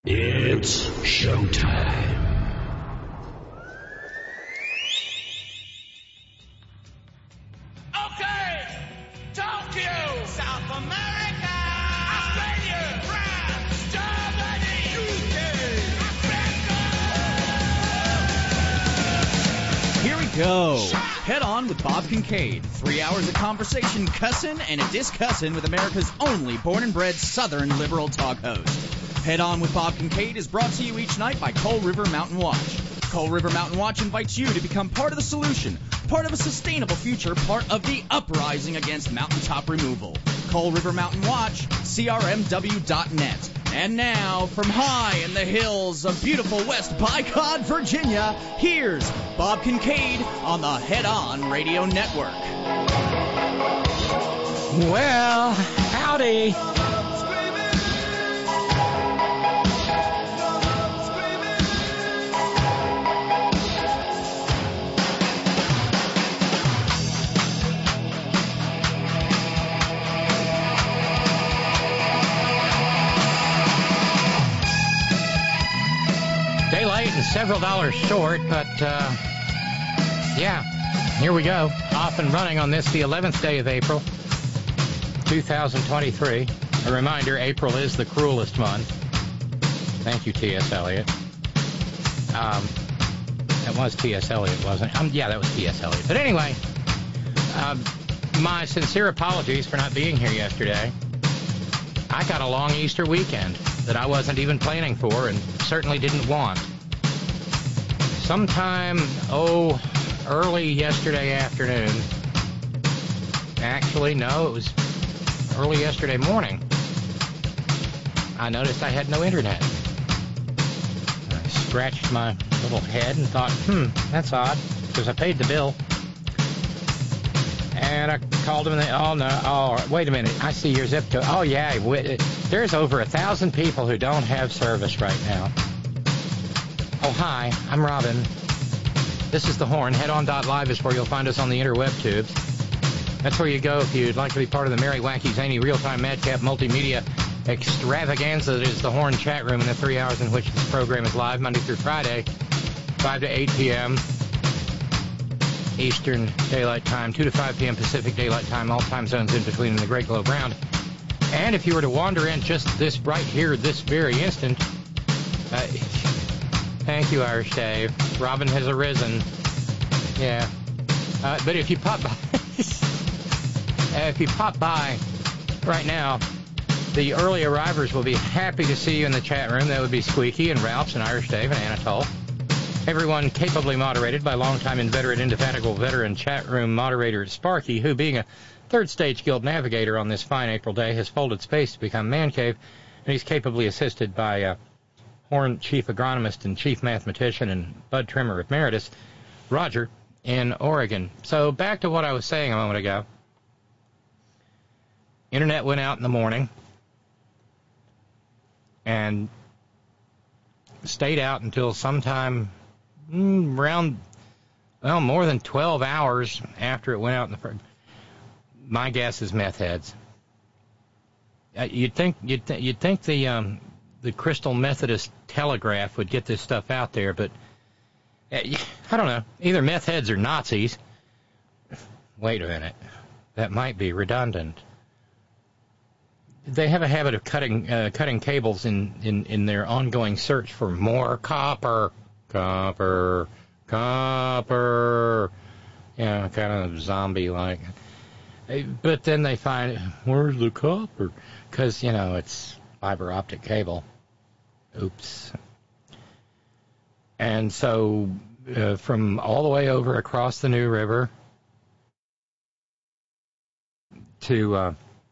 It's showtime. Okay! Tokyo! South America! Australia! France! Germany! UK! Africa! Here we go. Head On with Bob Kincaid. 3 hours of conversation, cussin' and a discussin' with America's only born and bred Southern liberal talk host. Head On with Bob Kincaid is brought to you each night by Coal River Mountain Watch. Coal River Mountain Watch invites you to become part of the solution, part of a sustainable future, part of the uprising against mountaintop removal. Coal River Mountain Watch, crmw.net. And now, from high in the hills of beautiful West Bicod, Virginia, here's Bob Kincaid on the Head On Radio Network. Well, howdy. Daylight and several dollars short, but, yeah, here we go. Off and running on this, the 11th day of April, 2023. A reminder, April is the cruelest month. Thank you, T.S. Eliot. That was T.S. Eliot, wasn't it? Yeah, that was T.S. Eliot. But anyway, my sincere apologies for not being here yesterday. I got a long Easter weekend that I wasn't even planning for and certainly didn't want. Sometime, early yesterday afternoon. Actually, no, it was early yesterday morning. I noticed I had no internet. I scratched my little head and thought, that's odd, because I paid the bill. And I called them and wait a minute, I see your zip code. Oh, yeah, there's over 1,000 people who don't have service right now. Oh, hi, I'm Robin. This is The Horn. Headon.live is where you'll find us on the interweb tubes. That's where you go if you'd like to be part of the merry, wacky, zany, real-time, madcap, multimedia extravaganza that is The Horn chat room in the 3 hours in which this program is live, Monday through Friday, 5 to 8 p.m. Eastern Daylight Time, 2 to 5 p.m. Pacific Daylight Time, all time zones in between in the Great Globe Round. And if you were to wander in just this right here, this very instant, thank you, Irish Dave. Robin has arisen. Yeah. But if you pop by, right now, the early arrivers will be happy to see you in the chat room. That would be Squeaky and Ralphs and Irish Dave and Anatole. Everyone capably moderated by longtime inveterate, indefatigable veteran chat room moderator Sparky, who, being a third stage guild navigator on this fine April day, has folded space to become man cave, and he's capably assisted by Horn chief agronomist and chief mathematician and bud trimmer emeritus Roger in Oregon. So back to what I was saying a moment ago. Internet went out in the morning and stayed out until sometime around, more than 12 hours after it went out in the first. My guess is meth heads. You'd think the Crystal Methodist Telegraph would get this stuff out there, but I don't know. Either meth heads or Nazis. Wait a minute. That might be redundant. They have a habit of cutting cables in their ongoing search for more copper. Copper. Yeah, kind of zombie-like. But then they find, where's the copper? Because, it's fiber optic cable. Oops. And so from all the way over across the New River to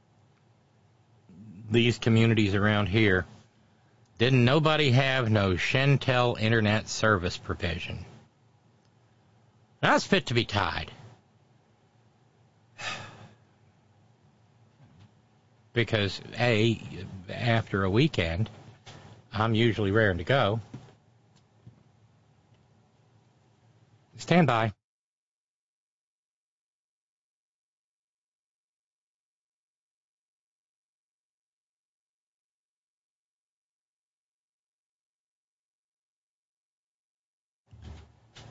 these communities around here, didn't nobody have no Shentel internet service provision. That's fit to be tied. Because, after a weekend, I'm usually raring to go. Stand by.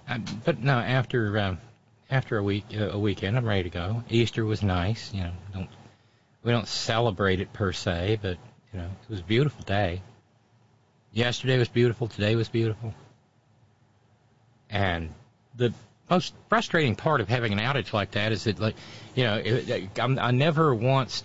But no, after a weekend, I'm ready to go. Easter was nice. We don't celebrate it per se, but it was a beautiful day. Yesterday was beautiful. Today was beautiful. And the most frustrating part of having an outage like that is that, I never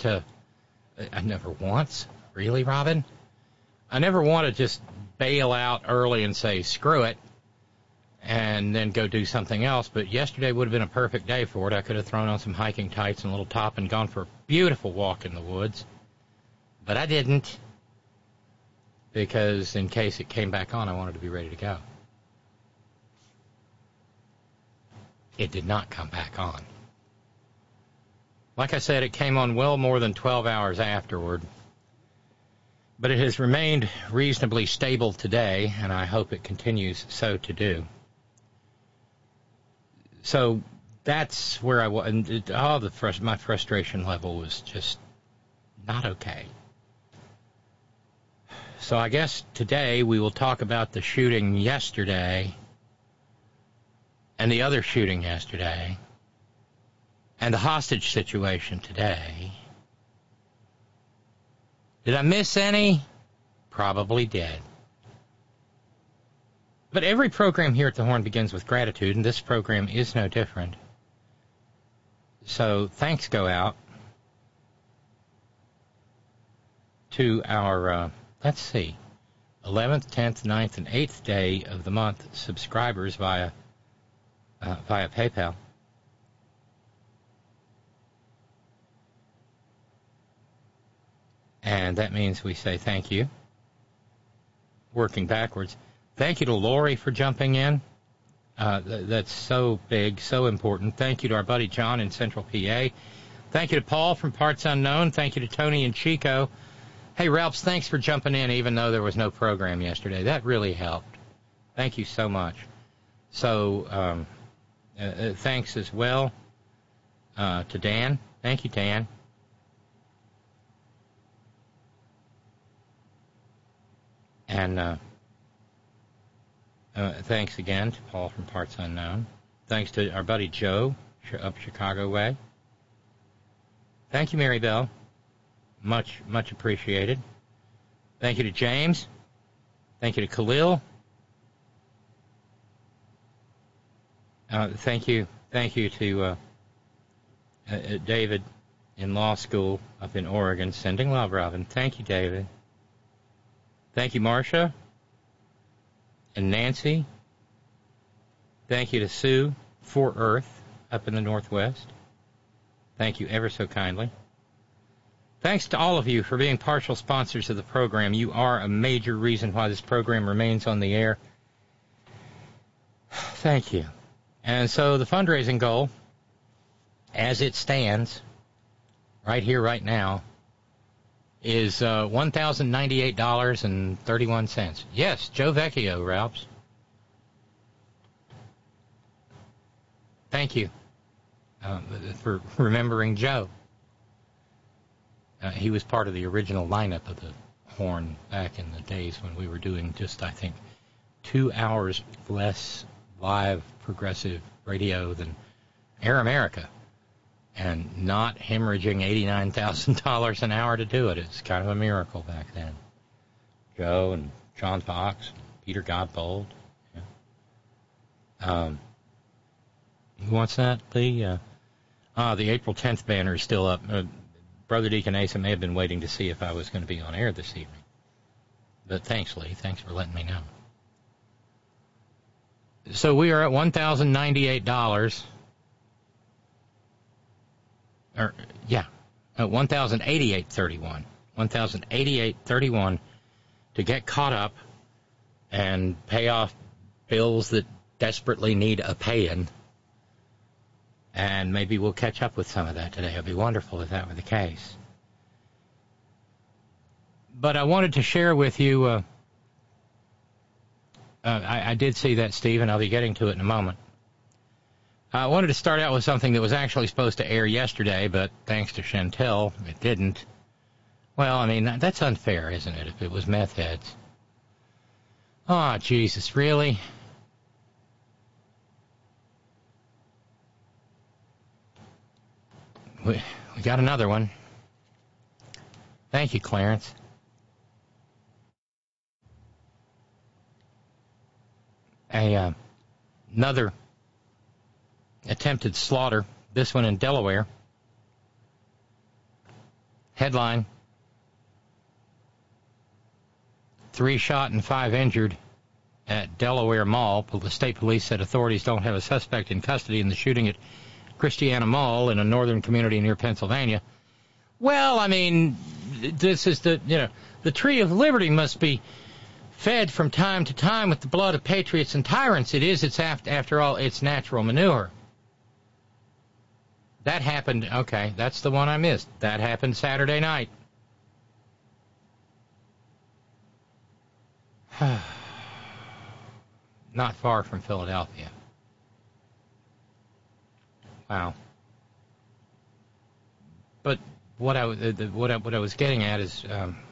really, Robin? I never want to just bail out early and say, screw it, and then go do something else. But yesterday would have been a perfect day for it. I could have thrown on some hiking tights and a little top and gone for a beautiful walk in the woods. But I didn't, because in case it came back on, I wanted to be ready to go. It did not come back on. Like I said, it came on well more than 12 hours afterward. But it has remained reasonably stable today, and I hope it continues so to do. So that's where I was. And my frustration level was just not okay. So I guess today we will talk about the shooting yesterday and the other shooting yesterday and the hostage situation today. Did I miss any? Probably did. But every program here at the Horn begins with gratitude, and this program is no different. So thanks go out to our, 11th, 10th, 9th, and 8th day of the month subscribers via PayPal. And that means we say thank you. Working backwards. Thank you to Lori for jumping in. That's so big, so important. Thank you to our buddy John in Central PA. Thank you to Paul from Parts Unknown. Thank you to Tony and Chico. Hey, Ralphs, thanks for jumping in even though there was no program yesterday. That really helped. Thank you so much. So, thanks as well to Dan. Thank you, Dan. And thanks again to Paul from Parts Unknown. Thanks to our buddy Joe up Chicago way. Thank you, Mary Bell. Much appreciated. Thank you to James. Thank you to Khalil. Thank you to David in law school up in Oregon. Sending love, Robin. Thank you, David. Thank you, Marcia and Nancy. Thank you to Sue, Fort Worth, up in the Northwest. Thank you ever so kindly. Thanks to all of you for being partial sponsors of the program. You are a major reason why this program remains on the air. Thank you. And so the fundraising goal, as it stands, right here, right now, is $1,098.31. Yes, Joe Vecchio, Ralphs. Thank you for remembering Joe. He was part of the original lineup of the Horn back in the days when we were doing just, I think, 2 hours less live progressive radio than Air America, and not hemorrhaging $89,000 an hour to do it. It's kind of a miracle back then. Joe and John Fox, Peter Godbold. Yeah. Who wants that? The April 10th banner is still up. Brother Deacon Asa may have been waiting to see if I was going to be on air this evening. But thanks, Lee. Thanks for letting me know. So we are at $1,098. $1,088.31. $1,088.31 to get caught up and pay off bills that desperately need a paying. And maybe we'll catch up with some of that today. It would be wonderful if that were the case. But I wanted to share with you, I did see that, Steve, and I'll be getting to it in a moment. I wanted to start out with something that was actually supposed to air yesterday, but thanks to Chantel, it didn't. Well, I mean, that's unfair, isn't it, if it was meth heads? Oh, Jesus, really? We got another one. Thank you, Clarence. Another attempted slaughter, this one in Delaware. Headline, 3 shot and 5 injured at Delaware Mall. The state police said authorities don't have a suspect in custody in the shooting at Christiana Mall in a northern community near Pennsylvania. Well, I mean, this is the tree of liberty must be fed from time to time with the blood of patriots and tyrants. It's after all, it's natural manure. That happened, okay, that's the one I missed. That happened Saturday night. Not far from Philadelphia. Wow. But what I was getting at is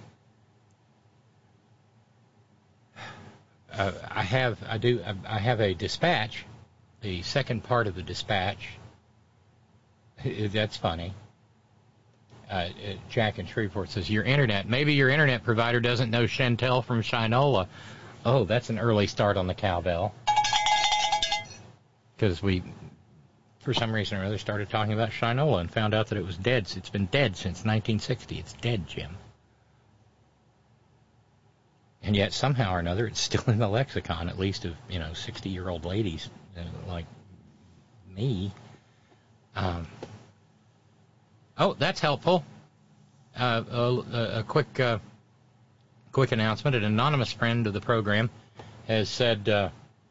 I have a dispatch, the second part of the dispatch. That's funny. Jack in Shreveport says, maybe your internet provider doesn't know Chantel from Shinola. Oh, that's an early start on the cowbell. Because we, for some reason or other, started talking about Shinola and found out that it was dead. It's been dead since 1960. It's dead, Jim. And yet, somehow or another, it's still in the lexicon, at least of, 60-year-old ladies like me. Oh, that's helpful. A quick announcement. An anonymous friend of the program has said,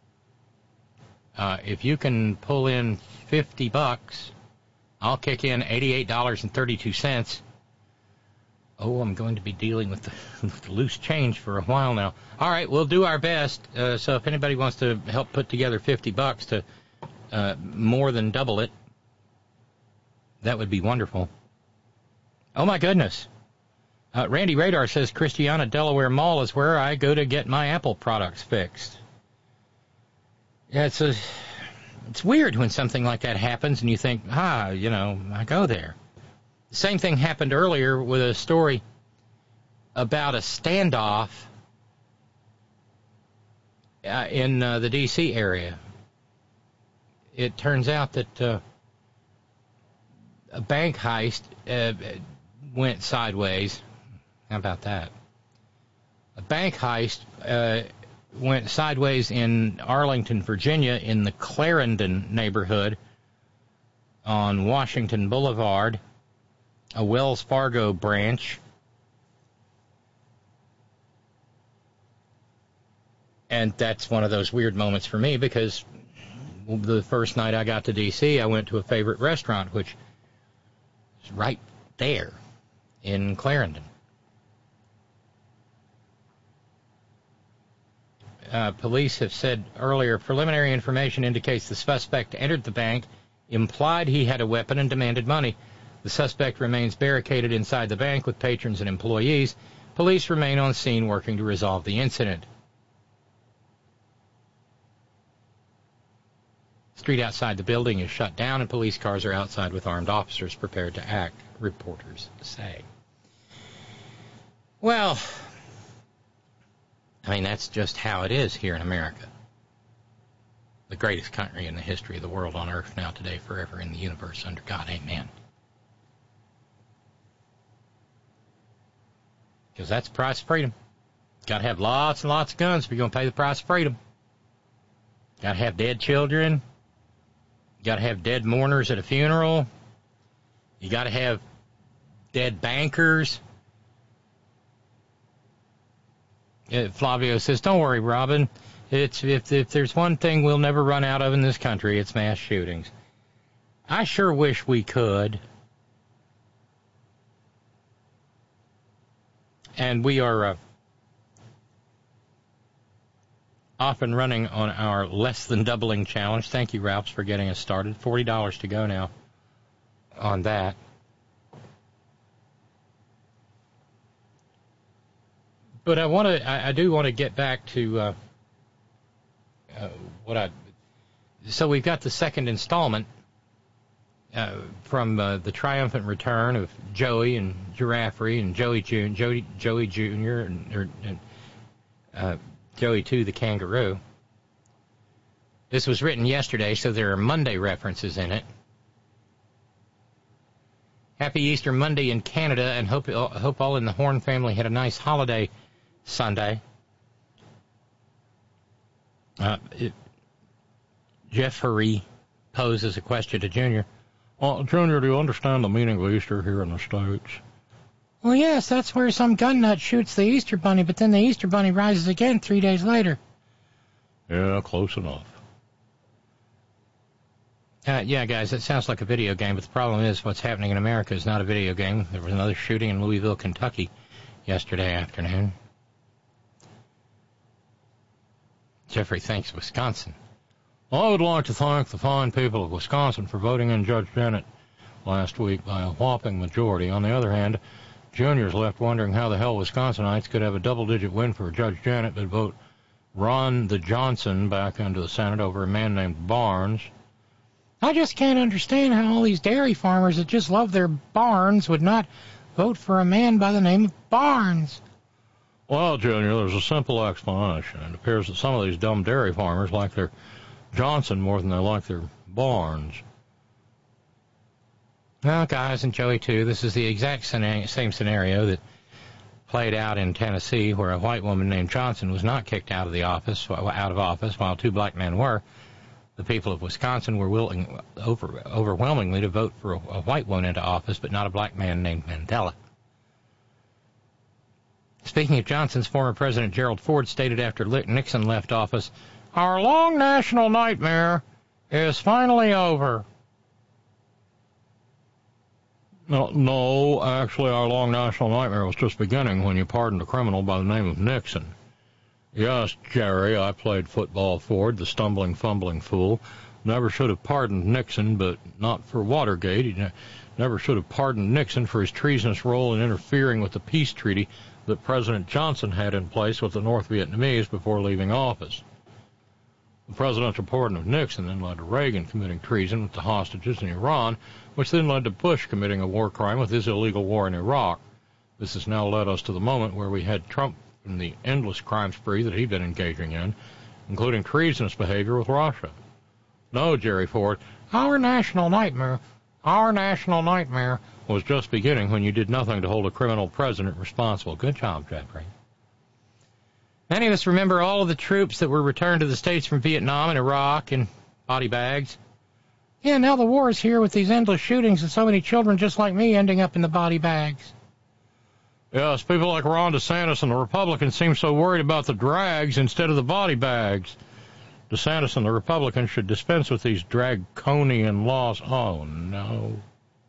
if you can pull in $50, I'll kick in $88.32. Oh, I'm going to be dealing with the loose change for a while now. All right, we'll do our best. So if anybody wants to help put together $50 to more than double it, that would be wonderful. Oh, my goodness. Randy Radar says Christiana Delaware Mall is where I go to get my Apple products fixed. Yeah, it's weird when something like that happens and you think, I go there. The same thing happened earlier with a story about a standoff in the D.C. area. It turns out that a bank heist went sideways. How about that? A bank heist went sideways in Arlington, Virginia, in the Clarendon neighborhood on Washington Boulevard, a Wells Fargo branch. And that's one of those weird moments for me because the first night I got to D.C., I went to a favorite restaurant, which is right there in Clarendon. Police have said earlier, preliminary information indicates the suspect entered the bank, implied he had a weapon, and demanded money. The suspect remains barricaded inside the bank with patrons and employees. Police remain on scene working to resolve the incident. Street outside the building is shut down, and police cars are outside with armed officers prepared to act, reporters say. Well, I mean, that's just how it is here in America. The greatest country in the history of the world, on earth, now, today, forever, in the universe, under God, amen. Because that's the price of freedom. Got to have lots and lots of guns if you're going to pay the price of freedom. Got to have dead children. Got to have dead mourners at a funeral. You got to have dead bankers. Flavio says, don't worry, Robin. If there's one thing we'll never run out of in this country, it's mass shootings. I sure wish we could. And we are off and running on our less than doubling challenge. Thank you, Ralphs, for getting us started. $40 to go now on that. But I do want to get back to so we've got the second installment from the triumphant return of Joey and Giraffe and Joey Jr. and Joey 2 the kangaroo. This was written yesterday, so there are Monday references in it. Happy Easter Monday in Canada, and hope all in the Horn family had a nice holiday Sunday. Jeffrey poses a question to Junior. Junior, do you understand the meaning of Easter here in the States? Well, yes, that's where some gun nut shoots the Easter bunny, but then the Easter bunny rises again 3 days later. Yeah, close enough. Yeah, guys, it sounds like a video game, but the problem is what's happening in America is not a video game. There was another shooting in Louisville, Kentucky yesterday afternoon. Jeffrey thanks Wisconsin. I would like to thank the fine people of Wisconsin for voting in Judge Bennett last week by a whopping majority. On the other hand, Junior's left wondering how the hell Wisconsinites could have a double-digit win for Judge Janet but vote Ron the Johnson back into the Senate over a man named Barnes. I just can't understand how all these dairy farmers that just love their barns would not vote for a man by the name of Barnes. Well, Junior, there's a simple explanation. It appears that some of these dumb dairy farmers like their Johnson more than they like their Barnes. Well, guys, and Joey too, this is the exact same scenario that played out in Tennessee, where a white woman named Johnson was not kicked out of office, while 2 black men were. The people of Wisconsin were willing overwhelmingly to vote for a white woman into office, but not a black man named Mandela. Speaking of Johnson's, former President Gerald Ford stated after Nixon left office, "Our long national nightmare is finally over." No, actually, our long national nightmare was just beginning when you pardoned a criminal by the name of Nixon. Yes, Jerry, I played football Ford, the stumbling, fumbling fool. Never should have pardoned Nixon, but not for Watergate. He never should have pardoned Nixon for his treasonous role in interfering with the peace treaty that President Johnson had in place with the North Vietnamese before leaving office. The presidential pardon of Nixon then led to Reagan committing treason with the hostages in Iran, which then led to Bush committing a war crime with his illegal war in Iraq. This has now led us to the moment where we had Trump in the endless crime spree that he'd been engaging in, including treasonous behavior with Russia. No, Jerry Ford, our national nightmare was just beginning when you did nothing to hold a criminal president responsible. Good job, Jeffrey. Many of us remember all of the troops that were returned to the States from Vietnam and Iraq in body bags. Yeah, now the war is here with these endless shootings and so many children just like me ending up in the body bags. Yes, people like Ron DeSantis and the Republicans seem so worried about the drags instead of the body bags. DeSantis and the Republicans should dispense with these draconian laws. Oh, no.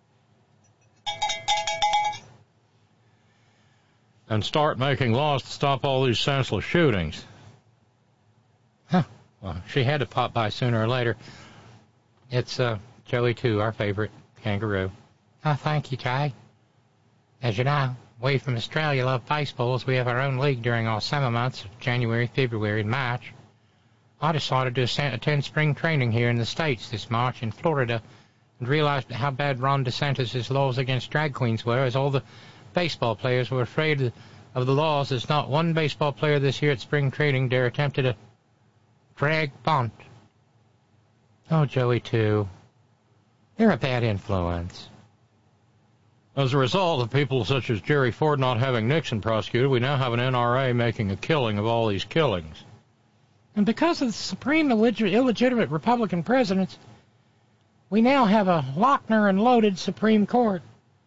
And start making laws to stop all these senseless shootings. Huh. Well, she had to pop by sooner or later. It's Joey 2, our favorite kangaroo. Oh, thank you, Jay. As you know, we from Australia love baseballs. We have our own league during all summer months of January, February, and March. I decided to attend spring training here in the States this March in Florida and realized how bad Ron DeSantis' laws against drag queens were, as all the baseball players were afraid of the laws. There's not one baseball player this year at spring training dare attempted a drag bunt. Oh, Joey, too. You're a bad influence. As a result of people such as Jerry Ford not having Nixon prosecuted, we now have an NRA making a killing of all these killings. And because of the supreme illegitimate Republican presidents, we now have a Lochner and loaded Supreme Court.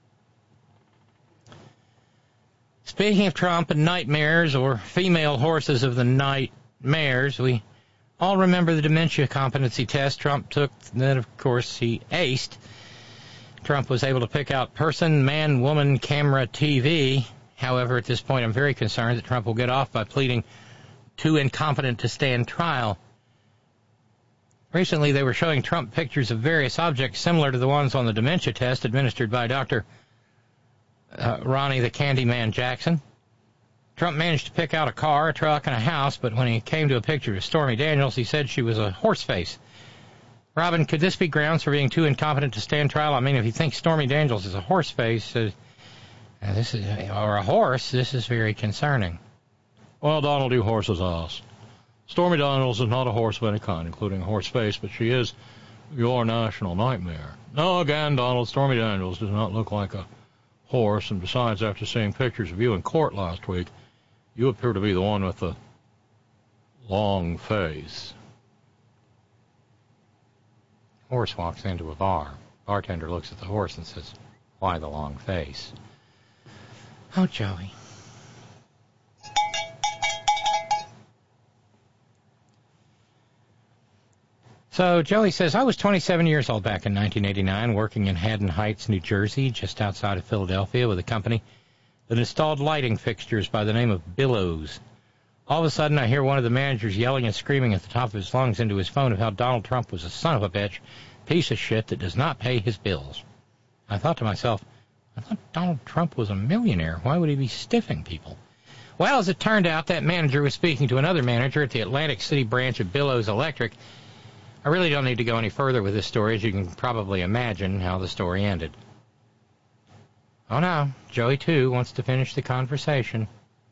Speaking of Trump and nightmares, or female horses of the nightmares, we all remember the dementia competency test Trump took, then of course he aced. Trump was able to pick out person, man, woman, camera, TV. However, at this point I'm very concerned that Trump will get off by pleading too incompetent to stand trial. Recently they were showing Trump pictures of various objects similar to the ones on the dementia test administered by Dr. Ronnie the Candyman Jackson. Trump managed to pick out a car, a truck, and a house, but when he came to a picture of Stormy Daniels, he said she was a horse face. Robin, could this be grounds for being too incompetent to stand trial? I mean, if you think Stormy Daniels is a horse face, or a horse, this is very concerning. Well, Donald, you horse's ass. Stormy Daniels is not a horse of any kind, including a horse face, but she is your national nightmare. No, again, Donald, Stormy Daniels does not look like a horse, and besides, after seeing pictures of you in court last week, you appear to be the one with the long face. Horse walks into a bar. Bartender looks at the horse and says, "Why the long face?" Oh, Joey. So Joey says, I was 27 years old back in 1989, working in Haddon Heights, New Jersey, just outside of Philadelphia, with a company that installed lighting fixtures by the name of Billows. All of a sudden, I hear one of the managers yelling and screaming at the top of his lungs into his phone of how Donald Trump was a son of a bitch, piece of shit that does not pay his bills. I thought to myself, I thought Donald Trump was a millionaire. Why would he be stiffing people? Well, as it turned out, that manager was speaking to another manager at the Atlantic City branch of Billows Electric. I really don't need to go any further with this story, as you can probably imagine how the story ended. Oh, no. Joey, too, wants to finish the conversation.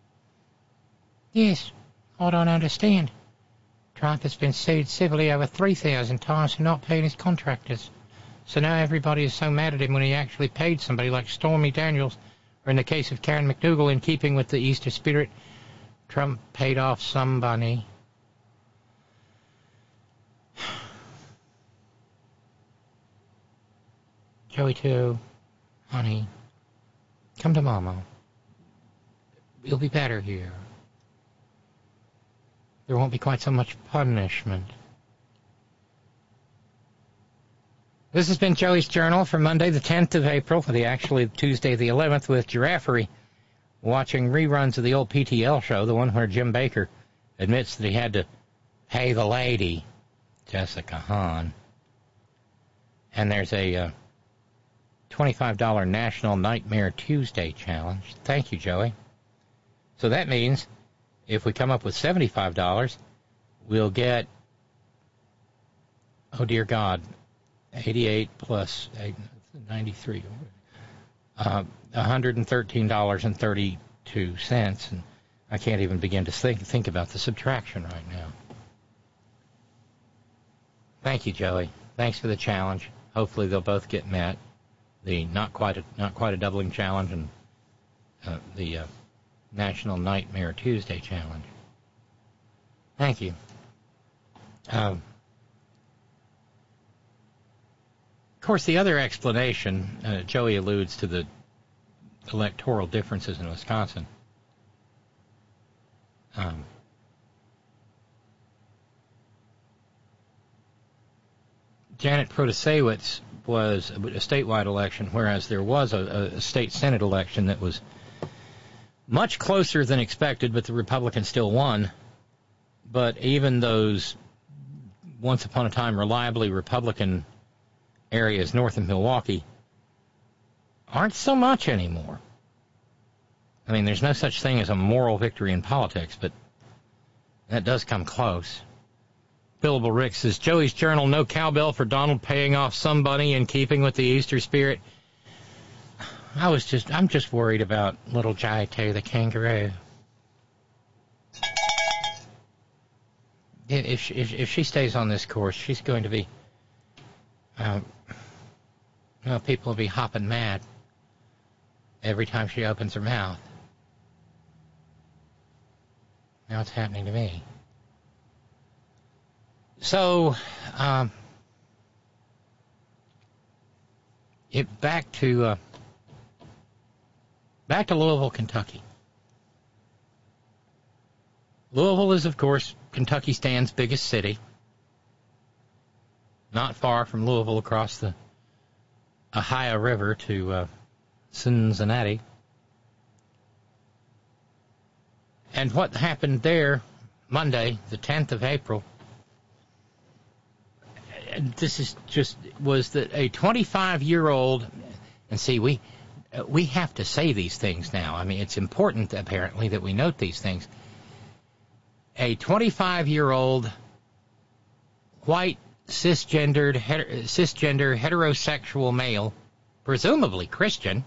Yes, I don't understand. Trump has been sued civilly over 3,000 times for not paying his contractors. So now everybody is so mad at him when he actually paid somebody like Stormy Daniels, or in the case of Karen McDougal, in keeping with the Easter spirit, Trump paid off somebody. Joey, too. Honey, come to Mama. You'll be better here. There won't be quite so much punishment. This has been Joey's Journal for Monday, the 10th of April, actually Tuesday the 11th, with Giraffery watching reruns of the old PTL show, the one where Jim Baker admits that he had to pay the lady, Jessica Hahn. And there's a $25 National Nightmare Tuesday challenge. Thank you, Joey. So that means if we come up with $75, we'll get, oh dear God, 88 plus 93, $113.32, and I can't even begin to think about the subtraction right now. Thank you, Joey. Thanks for the challenge. Hopefully they'll both get met. The not quite a doubling challenge and the National Nightmare Tuesday challenge. Thank you. Of course, the other explanation, Joey alludes to the electoral differences in Wisconsin. Janet Protasewicz was a statewide election, whereas there was a state Senate election that was much closer than expected, but the Republicans still won. But even those once upon a time reliably Republican areas north of Milwaukee aren't so much anymore. I mean, there's no such thing as a moral victory in politics, but that does come close. Billable Rick says, Joey's Journal, no cowbell for Donald paying off somebody in keeping with the Easter spirit. I'm just worried about little Jai-Tay the kangaroo. If she stays on this course, she's going to be, people will be hopping mad every time she opens her mouth. Now it's happening to me. So, back to Louisville, Kentucky. Louisville is, of course, Kentucky Stan's biggest city. Not far from Louisville, across the Ohio River to Cincinnati. And what happened there Monday, the 10th of April, was that a 25-year-old, and see, we have to say these things now. I mean, it's important, apparently, that we note these things. A 25-year-old white cisgender heterosexual male, presumably Christian,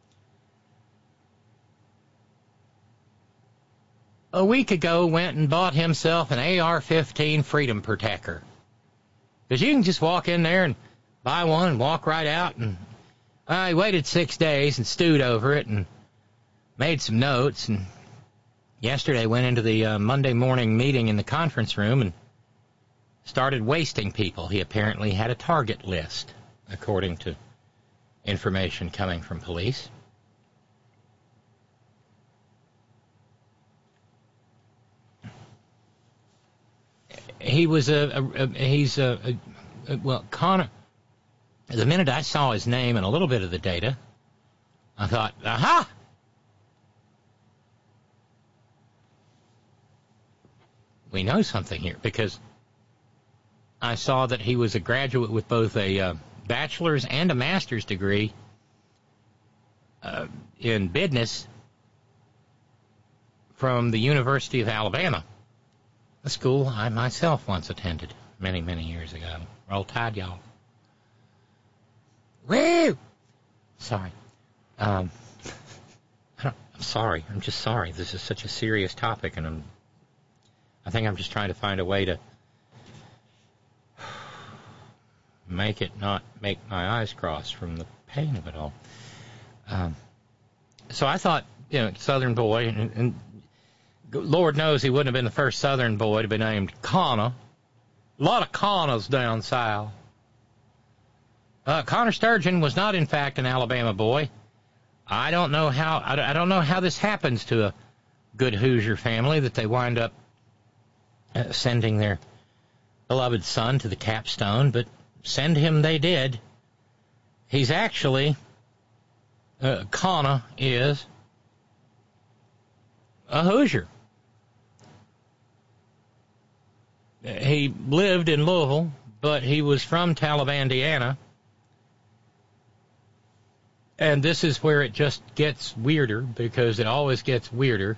a week ago went and bought himself an AR-15 Freedom Protector. Because you can just walk in there and buy one and walk right out. And I waited 6 days and stewed over it and made some notes. And yesterday went into the Monday morning meeting in the conference room and started wasting people. He apparently had a target list, according to information coming from police. He was well, Connor, the minute I saw his name and a little bit of the data, I thought, aha! We know something here, because I saw that he was a graduate with both a bachelor's and a master's degree in business from the University of Alabama, a school I myself once attended many, many years ago. Roll Tide, y'all. Woo! Sorry. I'm sorry. I'm just sorry. This is such a serious topic, and I think I'm just trying to find a way to make it not make my eyes cross from the pain of it all. So I thought, Southern boy, and Lord knows he wouldn't have been the first Southern boy to be named Connor. A lot of Connors down south. Connor Sturgeon was not, in fact, an Alabama boy. I don't know how this happens to a good Hoosier family, that they wind up sending their beloved son to the capstone, but send him they did. He's actually, Connor is a Hoosier. He lived in Louisville, but he was from Talibandiana. And this is where it just gets weirder, because it always gets weirder.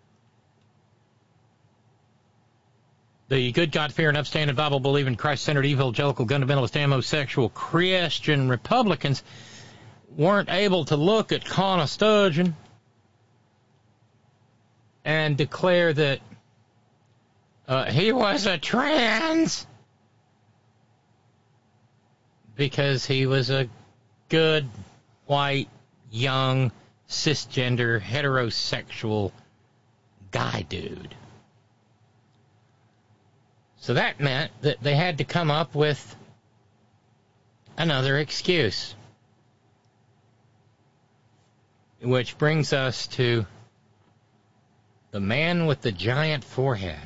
The good, God-fearing, upstanding, Bible-believing, Christ-centered, evangelical, fundamentalist, homosexual Christian Republicans weren't able to look at Connor Sturgeon and declare that he was a trans, because he was a good, white, young, cisgender, heterosexual guy dude. So that meant that they had to come up with another excuse. Which brings us to the man with the giant forehead.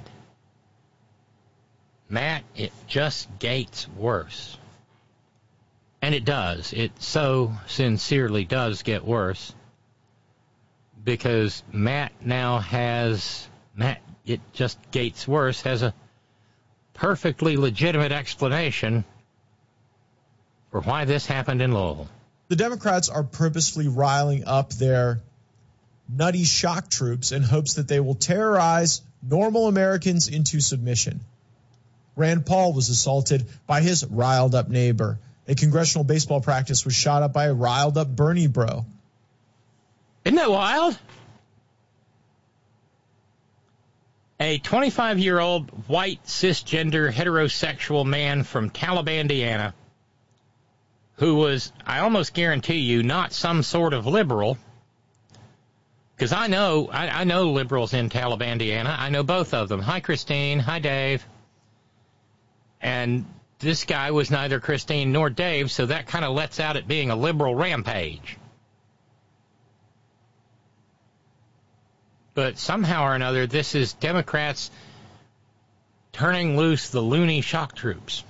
Matt, it just gets worse. And it does. It so sincerely does get worse. Because it just gets worse, has a perfectly legitimate explanation for why this happened in Louisville. The Democrats are purposefully riling up their nutty shock troops in hopes that they will terrorize normal Americans into submission. Rand Paul was assaulted by his riled-up neighbor. A congressional baseball practice was shot up by a riled-up Bernie bro. Isn't that wild? A 25-year-old white cisgender heterosexual man from Talibandiana, who was, I almost guarantee you, not some sort of liberal, because I know liberals in Talibandiana. I know both of them. Hi, Christine. Hi, Dave. And this guy was neither Christine nor Dave, so that kind of lets out it being a liberal rampage. But somehow or another, this is Democrats turning loose the loony shock troops.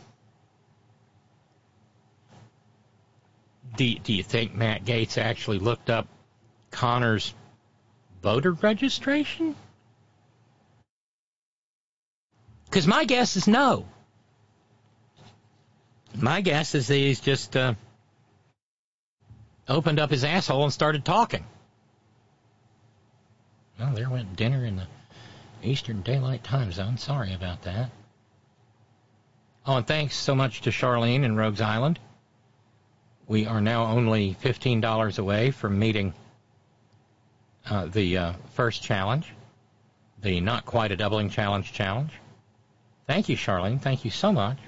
Do you think Matt Gaetz actually looked up Connor's voter registration? Because my guess is no. My guess is that he's just opened up his asshole and started talking. Well, there went dinner in the Eastern Daylight Time Zone. Sorry about that. Oh, and thanks so much to Charlene in Rogues Island. We are now only $15 away from meeting the first challenge, the Not Quite a Doubling Challenge. Thank you, Charlene. Thank you so much.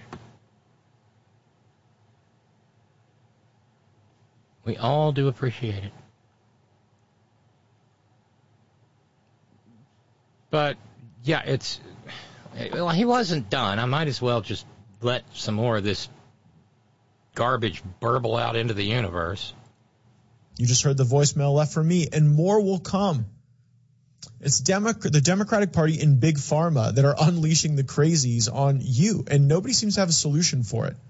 We all do appreciate it. But, yeah, well, he wasn't done. I might as well just let some more of this garbage burble out into the universe. You just heard the voicemail left for me, and more will come. It's the Democratic Party and Big Pharma that are unleashing the crazies on you, and nobody seems to have a solution for it.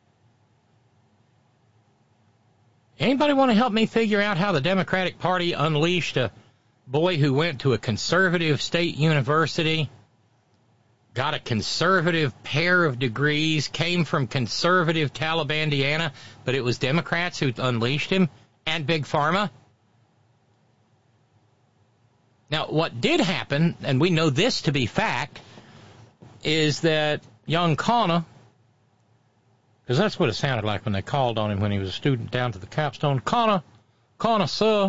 Anybody want to help me figure out how the Democratic Party unleashed a boy who went to a conservative state university, got a conservative pair of degrees, came from conservative Talibandiana, but it was Democrats who unleashed him, and Big Pharma? Now, what did happen, and we know this to be fact, is that young Connor, because that's what it sounded like when they called on him when he was a student down to the capstone, Connor, sir.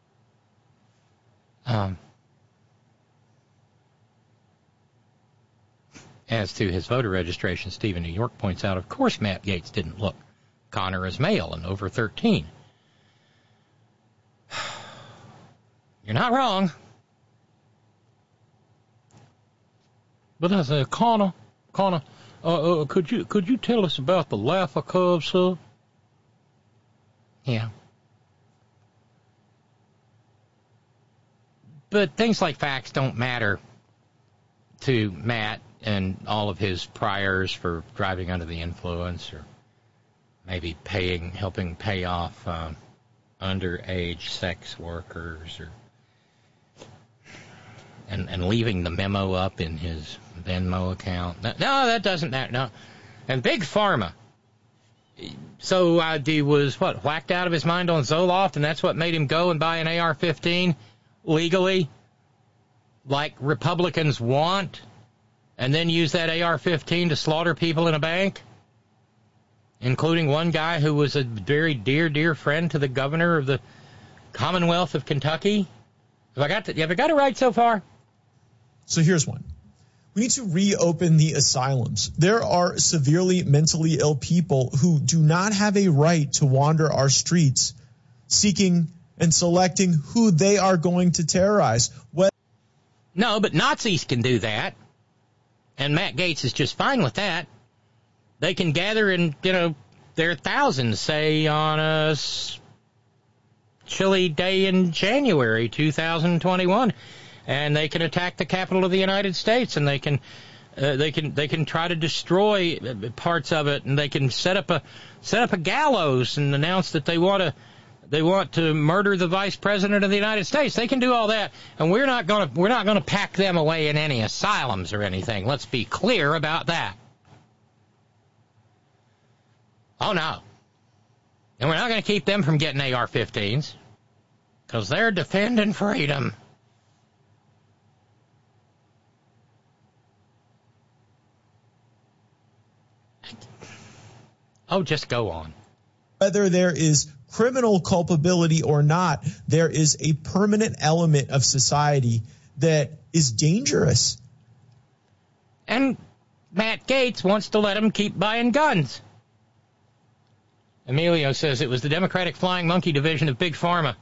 As to his voter registration, Stephen New York points out, of course Matt Gaetz didn't look. Connor is male and over 13. You're not wrong. But I said, Connor, could you tell us about the Laffer curve, sir? Yeah. But things like facts don't matter to Matt and all of his priors for driving under the influence, or maybe helping pay off underage sex workers, or and leaving the memo up in his Venmo account. No, that doesn't matter. No. And Big Pharma. So he was, whacked out of his mind on Zoloft, and that's what made him go and buy an AR-15 legally, like Republicans want, and then use that AR-15 to slaughter people in a bank, including one guy who was a very dear friend to the governor of the Commonwealth of Kentucky. Have I got it right so far? So here's one. We need to reopen the asylums. There are severely mentally ill people who do not have a right to wander our streets seeking and selecting who they are going to terrorize. No, but Nazis can do that. And Matt Gaetz is just fine with that. They can gather in, their thousands, say, on a chilly day in January 2021. And they can attack the Capitol of the United States, and they can try to destroy parts of it, and they can set up a gallows and announce that they want to murder the Vice President of the United States. They can do all that, and we're not going to pack them away in any asylums or anything. Let's be clear about that. Oh no. And we're not going to keep them from getting AR-15s, because they're defending freedom. Oh, just go on. Whether there is criminal culpability or not, there is a permanent element of society that is dangerous. And Matt Gaetz wants to let them keep buying guns. Emilio says it was the Democratic Flying Monkey Division of Big Pharma.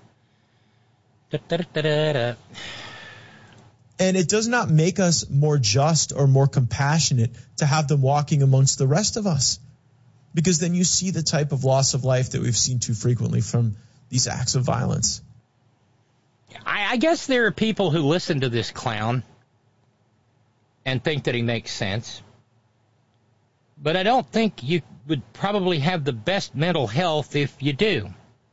And it does not make us more just or more compassionate to have them walking amongst the rest of us. Because then you see the type of loss of life that we've seen too frequently from these acts of violence. I guess there are people who listen to this clown and think that he makes sense. But I don't think you would probably have the best mental health if you do.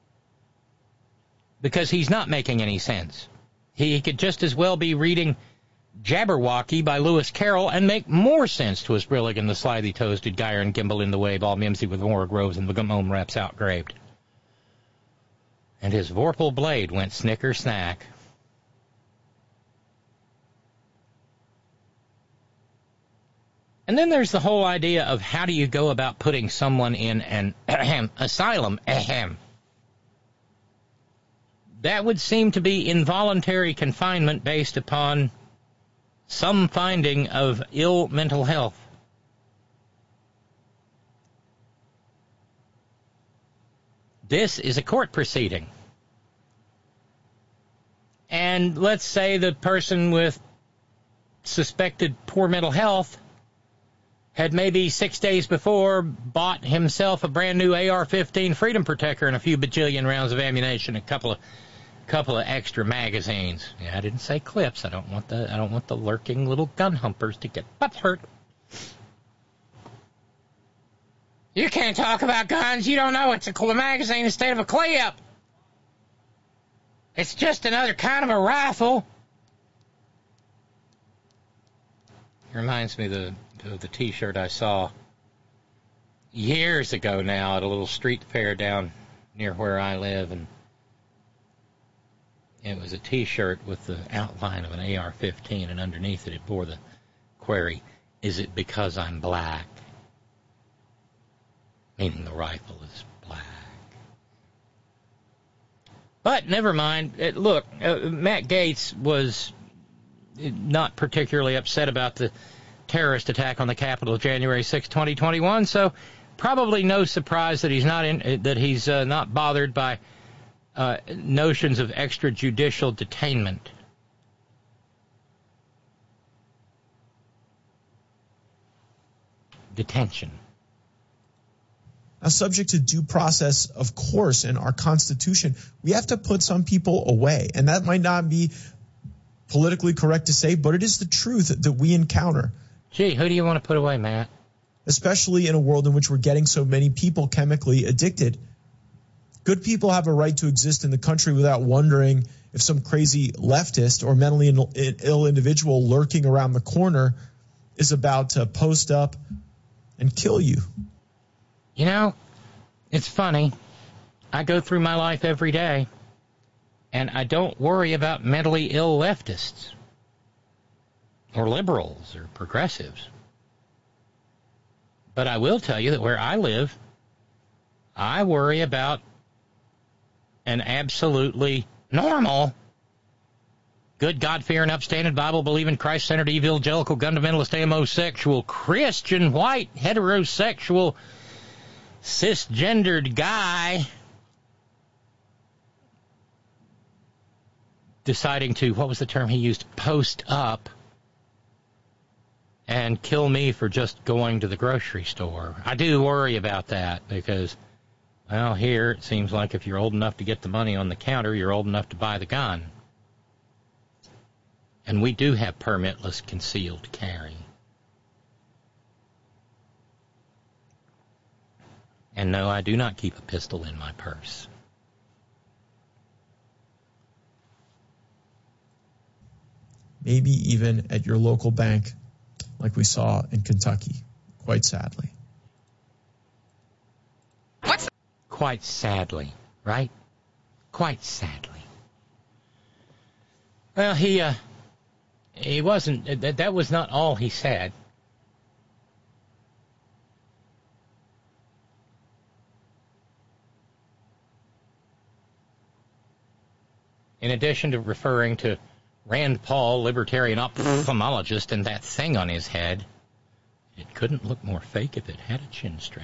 Because he's not making any sense. He could just as well be reading Jabberwocky by Lewis Carroll and make more sense to his Brilligan, the slithy toasted gyre and gimbal in the wave, all mimsy with more groves and the gum reps outgraved. And his vorpal blade went snicker snack. And then there's the whole idea of how do you go about putting someone in an asylum. That would seem to be involuntary confinement based upon some finding of ill mental health. This is a court proceeding. And let's say the person with suspected poor mental health had maybe 6 days before bought himself a brand new AR-15 Freedom Protector and a few bajillion rounds of ammunition, a couple of extra magazines. Yeah, I didn't say clips. I don't want the lurking little gun humpers to get butt hurt. You can't talk about guns. You don't know it's a magazine instead of a clip. It's just another kind of a rifle. It reminds me of the T-shirt I saw years ago now at a little street fair down near where I live, and it was a T-shirt with the outline of an AR-15, and underneath it bore the query, "Is it because I'm black?" Meaning the rifle is black. But never mind. Look, Matt Gaetz was not particularly upset about the terrorist attack on the Capitol January 6, 2021, so probably no surprise that he's not bothered by notions of extrajudicial detainment. Detention. Now, subject to due process, of course, in our Constitution, we have to put some people away. And that might not be politically correct to say, but it is the truth that we encounter. Gee, who do you want to put away, Matt? Especially in a world in which we're getting so many people chemically addicted. Good people have a right to exist in the country without wondering if some crazy leftist or mentally ill individual lurking around the corner is about to post up and kill you. You know, it's funny. I go through my life every day, and I don't worry about mentally ill leftists or liberals or progressives. But I will tell you that where I live, I worry about an absolutely normal, good, God-fearing, upstanding, Bible-believing, Christ-centered, evangelical, fundamentalist, homosexual, Christian, white, heterosexual, cisgendered guy deciding to, what was the term he used, post up and kill me for just going to the grocery store. I do worry about that because, well, here it seems like if you're old enough to get the money on the counter, you're old enough to buy the gun. And we do have permitless concealed carry. And no, I do not keep a pistol in my purse. Maybe even at your local bank, like we saw in Kentucky, quite sadly. Quite sadly, right? Quite sadly. Well, he wasn't, that was not all he said. In addition to referring to Rand Paul, libertarian ophthalmologist, and that thing on his head, it couldn't look more fake if it had a chin strap.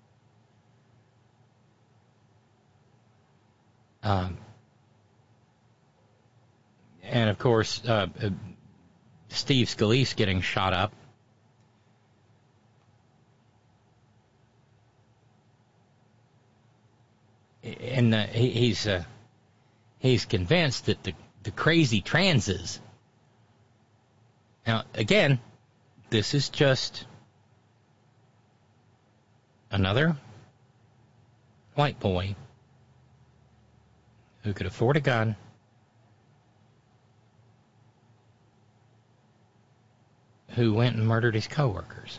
And, of course, Steve Scalise getting shot up. And he's convinced that the crazy transes. Now, again, this is just another white boy who could afford a gun, who went and murdered his coworkers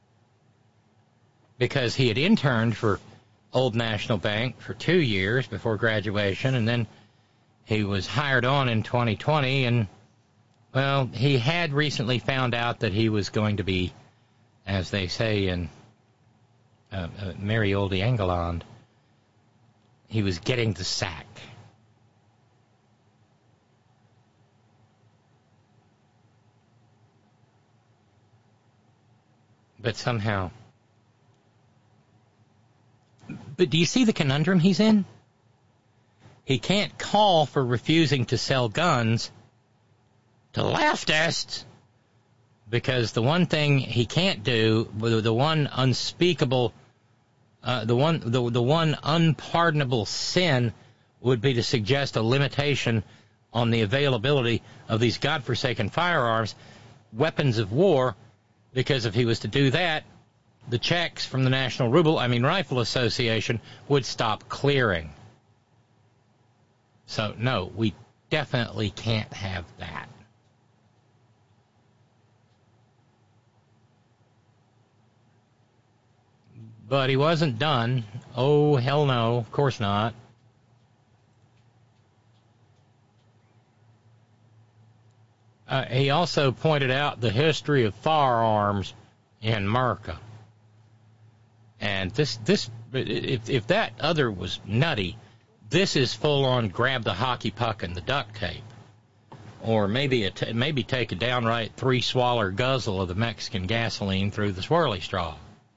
because he had interned for Old National Bank for 2 years before graduation, and then he was hired on in 2020, and, well, he had recently found out that he was going to be as they say in merry old England, he was getting the sack. But somehow... But do you see the conundrum he's in? He can't call for refusing to sell guns to leftists, because the one thing he can't do, the one unspeakable, the one unpardonable sin would be to suggest a limitation on the availability of these godforsaken firearms, weapons of war, because if he was to do that, the checks from the National Rifle Association would stop clearing. So, no, we definitely can't have that. But he wasn't done. Oh, hell no, of course not. He also pointed out the history of firearms in America. And if that other was nutty, this is full on grab the hockey puck and the duct tape. Or maybe take a downright 3-swaller guzzle of the Mexican gasoline through the swirly straw.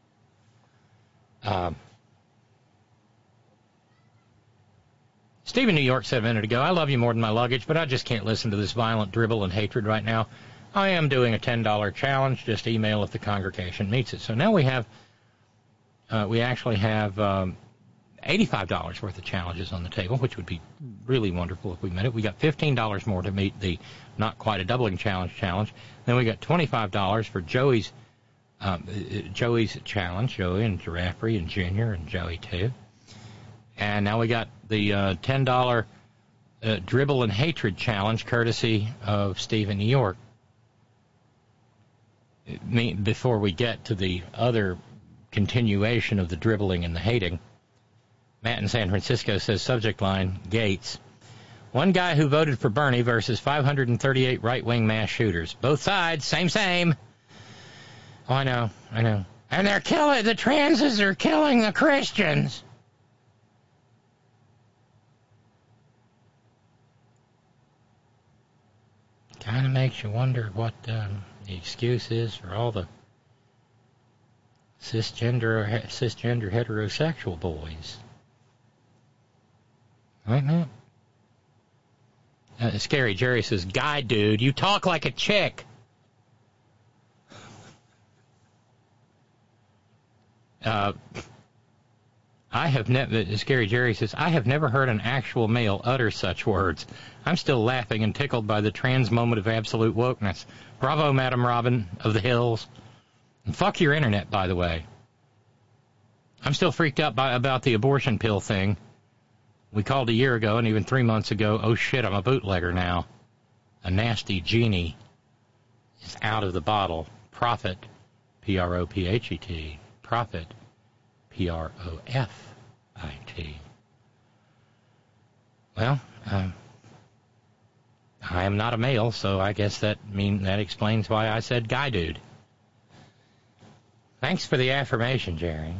Steve in New York said a minute ago, I love you more than my luggage, but I just can't listen to this violent dribble and hatred right now. I am doing a $10 challenge. Just email if the congregation meets it. So now we actually have $85 worth of challenges on the table, which would be really wonderful if we met it. We got $15 more to meet the not quite a doubling challenge. Then we got $25 for Joey's challenge, Joey and Giraffe and Junior and Joey too. And now we got the $10 dribble and hatred challenge, courtesy of Steve in New York. Before we get to the other continuation of the dribbling and the hating, Matt in San Francisco says, subject line, Gates. One guy who voted for Bernie versus 538 right-wing mass shooters. Both sides, same. Oh, I know. And they're killing, the transes are killing the Christians. Kind of makes you wonder what the excuse is for all the cisgender heterosexual boys. Right now. Scary Jerry says, guy dude, you talk like a chick. Scary Jerry says, I have never heard an actual male utter such words. I'm still laughing and tickled by the trans moment of absolute wokeness. Bravo, Madam Robin of the Hills. And fuck your internet, by the way. I'm still freaked out about the abortion pill thing. We called a year ago and even 3 months ago. Oh shit, I'm a bootlegger now. A nasty genie is out of the bottle. Prophet, P-R-O-P-H-E-T. Prophet, P-R-O-F-I-T. Well, I am not a male, so I guess that explains why I said guy dude. Thanks for the affirmation, Jerry.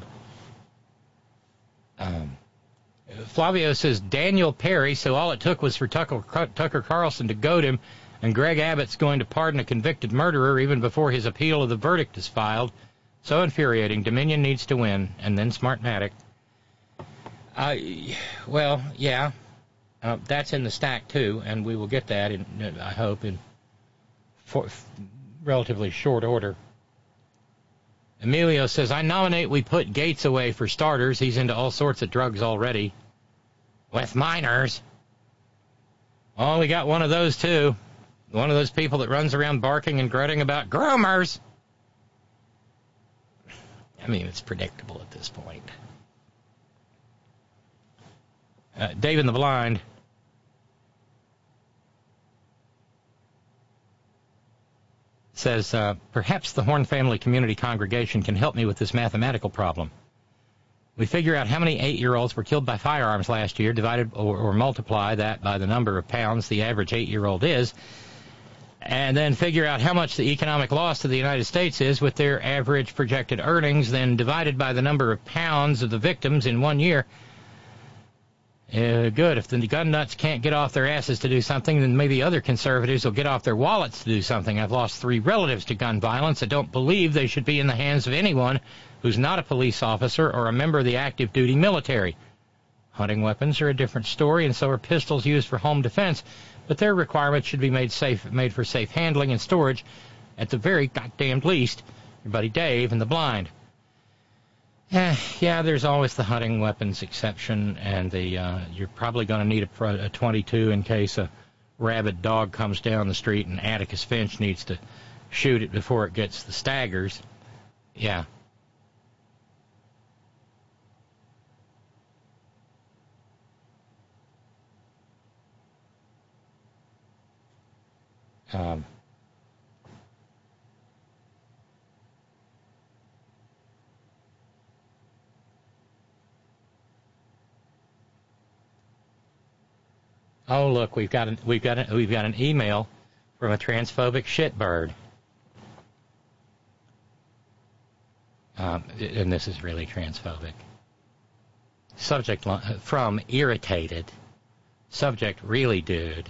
Flavio says, Daniel Perry, so all it took was for Tucker Carlson to goad him, and Greg Abbott's going to pardon a convicted murderer even before his appeal of the verdict is filed. So infuriating. Dominion needs to win, and then Smartmatic. Well, yeah, that's in the stack, too, and we will get that, I hope, in relatively short order. Emilio says, I nominate we put Gates away for starters. He's into all sorts of drugs already. With minors. Oh, we got one of those, too. One of those people that runs around barking and grunting about groomers. I mean, it's predictable at this point. Dave in the Blind says, perhaps the Horn Family Community Congregation can help me with this mathematical problem. We figure out how many 8-year-olds were killed by firearms last year, divided or multiply that by the number of pounds the average 8-year-old is, and then figure out how much the economic loss to the United States is with their average projected earnings, then divided by the number of pounds of the victims in 1 year. Good. If the gun nuts can't get off their asses to do something, then maybe other conservatives will get off their wallets to do something. I've lost 3 relatives to gun violence. I don't believe they should be in the hands of anyone who's not a police officer or a member of the active duty military. Hunting weapons are a different story, and so are pistols used for home defense, but their requirements should be made for safe handling and storage, at the very goddamned least. Your buddy Dave and the blind. Yeah, there's always the hunting weapons exception, and you're probably going to need a 22 in case a rabid dog comes down the street and Atticus Finch needs to shoot it before it gets the staggers. Yeah. Oh, look, we've got an email from a transphobic shitbird. And this is really transphobic. Subject from irritated. Subject, really, dude.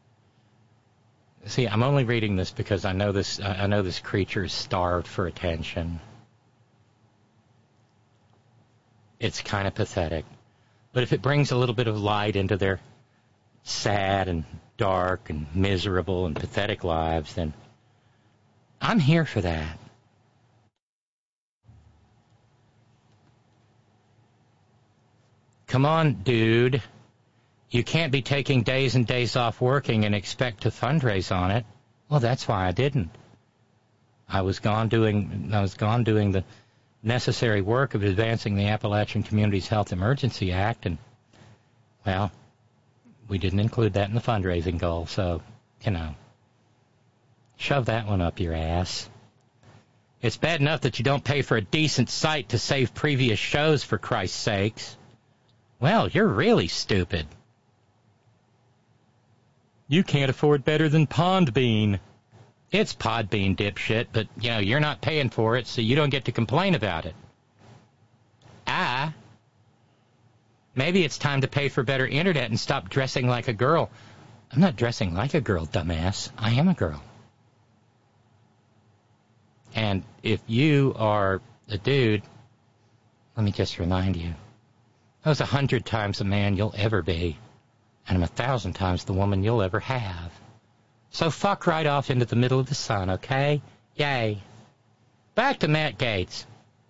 See, I'm only reading this because I know this creature is starved for attention. It's kind of pathetic. But if it brings a little bit of light into their sad and dark and miserable and pathetic lives, then I'm here for that. Come on, dude. You can't be taking days and days off working and expect to fundraise on it. Well, that's why I didn't. I was gone doing the necessary work of advancing the Appalachian Communities Health Emergency Act, and, well, we didn't include that in the fundraising goal, so, shove that one up your ass. It's bad enough that you don't pay for a decent site to save previous shows, for Christ's sakes. Well, you're really stupid. You can't afford better than Pondbean. It's Podbean, dipshit, but, you're not paying for it, so you don't get to complain about it. Maybe it's time to pay for better internet and stop dressing like a girl. I'm not dressing like a girl, dumbass. I am a girl. And if you are a dude, let me just remind you, I was 100 times the man you'll ever be, and I'm 1,000 times the woman you'll ever have. So fuck right off into the middle of the sun, okay? Yay. Back to Matt Gaetz,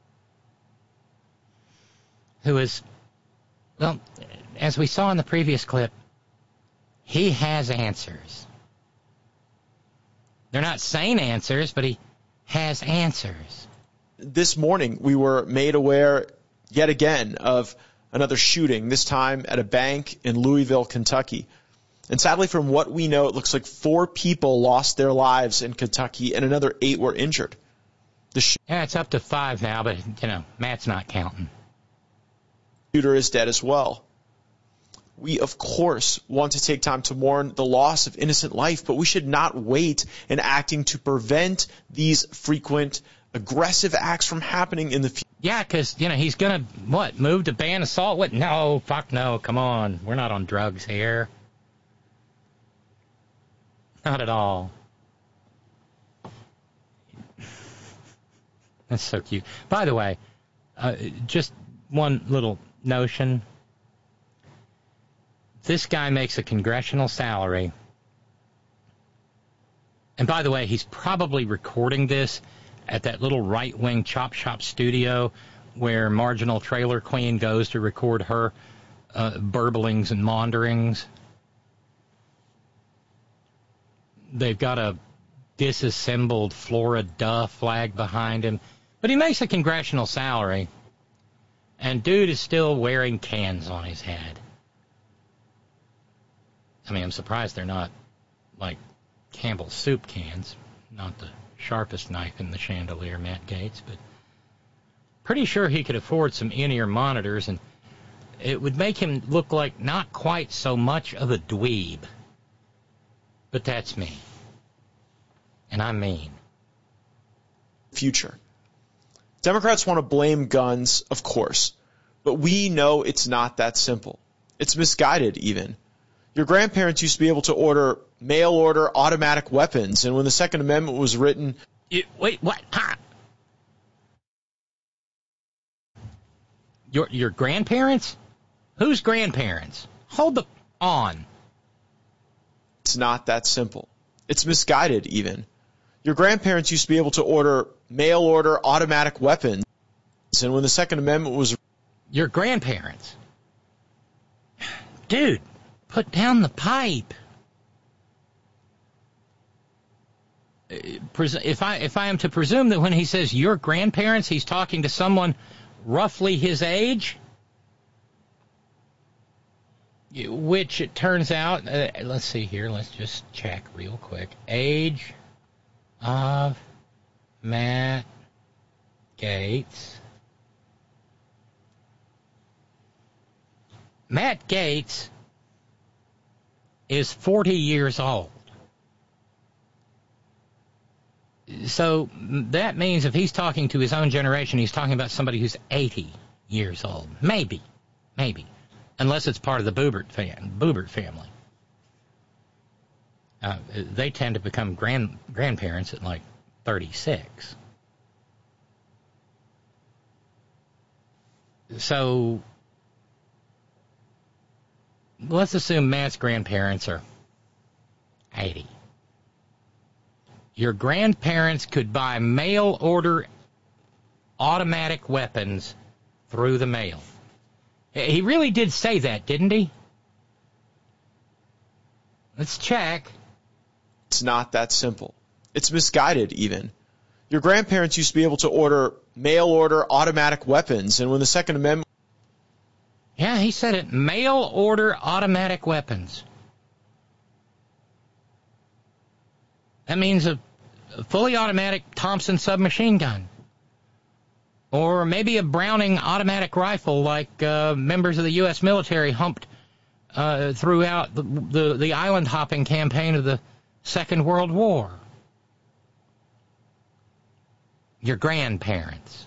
who is, well, as we saw in the previous clip, he has answers. They're not sane answers, but he has answers. This morning, we were made aware yet again of another shooting, this time at a bank in Louisville, Kentucky. And sadly, from what we know, it looks like 4 people lost their lives in Kentucky and another 8 were injured. Yeah, it's up to 5 now, but, Matt's not counting. The shooter is dead as well. We, of course, want to take time to mourn the loss of innocent life, but we should not wait in acting to prevent these frequent aggressive acts from happening in the future. Yeah, because, he's going to, move to ban assault? What? No, fuck no, come on. We're not on drugs here. Not at all. That's so cute. By the way, just one little notion. This guy makes a congressional salary. And by the way, he's probably recording this at that little right-wing chop shop studio where Marginal Trailer Queen goes to record her burblings and maunderings. They've got a disassembled Florida flag behind him. But he makes a congressional salary, and dude is still wearing cans on his head. I mean, I'm surprised they're not, like, Campbell's soup cans. Not the sharpest knife in the chandelier, Matt Gaetz, but pretty sure he could afford some in-ear monitors, and it would make him look like not quite so much of a dweeb. But that's me. and I mean. Future. Democrats want to blame guns, of course, but we know it's not that simple. It's misguided, even. Your grandparents used to be able to order mail-order automatic weapons, and when the Second Amendment was written... Wait, what? Huh? Your grandparents? Whose grandparents? Hold on. It's not that simple. It's misguided, even. Your grandparents used to be able to order mail-order automatic weapons, and when the Second Amendment was... Your grandparents? Dude, put down the pipe. If I am to presume that when he says your grandparents, he's talking to someone roughly his age, which it turns out, let's see here, let's just check real quick. Age of Matt Gaetz. Matt Gaetz is 40 years old. So that means if he's talking to his own generation, he's talking about somebody who's 80 years old. Maybe. Unless it's part of the Boebert family. They tend to become grandparents at like 36. So let's assume Matt's grandparents are 80. Your grandparents could buy mail-order automatic weapons through the mail. He really did say that, didn't he? Let's check. It's not that simple. It's misguided, even. Your grandparents used to be able to order mail-order automatic weapons, and when the Second Amendment... Yeah, he said it. Mail-order automatic weapons. That means a fully automatic Thompson submachine gun. Or maybe a Browning automatic rifle like members of the U.S. military humped throughout the island hopping campaign of the Second World War. Your grandparents.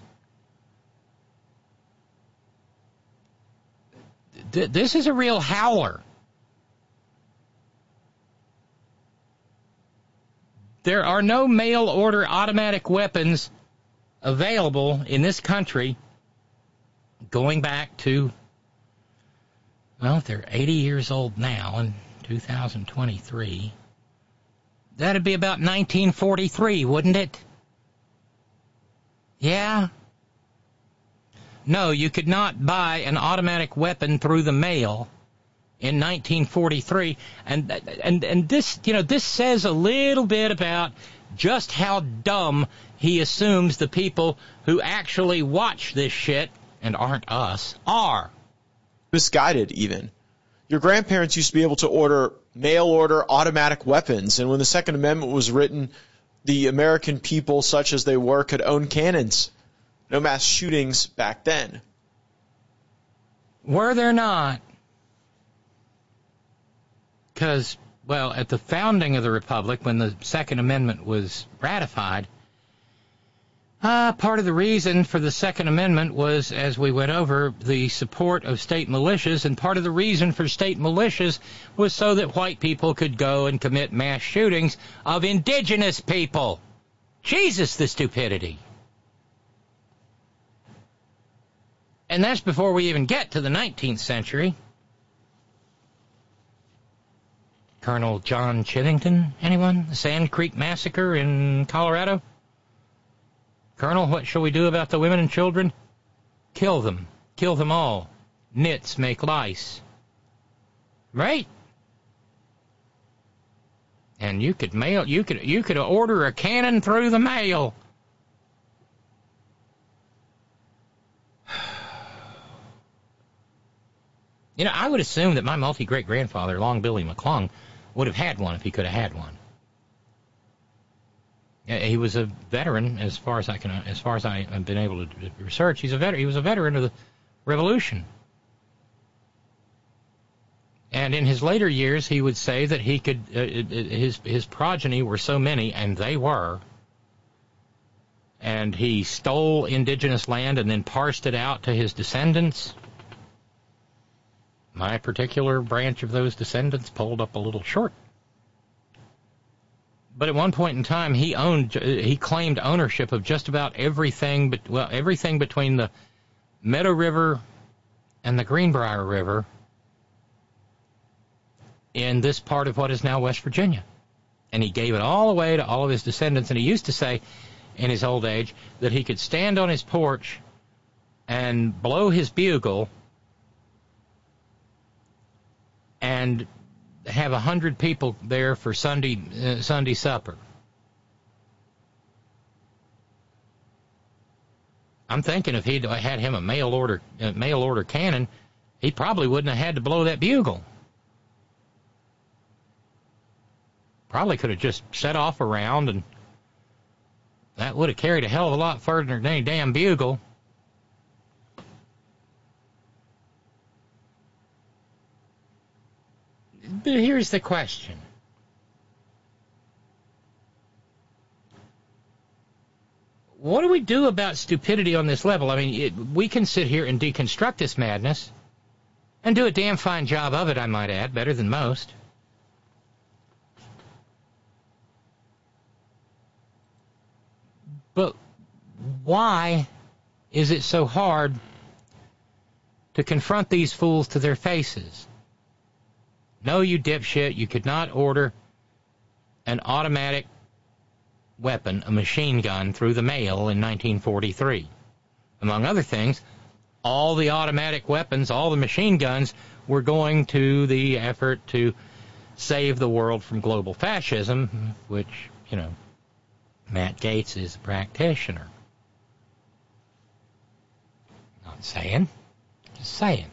This is a real howler. There are no mail-order automatic weapons available in this country going back to, well, if they're 80 years old now in 2023, that'd be about 1943, wouldn't it? Yeah? No, you could not buy an automatic weapon through the mail in 1943, and this, this says a little bit about just how dumb he assumes the people who actually watch this shit, and aren't us, are. Misguided, even. Your grandparents used to be able to order mail-order automatic weapons, and when the Second Amendment was written, the American people, such as they were, could own cannons. No mass shootings back then. Were there not? Because, well, at the founding of the Republic, when the Second Amendment was ratified, part of the reason for the Second Amendment was, as we went over, the support of state militias, and part of the reason for state militias was so that white people could go and commit mass shootings of indigenous people. Jesus, the stupidity. And that's before we even get to the 19th century. Colonel John Chivington, anyone? The Sand Creek Massacre in Colorado? Colonel, what shall we do about the women and children? Kill them. Kill them all. Nits make lice. Right? And you could order a cannon through the mail. I would assume that my multi-great-grandfather, Long Billy McClung, would have had one if he could have had one. He was a veteran, as far as I have been able to research. He was a veteran of the Revolution. And in his later years, he would say that he could, his progeny were so many, and they were, and he stole indigenous land and then parsed it out to his descendants. My particular branch of those descendants pulled up a little short. But at one point in time, he claimed ownership of just about everything, but everything between the Meadow River and the Greenbrier River in this part of what is now West Virginia. And he gave it all away to all of his descendants. And he used to say, in his old age, that he could stand on his porch and blow his bugle and have 100 people there for Sunday supper. I'm thinking if he'd had him a mail order cannon, he probably wouldn't have had to blow that bugle. Probably could have just set off a round, and that would have carried a hell of a lot further than any damn bugle. But here's the question. What do we do about stupidity on this level? I mean, we can sit here and deconstruct this madness and do a damn fine job of it, I might add, better than most. But why is it so hard to confront these fools to their faces? No, you dipshit, you could not order an automatic weapon, a machine gun, through the mail in 1943. Among other things, all the automatic weapons, all the machine guns, were going to the effort to save the world from global fascism, which, you know, Matt Gaetz is a practitioner. Not saying, just saying.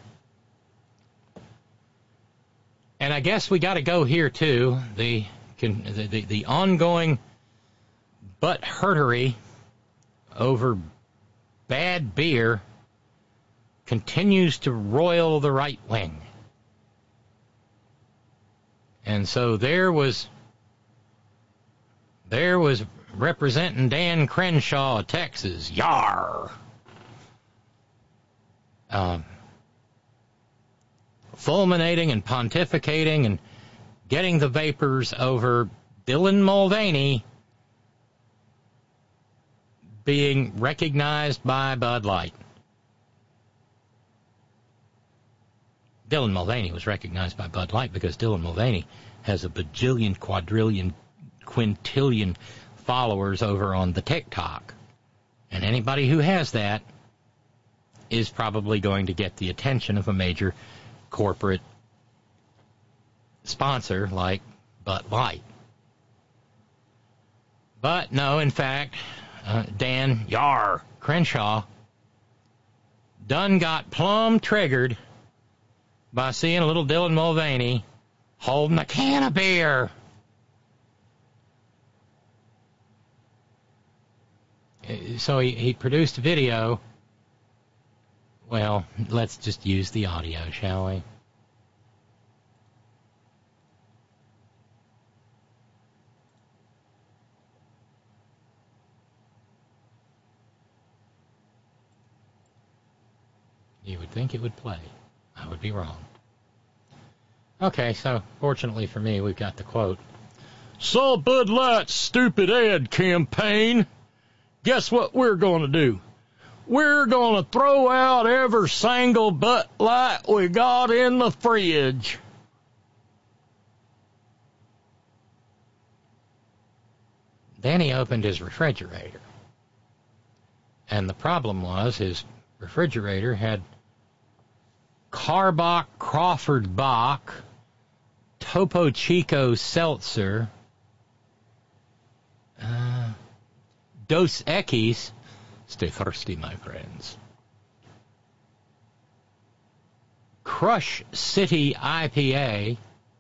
And I guess we got to go here too. The ongoing butt-hurtery over bad beer continues to roil the right wing. And so there was representing Dan Crenshaw of Texas, yar, fulminating and pontificating and getting the vapors over Dylan Mulvaney being recognized by Bud Light. Dylan Mulvaney was recognized by Bud Light because Dylan Mulvaney has a bajillion, quadrillion, quintillion followers over on the TikTok. And anybody who has that is probably going to get the attention of a major corporate sponsor like Bud Light. But no, in fact, Dan Yar Crenshaw done got plumb triggered by seeing a little Dylan Mulvaney holding a can of beer. So he produced a video. Well, let's just use the audio, shall we? You would think it would play. I would be wrong. Okay, so fortunately for me, we've got the quote. So Bud Light's stupid ad campaign, guess what we're going to do? We're going to throw out every single Bud Light we got in the fridge. Then he opened his refrigerator. And the problem was his refrigerator had Karbach Crawford Bach, Topo Chico Seltzer, Dos Equis, stay thirsty, my friends, Crush City IPA,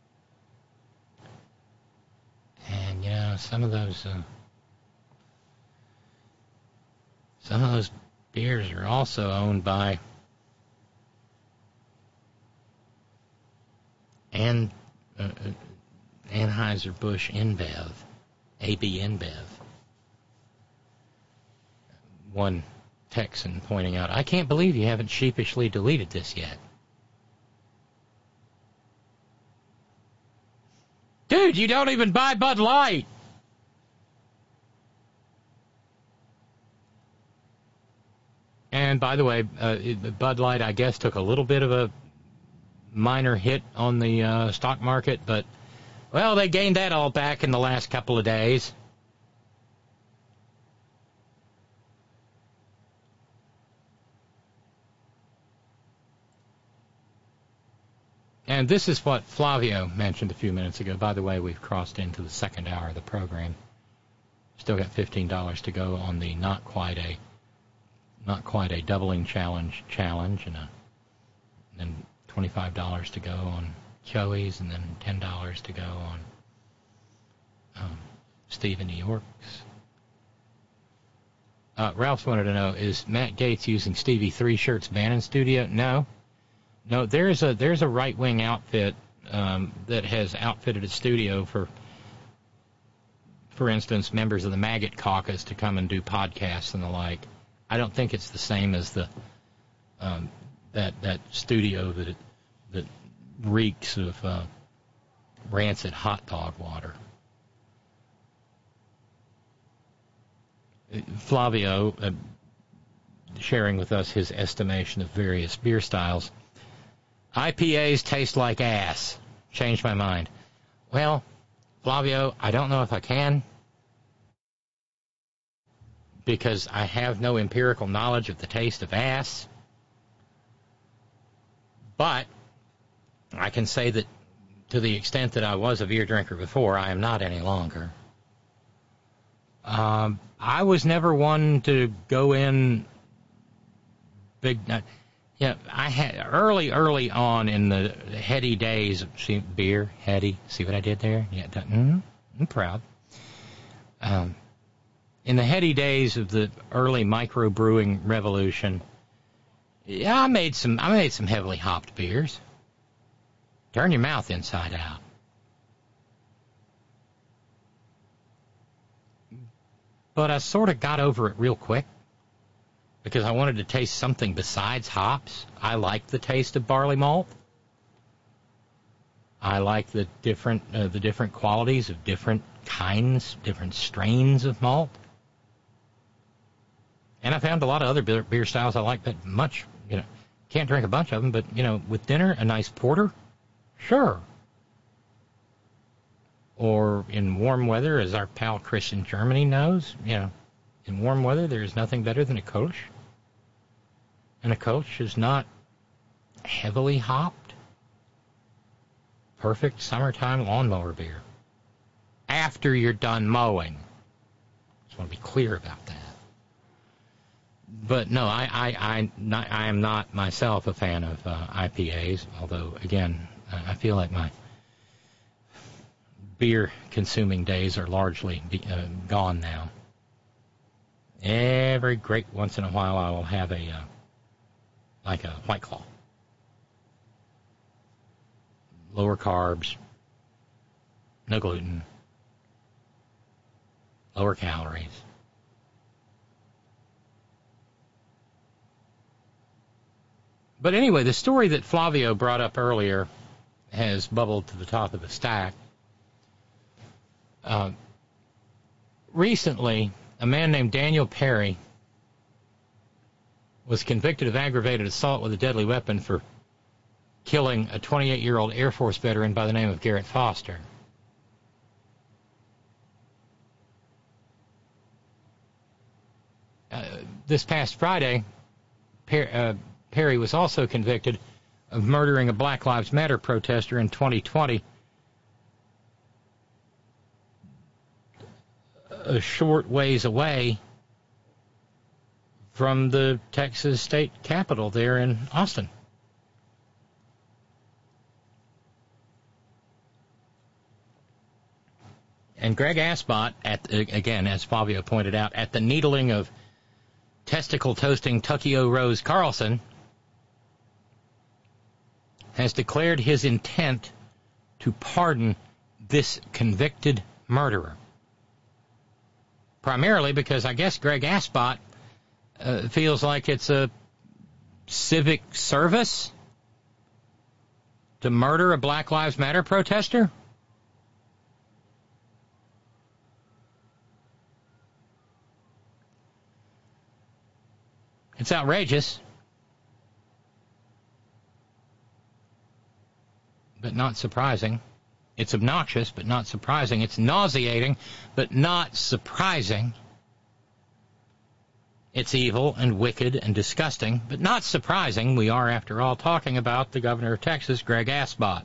and, you know, some of those beers are also owned by and Anheuser-Busch InBev, AB InBev. One Texan pointing out, I can't believe you haven't sheepishly deleted this yet. Dude, you don't even buy Bud Light. And by the way, Bud Light, I guess, took a little bit of a minor hit on the stock market, but, well, they gained that all back in the last couple of days. And this is what Flavio mentioned a few minutes ago. By the way, we've crossed into the second hour of the program. Still got $15 to go on the not quite a doubling challenge, and then $25 to go on Joey's, and then $10 to go on Steve in New York's. Ralph's wanted to know, is Matt Gaetz using Stevie 3 shirts Bannon Studio? No, there's a right-wing outfit that has outfitted a studio for instance, members of the Maggot Caucus to come and do podcasts and the like. I don't think it's the same as the that studio that reeks of rancid hot dog water. Flavio sharing with us his estimation of various beer styles. IPAs taste like ass. Changed my mind. Well, Flavio, I don't know if I can, because I have no empirical knowledge of the taste of ass. But I can say that to the extent that I was a beer drinker before, I am not any longer. I was never one to go in big... Yeah, I had early on in the heady days of beer, heady. See what I did there? Yeah, I'm proud. In the heady days of the early microbrewing revolution, yeah, I made some heavily hopped beers. Turn your mouth inside out. But I sort of got over it real quick, because I wanted to taste something besides hops. I like the taste of barley malt. I like the different qualities of different kinds, different strains of malt. And I found a lot of other beer styles I like that much. Can't drink a bunch of them, but, with dinner, a nice porter, sure. Or in warm weather, as our pal Chris in Germany knows, in warm weather, there is nothing better than a Kolsch. And a Kolsch is not heavily hopped. Perfect summertime lawnmower beer. After you're done mowing. Just want to be clear about that. But no, I am not myself a fan of IPAs, although, again, I feel like my beer-consuming days are largely gone now. Every great once in a while I will have a White Claw. Lower carbs, no gluten, lower calories. But anyway, the story that Flavio brought up earlier has bubbled to the top of the stack. Recently, a man named Daniel Perry was convicted of aggravated assault with a deadly weapon for killing a 28-year-old Air Force veteran by the name of Garrett Foster. This past Friday, Perry was also convicted of murdering a Black Lives Matter protester in 2020, a short ways away from the Texas state capitol there in Austin. And Greg Asbot, again, as Flavio pointed out, at the needling of testicle-toasting Tukio Rose Carlson, has declared his intent to pardon this convicted murderer. Primarily because I guess Greg Asbot feels like it's a civic service to murder a Black Lives Matter protester. It's outrageous, but not surprising. It's obnoxious, but not surprising. It's nauseating, but not surprising. It's evil and wicked and disgusting, but not surprising. We are, after all, talking about the governor of Texas, Greg Asbot.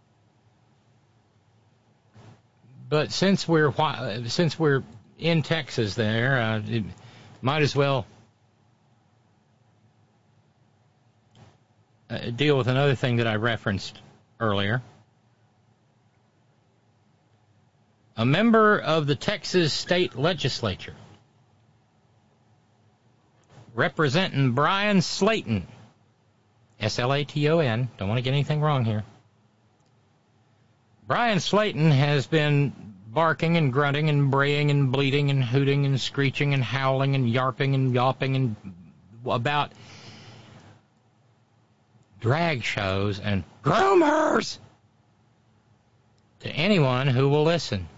But since we're in Texas there, might as well deal with another thing that I referenced earlier. A member of the Texas state legislature, representing Brian Slayton, S-L-A-T-O-N, don't want to get anything wrong here. Brian Slayton has been barking and grunting and braying and bleating and hooting and screeching and howling and yarping and yawping and about drag shows and groomers to anyone who will listen.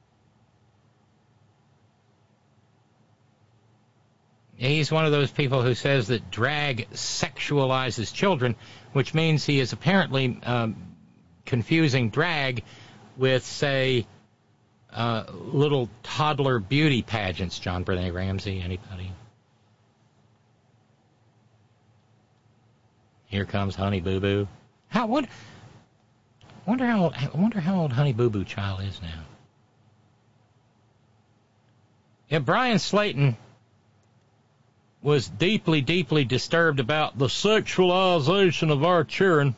He's one of those people who says that drag sexualizes children, which means he is apparently confusing drag with, say, little toddler beauty pageants. John Brené Ramsey, anybody? Here comes Honey Boo Boo. Wonder how old Honey Boo Boo child is now. Yeah, Brian Slayton was deeply, deeply disturbed about the sexualization of our children.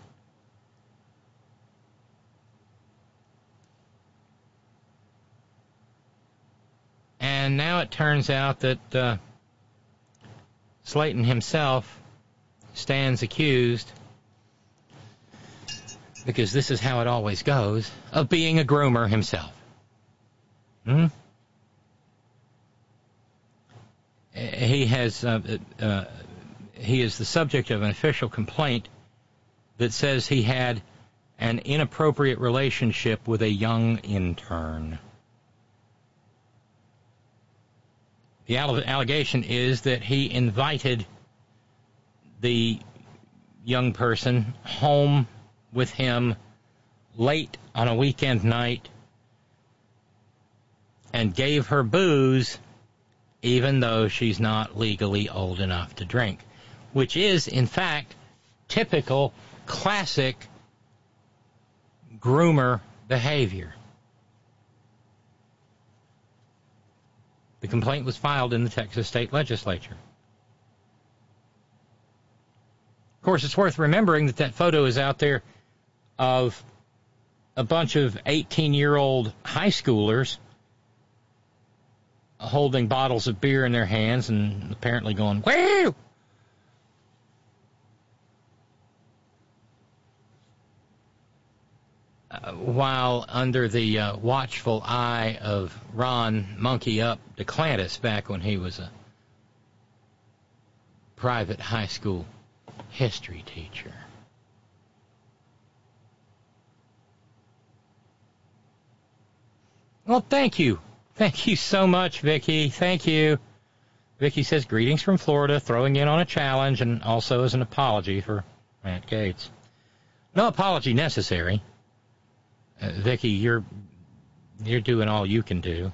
And now it turns out that Slayton himself stands accused, because this is how it always goes, of being a groomer himself. He is the subject of an official complaint that says he had an inappropriate relationship with a young intern. The allegation is that he invited the young person home with him late on a weekend night and gave her booze even though she's not legally old enough to drink, which is, in fact, typical, classic groomer behavior. The complaint was filed in the Texas state legislature. Of course, it's worth remembering that photo is out there of a bunch of 18-year-old high schoolers holding bottles of beer in their hands and apparently going, woo! While under the watchful eye of Ron Monkey Up DeClantis back when he was a private high school history teacher. Well, thank you. Thank you so much, Vicky. Thank you. Vicky says, greetings from Florida, throwing in on a challenge and also as an apology for Matt Gaetz. No apology necessary. Vicky, you're doing all you can do.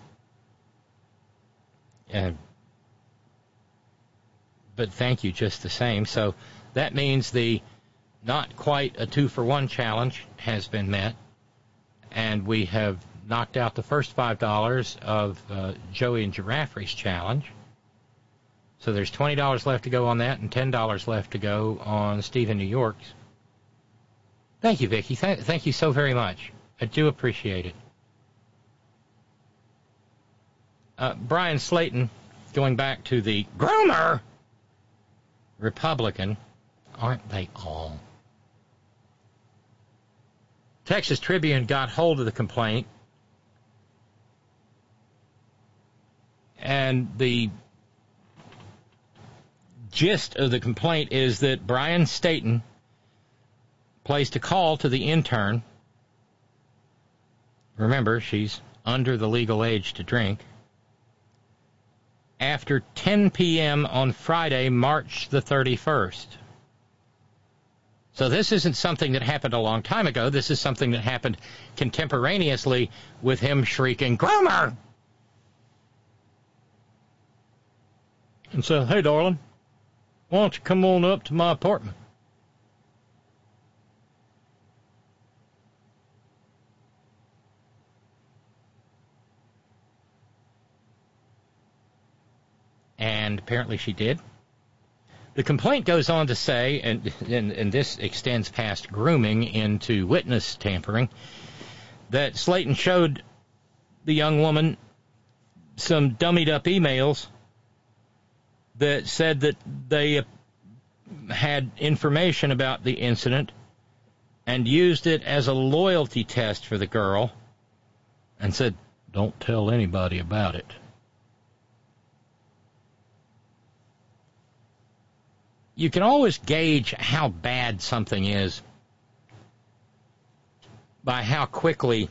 But thank you just the same. So that means the not quite a 2-for-1 challenge has been met, and we have knocked out the first $5 of Joey and Giraffrey's challenge. So there's $20 left to go on that and $10 left to go on Steve in New York's. Thank you, Vicky. Thank you so very much. I do appreciate it. Brian Slayton, going back to the groomer Republican, aren't they all? Texas Tribune got hold of the complaint, and the gist of the complaint is that Brian Staten placed a call to the intern. Remember, she's under the legal age to drink. After 10 p.m. on Friday, March the 31st. So this isn't something that happened a long time ago. This is something that happened contemporaneously with him shrieking, "Groomer!" And said, "Hey, darling, why don't you come on up to my apartment?" And apparently she did. The complaint goes on to say, and this extends past grooming into witness tampering, that Slaton showed the young woman some dummied-up emails that said that they had information about the incident and used it as a loyalty test for the girl and said, "Don't tell anybody about it." You can always gauge how bad something is by how quickly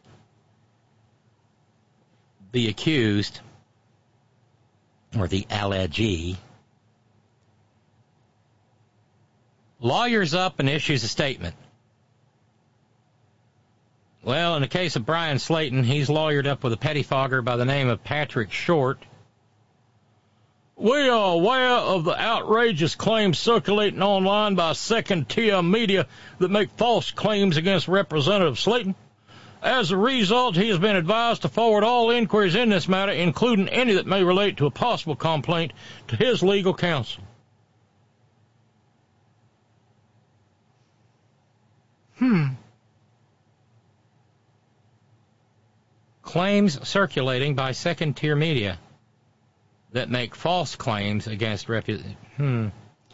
the accused, or the allegee, lawyers up and issues a statement. Well, in the case of Brian Slaton, he's lawyered up with a pettifogger by the name of Patrick Short. "We are aware of the outrageous claims circulating online by second-tier media that make false claims against Representative Slaton. As a result, he has been advised to forward all inquiries in this matter, including any that may relate to a possible complaint, to his legal counsel." Claims circulating by second-tier media that make false claims against That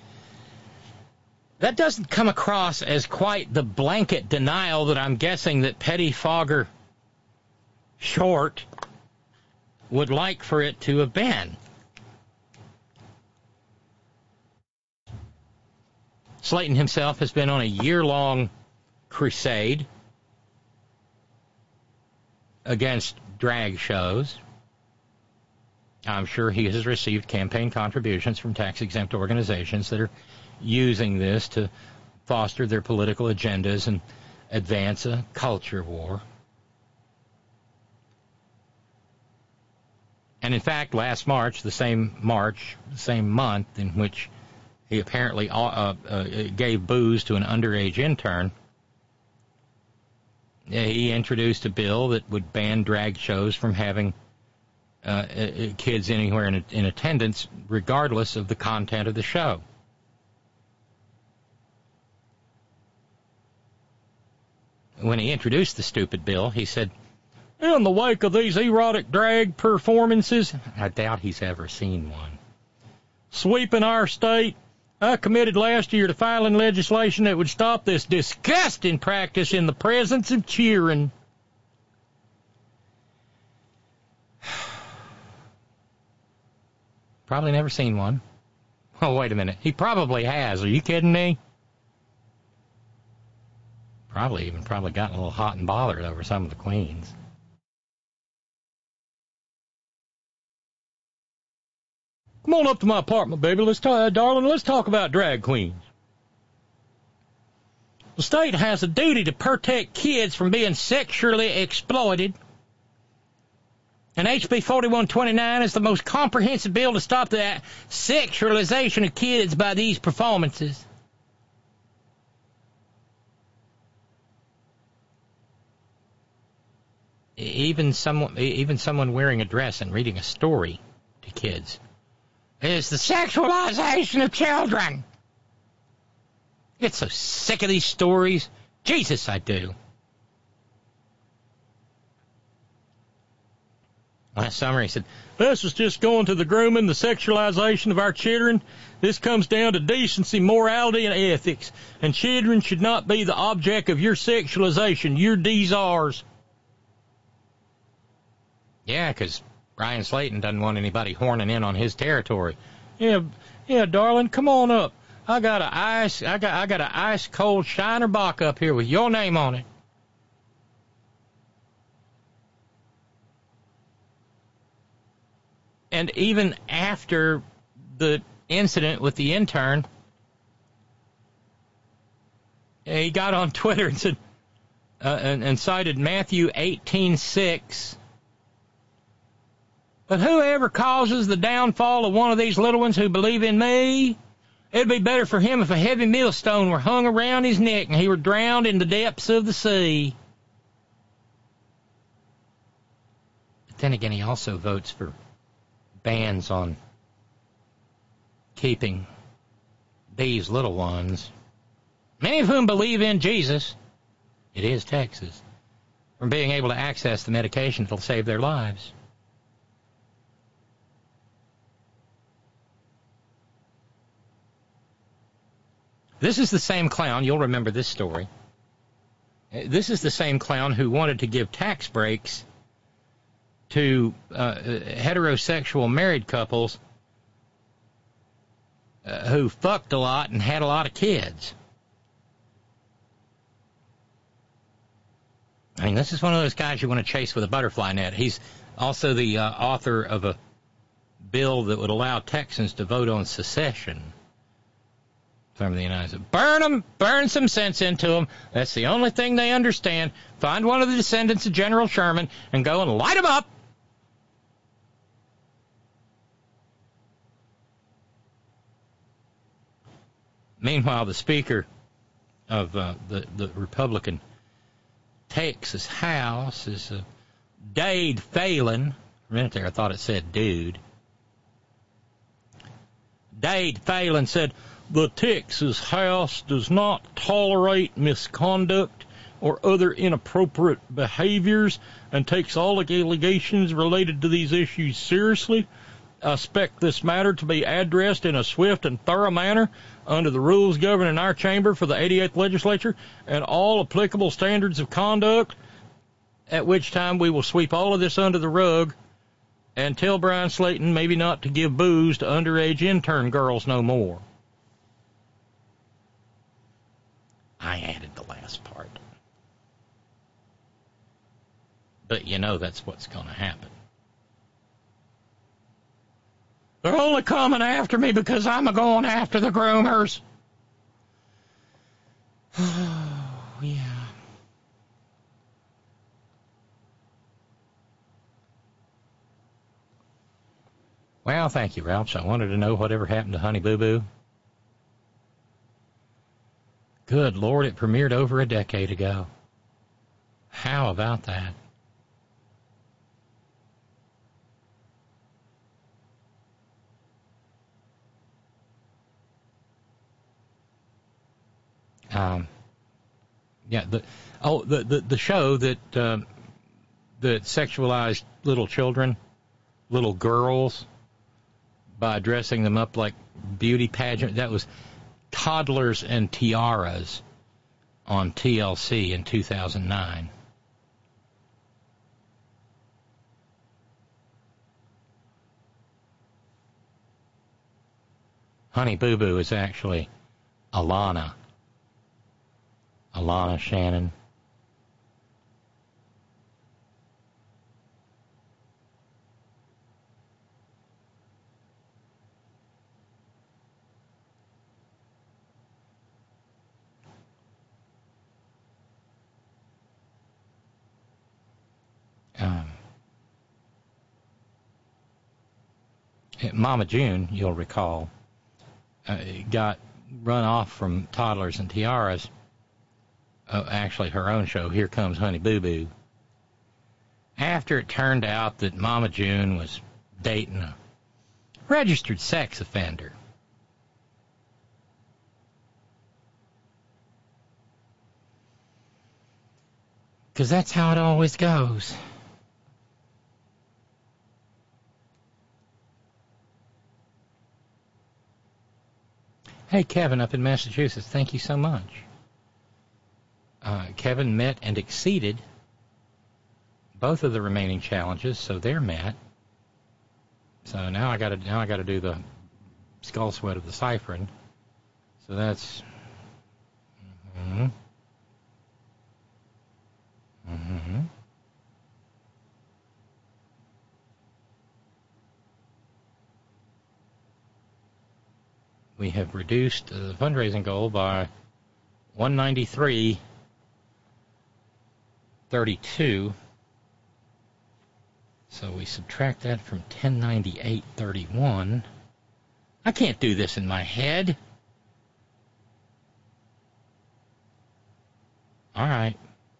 doesn't come across as quite the blanket denial that I'm guessing that pettifogger Short would like for it to have been. Slaton himself has been on a year-long crusade against drag shows. I'm sure he has received campaign contributions from tax-exempt organizations that are using this to foster their political agendas and advance a culture war. And in fact, last March, the same month in which he apparently gave booze to an underage intern, he introduced a bill that would ban drag shows from having kids anywhere in attendance, regardless of the content of the show. When he introduced the stupid bill, he said, "In the wake of these erotic drag performances," I doubt he's ever seen one, "sweeping our state, I committed last year to filing legislation that would stop this disgusting practice in the presence of cheering." Probably never seen one. Oh, wait a minute. He probably has. Are you kidding me? Probably gotten a little hot and bothered over some of the queens. "Come on up to my apartment, baby. Darling, let's talk about drag queens." The state has a duty to protect kids from being sexually exploited. And HB 4129 is the most comprehensive bill to stop the sexualization of kids by these performances. Even someone wearing a dress and reading a story to kids is the sexualization of children. I get so sick of these stories. Jesus, I do. Last summer he said, This is just going to the grooming, the sexualization of our children. This comes down to decency, morality, and ethics. And children should not be the object of your sexualization. Your D's R's. yeah, 'cause Brian Slayton doesn't want anybody horning in on his territory. Yeah, darling, come on up. I got a ice cold Shiner Bock up here with your name on it. And even after the incident with the intern, he got on Twitter and said, and cited Matthew 18:6. But whoever causes the downfall of one of these little ones who believe in me, it'd be better for him if a heavy millstone were hung around his neck and he were drowned in the depths of the sea. But then again, he also votes for bans on keeping these little ones, many of whom believe in Jesus, it is Texas, from being able to access the medication that'll save their lives. This is the same clown, you'll remember this story. This is the same clown who wanted to give tax breaks to heterosexual married couples who fucked a lot and had a lot of kids. I mean, this is one of those guys you want to chase with a butterfly net. He's also the author of a bill that would allow Texans to vote on secession from the United States. Burn them, burn some sense into them. That's the only thing they understand. Find one of the descendants of General Sherman and go and light them up. Meanwhile, the Speaker of the Republican Texas House is Dade Phelan. For a minute there, I thought it said dude. Dade Phelan said, the Texas House does not tolerate misconduct or other inappropriate behaviors and takes all allegations related to these issues seriously. I expect this matter to be addressed in a swift and thorough manner under the rules governing our chamber for the 88th legislature and all applicable standards of conduct, at which time we will sweep all of this under the rug and tell Brian Slayton maybe not to give booze to underage intern girls no more. I added the last part. But you know that's what's going to happen. They're only coming after me because I'm going after the groomers. Oh, yeah. Well, thank you, Ralph. I wanted to know whatever happened to Honey Boo Boo. Good Lord, it premiered over a decade ago. How about that? Yeah, the show that sexualized little children, little girls, by dressing them up like beauty pageant. That was Toddlers and Tiaras on TLC in 2009. Honey Boo Boo is actually Alana Shannon. Mama June, you'll recall, got run off from Toddlers and Tiaras. Actually, her own show, Here Comes Honey Boo Boo, after it turned out that Mama June was dating a registered sex offender. Because that's how it always goes. Hey, Kevin up in Massachusetts, thank you so much. Kevin met and exceeded both of the remaining challenges, so they're met. So now I got to do the skull sweat of the ciphering. So that's. We have reduced the fundraising goal by 193.32. So we subtract that from 1098.31. I can't do this in my head. All right.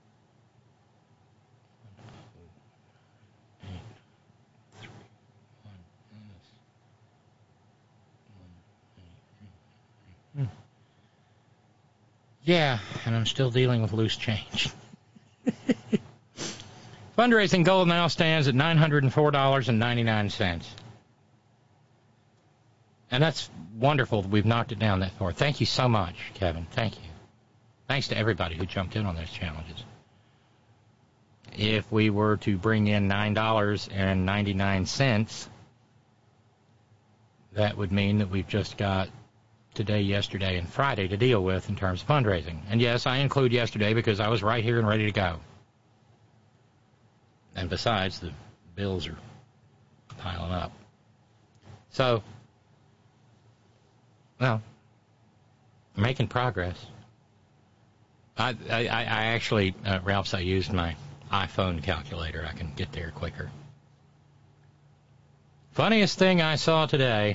Yeah, and I'm still dealing with loose change. Fundraising goal now stands at $904.99. And that's wonderful that we've knocked it down that far. Thank you so much, Kevin. Thank you. Thanks to everybody who jumped in on those challenges. If we were to bring in $9.99, that would mean that we've just got today, yesterday, and Friday to deal with in terms of fundraising. And yes, I include yesterday because I was right here and ready to go. And besides, the bills are piling up. So, well, making progress. I actually, Ralph's, I used my iPhone calculator. I can get there quicker. Funniest thing I saw today,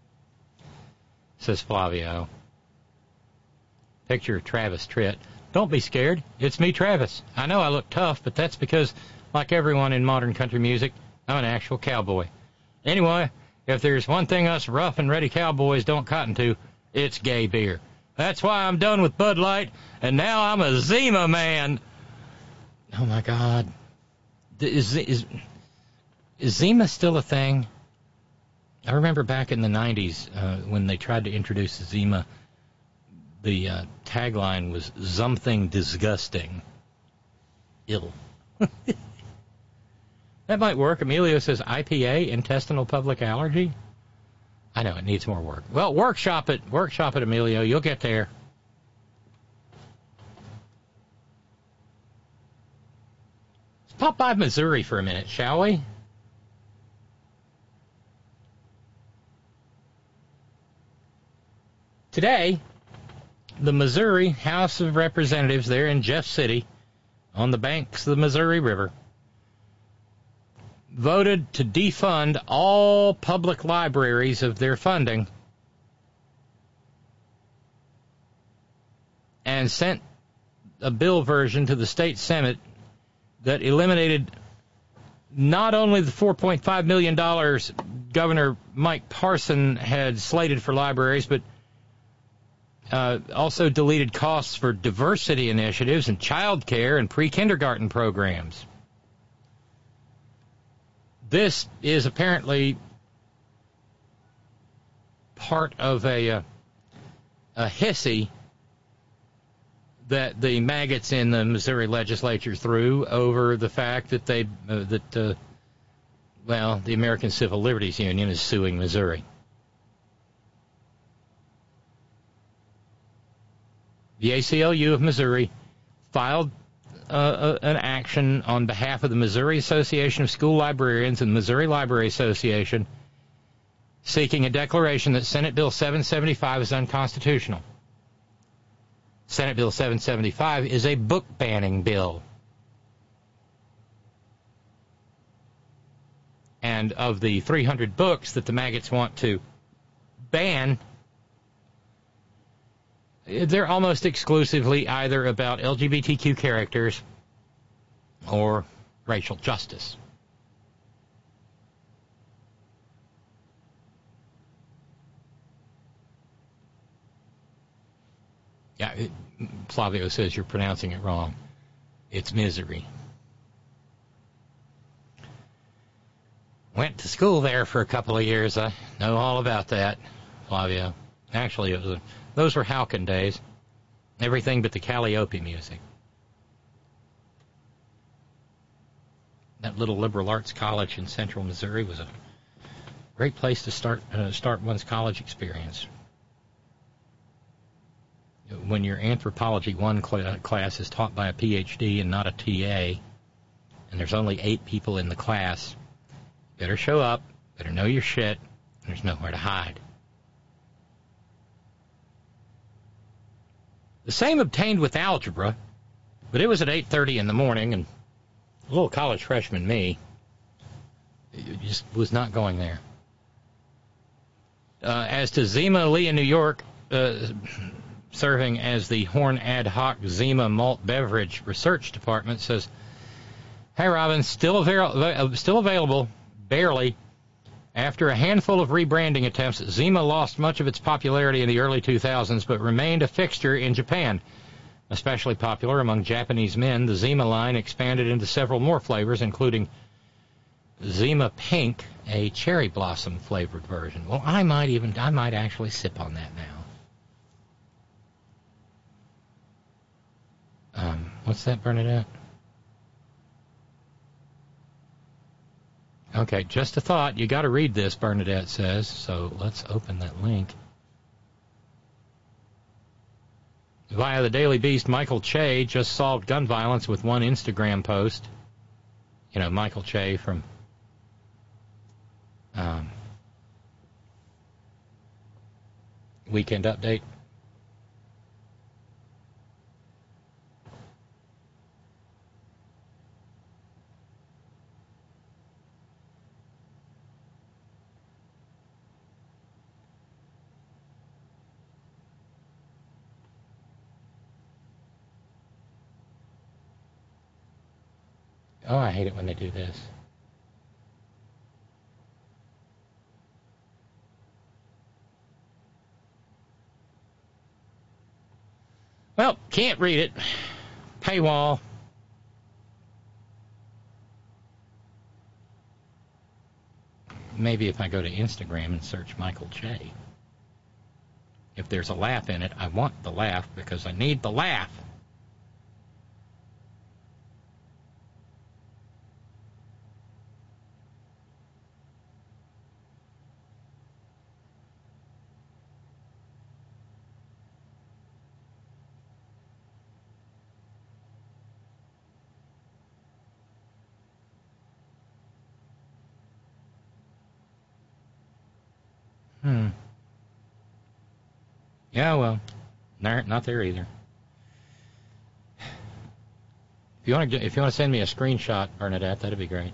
says Flavio. Picture of Travis Tritt. Don't be scared. It's me, Travis. I know I look tough, but that's because, like everyone in modern country music, I'm an actual cowboy. Anyway, if there's one thing us rough and ready cowboys don't cotton to, it's gay beer. That's why I'm done with Bud Light, and now I'm a Zima man. Oh, my God. Is Zima still a thing? I remember back in the 90s when they tried to introduce Zima, the tagline was something disgusting. Ill. That might work. Emilio says IPA, intestinal public allergy. I know, it needs more work. Well, workshop it, Emilio. You'll get there. Let's pop by Missouri for a minute, shall we? Today, the Missouri House of Representatives there in Jeff City, on the banks of the Missouri River, voted to defund all public libraries of their funding and sent a bill version to the state Senate that eliminated not only the $4.5 million Governor Mike Parson had slated for libraries, but also deleted costs for diversity initiatives and child care and pre-kindergarten programs. This is apparently part of a hissy that the maggots in the Missouri legislature threw over the fact that the American Civil Liberties Union is suing Missouri. The ACLU of Missouri filed an action on behalf of the Missouri Association of School Librarians and the Missouri Library Association seeking a declaration that Senate Bill 775 is unconstitutional. Senate Bill 775 is a book banning bill. And of the 300 books that the maggots want to ban, they're almost exclusively either about LGBTQ characters or racial justice. Yeah, Flavio says you're pronouncing it wrong. It's misery. Went to school there for a couple of years. I know all about that, Flavio. Actually, those were Halkin days. Everything but the Calliope music. That little liberal arts college in central Missouri was a great place to start one's college experience. When your Anthropology 1 class is taught by a PhD and not a TA, and there's only 8 people in the class, you better show up, better know your shit, and there's nowhere to hide. The same obtained with algebra, but it was at 8:30 in the morning, and a little college freshman me just was not going there. As to Zima Lee in New York, serving as the Horn Ad Hoc Zima Malt Beverage Research Department, says, "Hey, Robin, still available, barely. After a handful of rebranding attempts, Zima lost much of its popularity in the early 2000s, but remained a fixture in Japan. Especially popular among Japanese men, the Zima line expanded into several more flavors, including Zima Pink, a cherry blossom flavored version." Well, I might actually sip on that now. What's that, Bernadette? Okay, just a thought. You got to read this, Bernadette says. So let's open that link. Via the Daily Beast, Michael Che just solved gun violence with one Instagram post. You know, Michael Che from Weekend Update. Oh, I hate it when they do this. Well, can't read it. Paywall. Maybe if I go to Instagram and search Michael Che. If there's a laugh in it, I want the laugh because I need the laugh. Yeah, well, not there either. If you want to send me a screenshot, Bernadette, that'd be great.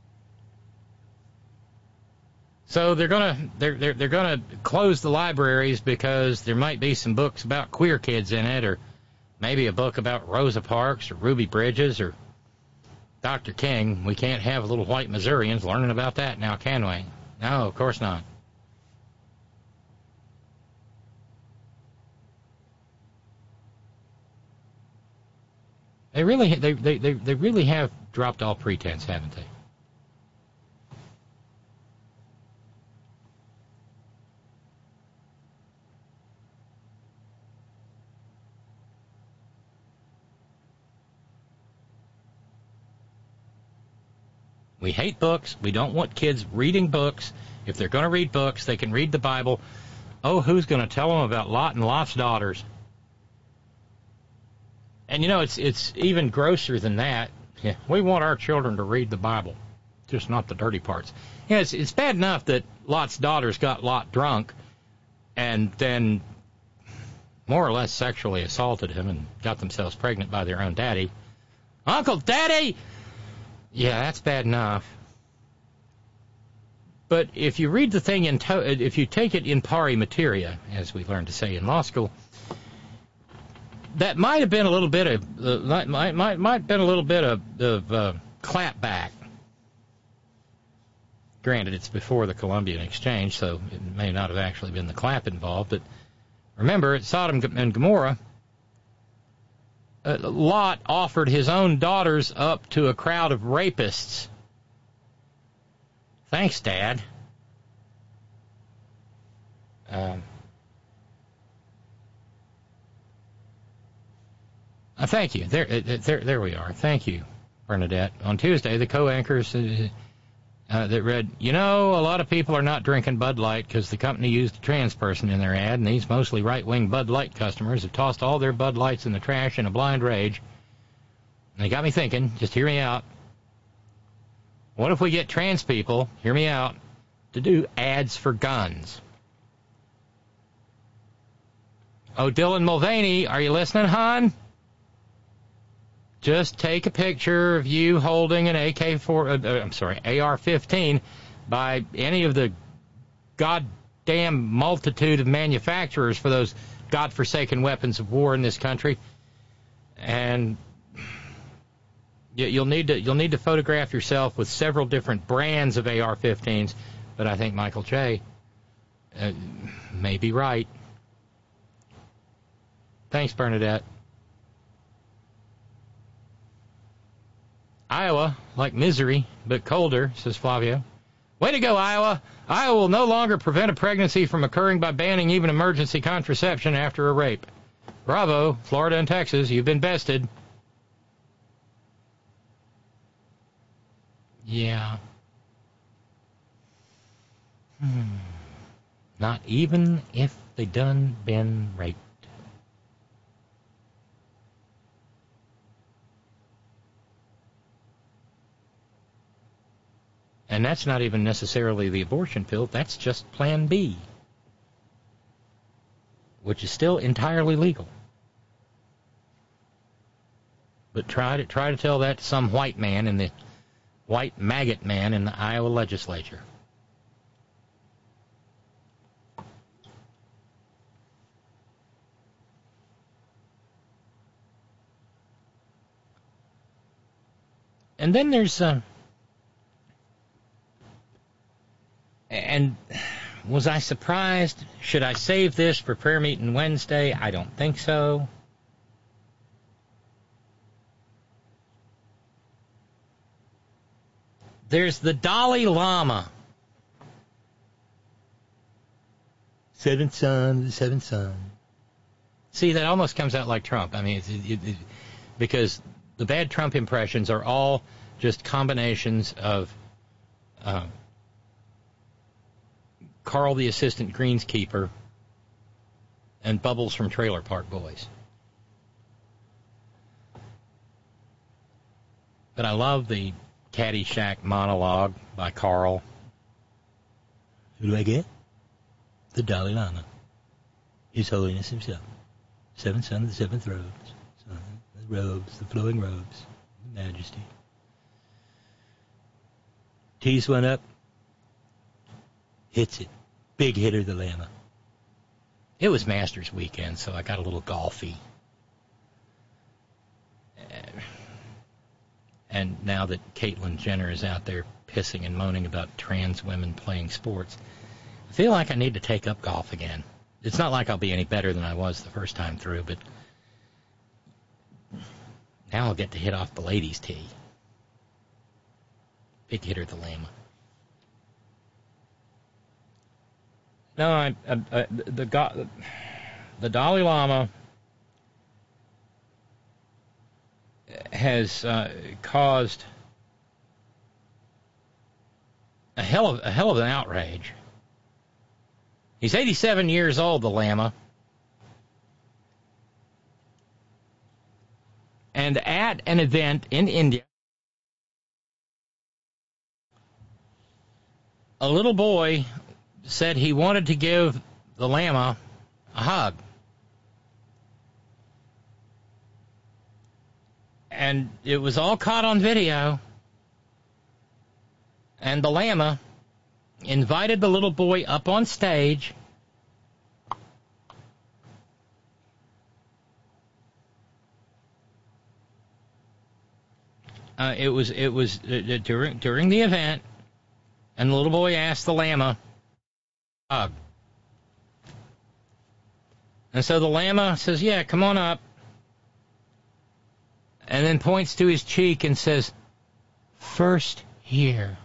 So they're gonna close the libraries because there might be some books about queer kids in it, or maybe a book about Rosa Parks or Ruby Bridges or Dr. King. We can't have little white Missourians learning about that now, can we? No, of course not. They really have dropped all pretense, haven't they? We hate books. We don't want kids reading books. If they're going to read books, they can read the Bible. Oh, who's going to tell them about Lot and Lot's daughters? And, you know, it's even grosser than that. Yeah, we want our children to read the Bible, just not the dirty parts. Yeah, it's bad enough that Lot's daughters got Lot drunk and then more or less sexually assaulted him and got themselves pregnant by their own daddy. Uncle Daddy! Yeah, that's bad enough. But if you read the thing if you take it in pari materia, as we learned to say in law school, that might have been a little bit of clapback. Granted, it's before the Columbian Exchange, so it may not have actually been the clap involved. But remember, at Sodom and Gomorrah, Lot offered his own daughters up to a crowd of rapists. Thanks, Dad. Thank you. There we are. Thank you, Bernadette. On Tuesday, the co-anchors that read, a lot of people are not drinking Bud Light because the company used a trans person in their ad, and these mostly right-wing Bud Light customers have tossed all their Bud Lights in the trash in a blind rage. And they got me thinking, just hear me out. What if we get trans people, hear me out, to do ads for guns? Oh, Dylan Mulvaney, are you listening, hon? Just take a picture of you holding an AR-15 by any of the goddamn multitude of manufacturers for those godforsaken weapons of war in this country, and you'll need to photograph yourself with several different brands of AR-15s. But I think Michael J. May be right. Thanks, Bernadette. Iowa, like misery, but colder, says Flavio. Way to go, Iowa. Iowa will no longer prevent a pregnancy from occurring by banning even emergency contraception after a rape. Bravo, Florida and Texas, you've been bested. Yeah. Not even if they done been raped. And that's not even necessarily the abortion pill, that's just Plan B, which is still entirely legal. But try to tell that to some white man in the white maggot man in the Iowa legislature. And then there's and was I surprised? Should I save this for prayer meeting Wednesday? I don't think so. There's the Dalai Lama. Seventh son, the seventh son. See, that almost comes out like Trump. I mean, because the bad Trump impressions are all just combinations of Carl the Assistant Greenskeeper and Bubbles from Trailer Park Boys. But I love the Caddyshack monologue by Carl. Who do I get? The Dalai Lama. His Holiness himself. Seventh son of the seventh robes. The robes, the flowing robes, majesty. Tees one up. Hits it. Big hitter, the Lama. It was Masters weekend, so I got a little golfy. And now that Caitlyn Jenner is out there pissing and moaning about trans women playing sports, I feel like I need to take up golf again. It's not like I'll be any better than I was the first time through, but now I'll get to hit off the ladies' tee. Big hitter, the Lama. No, the Dalai Lama has caused a hell of an outrage. He's 87 years old, the Lama. And at an event in India, a little boy said he wanted to give the Lama a hug. And it was all caught on video. And the Lama invited the little boy up on stage. It was during the event, and the little boy asked the Lama hug. And so the Lama says, "Yeah, come on up." And then points to his cheek and says, "First here."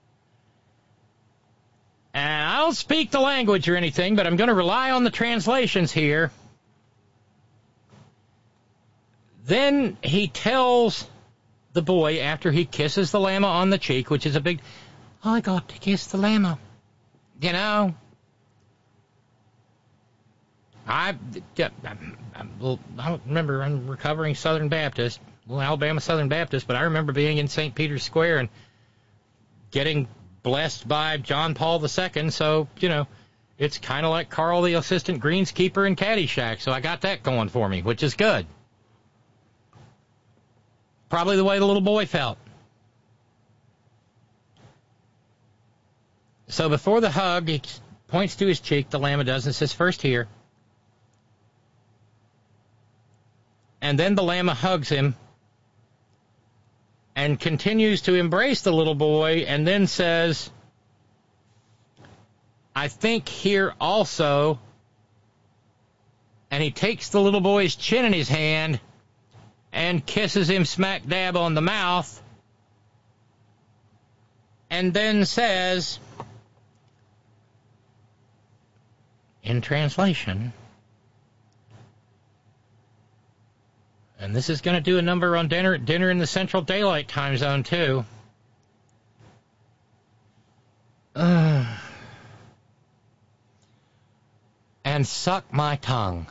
And I don't speak the language or anything, but I'm going to rely on the translations here. Then he tells the boy, after he kisses the llama on the cheek, which is a big, I got to kiss the llama. You know, I don't remember. I'm a recovering Southern Baptist, Alabama Southern Baptist, but I remember being in St. Peter's Square and getting blessed by John Paul II. So, you know, it's kind of like Carl the assistant greenskeeper in Caddyshack. So I got that going for me, which is good. Probably the way the little boy felt. So before the hug, he points to his cheek, the llama does, and says, first here. And then the llama hugs him and continues to embrace the little boy and then says, I think here also. And he takes the little boy's chin in his hand and kisses him smack dab on the mouth, and then says, in translation, and this is going to do a number on dinner in the Central Daylight Time Zone, too. And suck my tongue.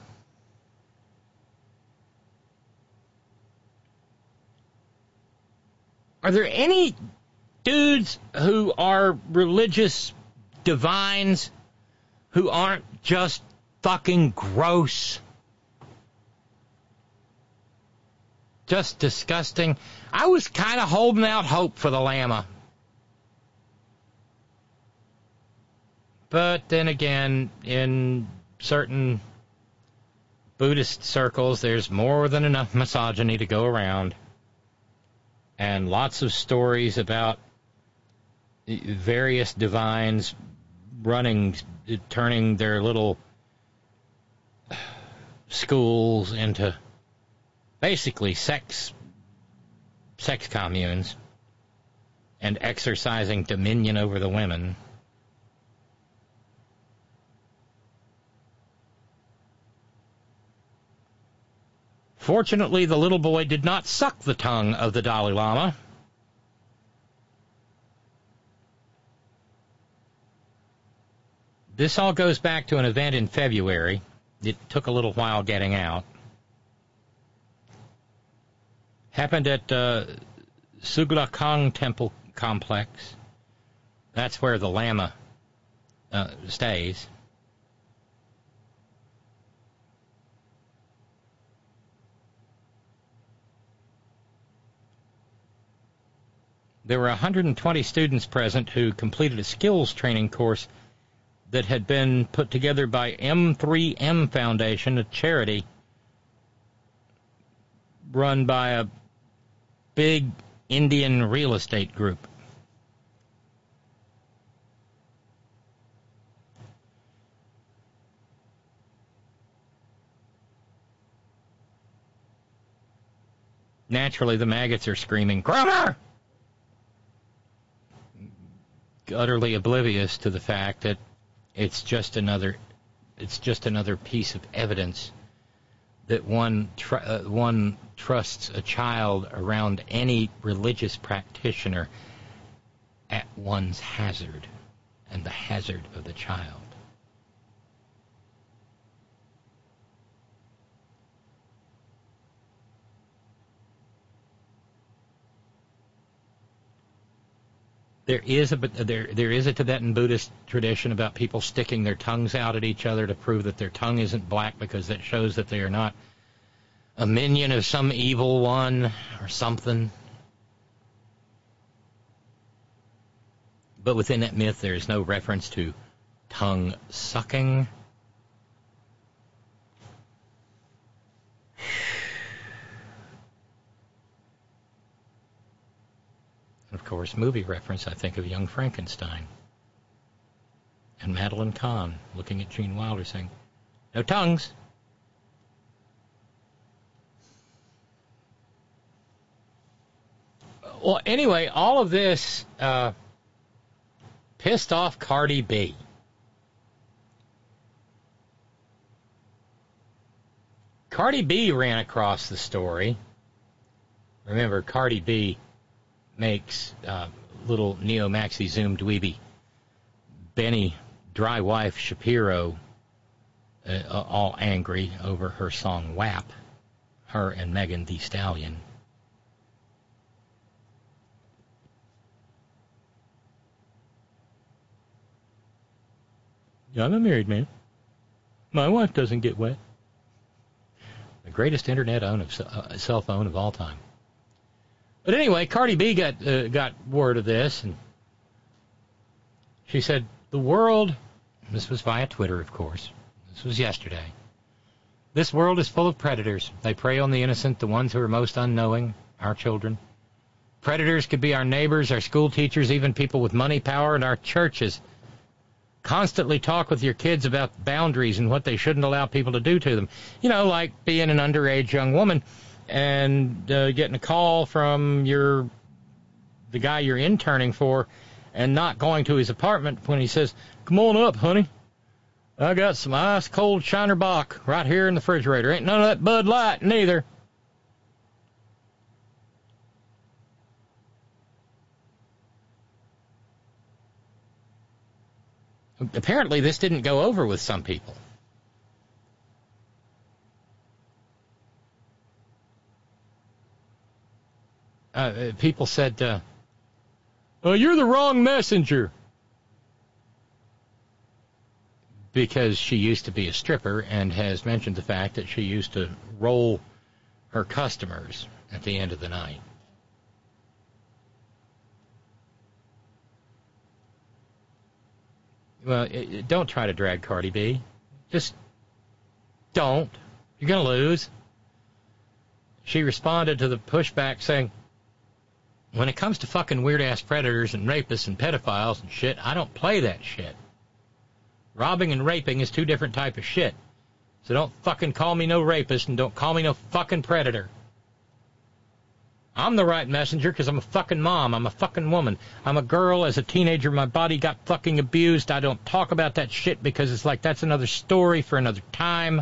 Are there any dudes who are religious divines who aren't just fucking gross? Just disgusting. I was kind of holding out hope for the llama. But then again, in certain Buddhist circles, there's more than enough misogyny to go around. And lots of stories about various divines turning their little schools into basically sex communes and exercising dominion over the women. Fortunately, the little boy did not suck the tongue of the Dalai Lama. This all goes back to an event in February. It took a little while getting out. Happened at Suglakang Temple Complex. That's where the Lama stays. There were 120 students present who completed a skills training course that had been put together by M3M Foundation, a charity run by a big Indian real estate group. Naturally, the maggots are screaming, "Groner!" Utterly oblivious to the fact that it's just another piece of evidence that one trusts a child around any religious practitioner at one's hazard and the hazard of the child. There is a Tibetan Buddhist tradition about people sticking their tongues out at each other to prove that their tongue isn't black, because that shows that they are not a minion of some evil one or something. But within that myth, there is no reference to tongue sucking. Of course, movie reference, I think of Young Frankenstein. And Madeline Kahn looking at Gene Wilder saying, "No tongues." Well, anyway, all of this pissed off Cardi B. Cardi B ran across the story Remember, Cardi B makes little neo-maxi zoom dweeby Benny Dry Wife Shapiro all angry over her song WAP, her and Megan Thee Stallion. I'm a married man. My wife doesn't get wet. The greatest internet cell phone of all time. But anyway, Cardi B got word of this, and she said, the world, this was via Twitter, of course. This was yesterday. This world is full of predators. They prey on the innocent, the ones who are most unknowing, our children. Predators could be our neighbors, our school teachers, even people with money, power, and our churches. Constantly talk with your kids about boundaries and what they shouldn't allow people to do to them. You know, like being an underage young woman and getting a call from the guy you're interning for and not going to his apartment when he says, come on up, honey. I got some ice-cold Shiner Bock right here in the refrigerator. Ain't none of that Bud Light neither. Apparently, this didn't go over with some people. People said, oh, you're the wrong messenger. Because she used to be a stripper and has mentioned the fact that she used to roll her customers at the end of the night. Well, don't try to drag Cardi B. Just don't. You're going to lose. She responded to the pushback saying, when it comes to fucking weird-ass predators and rapists and pedophiles and shit, I don't play that shit. Robbing and raping is two different types of shit. So don't fucking call me no rapist and don't call me no fucking predator. I'm the right messenger because I'm a fucking mom. I'm a fucking woman. I'm a girl. As a teenager, my body got fucking abused. I don't talk about that shit because it's like that's another story for another time.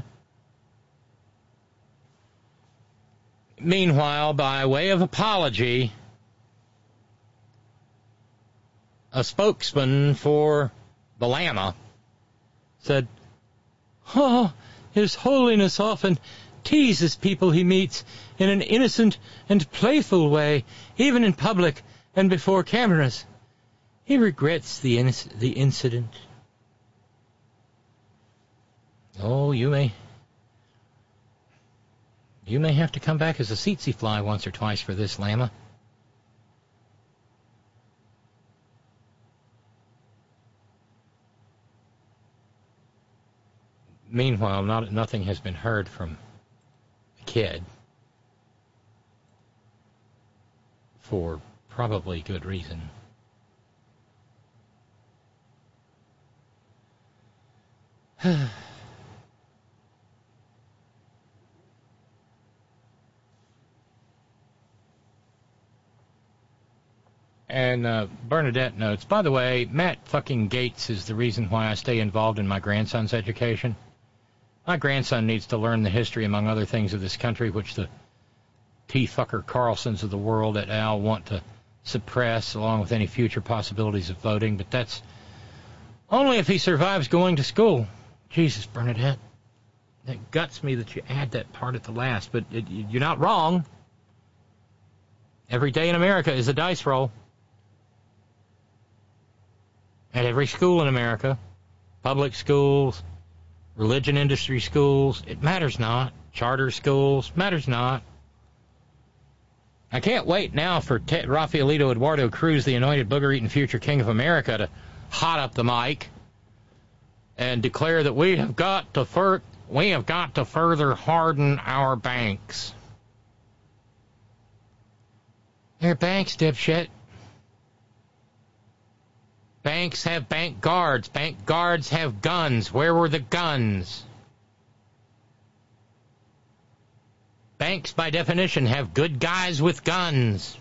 Meanwhile, by way of apology, a spokesman for the Lama said, oh, His Holiness often teases people he meets in an innocent and playful way, even in public and before cameras. He regrets the incident. Oh, you may have to come back as a tsetse fly once or twice for this, Lama. Meanwhile, nothing has been heard from the kid for probably good reason. And Bernadette notes, by the way, Matt fucking Gaetz is the reason why I stay involved in my grandson's education. My grandson needs to learn the history, among other things, of this country, which the T-fucker Carlsons of the world et al. Want to suppress, along with any future possibilities of voting. But that's only if he survives going to school. Jesus, Bernadette. That guts me that you add that part at the last. But you're not wrong. Every day in America is a dice roll. At every school in America, public schools, religion industry schools, it matters not. Charter schools, matters not. I can't wait now for Rafaelito Eduardo Cruz, the anointed booger-eating future king of America, to hot up the mic and declare that we have got to further harden our banks. They're banks, dipshit. Banks have bank guards. Bank guards have guns. Where were the guns? Banks, by definition, have good guys with guns.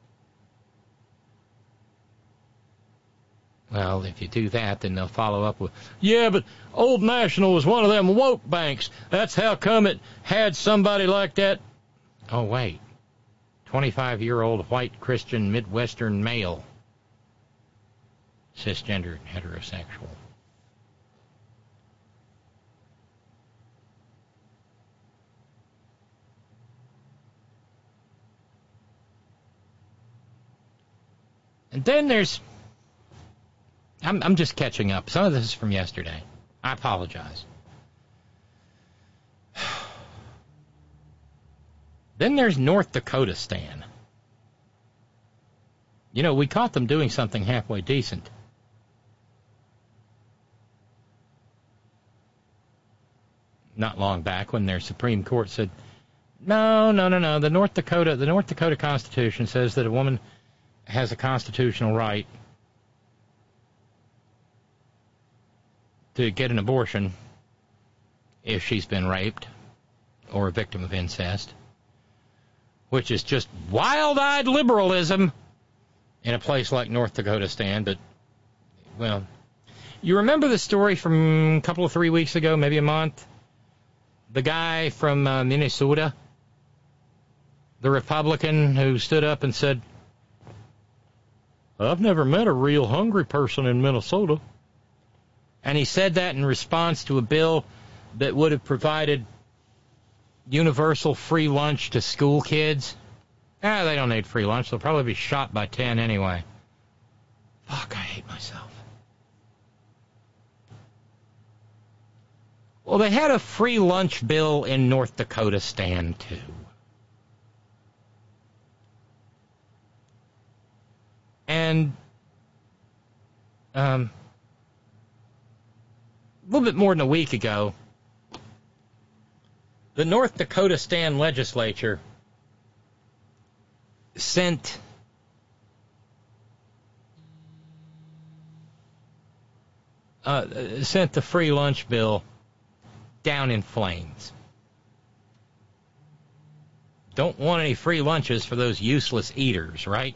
Well, if you do that, then they'll follow up with, yeah, but Old National was one of them woke banks. That's how come it had somebody like that. Oh, wait. 25-year-old white Christian Midwestern male, cisgender, heterosexual. And then there's... I'm just catching up. Some of this is from yesterday. I apologize. Then there's North Dakota Stan. You know, we caught them doing something halfway decent. Not long back when their Supreme Court said, no. The North Dakota Constitution says that a woman has a constitutional right to get an abortion if she's been raped or a victim of incest, which is just wild-eyed liberalism in a place like North Dakota Stan. But, well, you remember the story from a couple of 3 weeks ago, maybe a month? The guy from Minnesota, the Republican who stood up and said, I've never met a real hungry person in Minnesota. And he said that in response to a bill that would have provided universal free lunch to school kids. They don't need free lunch. They'll probably be shot by 10 anyway. Fuck, I hate myself. Well, they had a free lunch bill in North Dakota Stan, too. And a little bit more than a week ago, the North Dakota Stan legislature sent the free lunch bill down in flames. Don't want any free lunches for those useless eaters, right?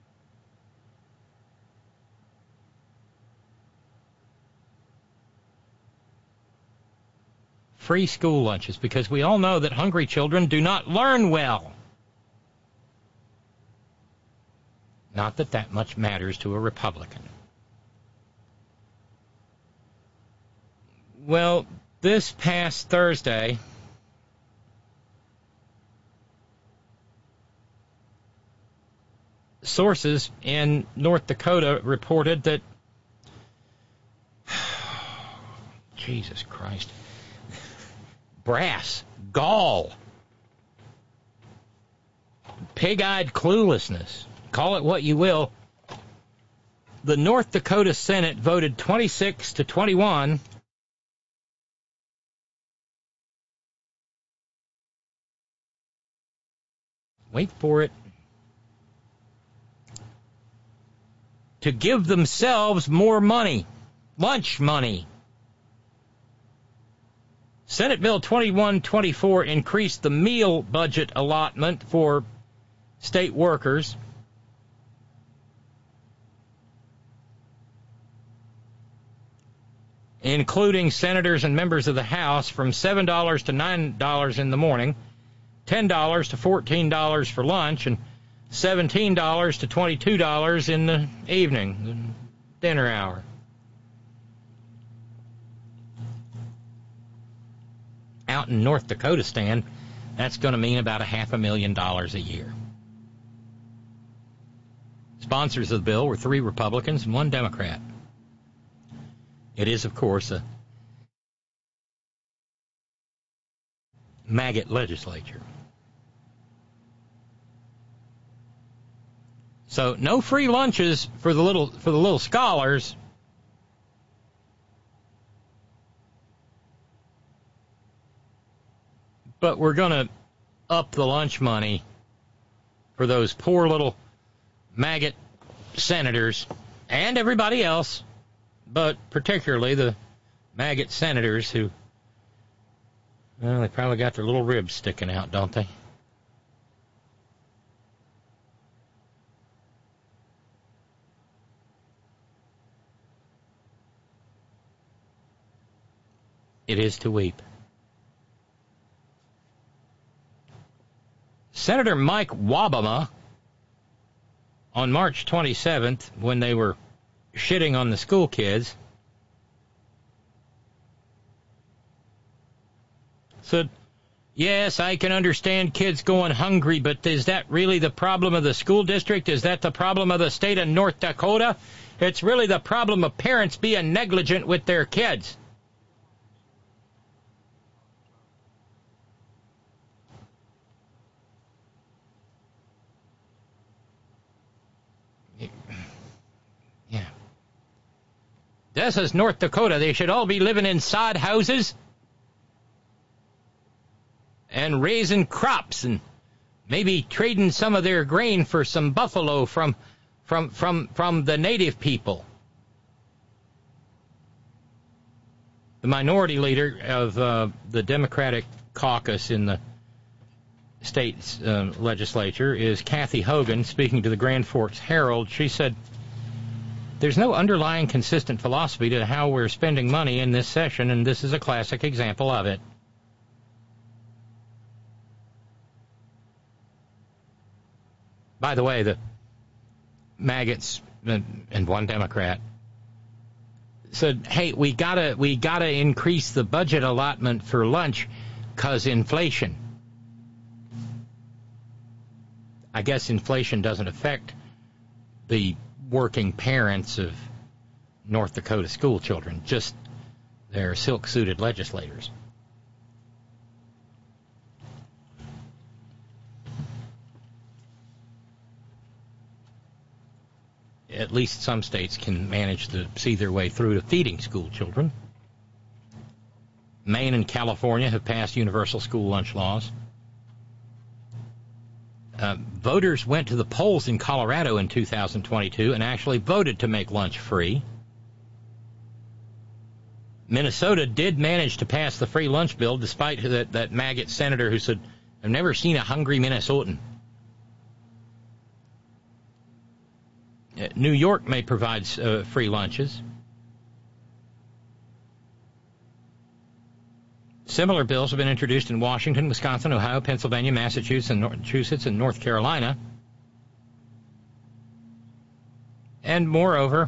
Free school lunches, because we all know that hungry children do not learn well. Not that that much matters to a Republican. Well, this past Thursday, sources in North Dakota reported that, Jesus Christ, brass, gall, pig-eyed cluelessness, call it what you will. The North Dakota Senate voted 26 to 21 wait for it, to give themselves more money, lunch money. Senate Bill 2124 increased the meal budget allotment for state workers. Including senators and members of the House, from $7 to $9 in the morning, $10 to $14 for lunch, and $17 to $22 in the evening, the dinner hour. Out in North Dakota Stan, that's going to mean about $500,000 a year. Sponsors of the bill were 3 Republicans and 1 Democrat. It is, of course, a maggot legislature. So no free lunches for the little scholars. But we're going to up the lunch money for those poor little maggot senators and everybody else, but particularly the maggot senators who, well, they probably got their little ribs sticking out, don't they? It is to weep. Senator Mike Obama, on March 27th, when they were shitting on the school kids, said, yes, I can understand kids going hungry, but is that really the problem of the school district? Is that the problem of the state of North Dakota? It's really the problem of parents being negligent with their kids. Yeah. This is North Dakota. They should all be living in sod houses and raising crops and maybe trading some of their grain for some buffalo from the native people. The minority leader of the Democratic caucus in the state's legislature is Kathy Hogan, speaking to the Grand Forks Herald. She said, there's no underlying consistent philosophy to how we're spending money in this session, and this is a classic example of it. By the way, the maggots and one Democrat said, hey, we gotta increase the budget allotment for lunch 'cause inflation. I guess inflation doesn't affect the working parents of North Dakota school children, just their silk-suited legislators. At least some states can manage to see their way through to feeding school children. Maine and California have passed universal school lunch laws. Voters went to the polls in Colorado in 2022 and actually voted to make lunch free. Minnesota did manage to pass the free lunch bill, despite that maggot senator who said, I've never seen a hungry Minnesotan. New York may provide free lunches. Similar bills have been introduced in Washington, Wisconsin, Ohio, Pennsylvania, Massachusetts, and North Carolina. And moreover,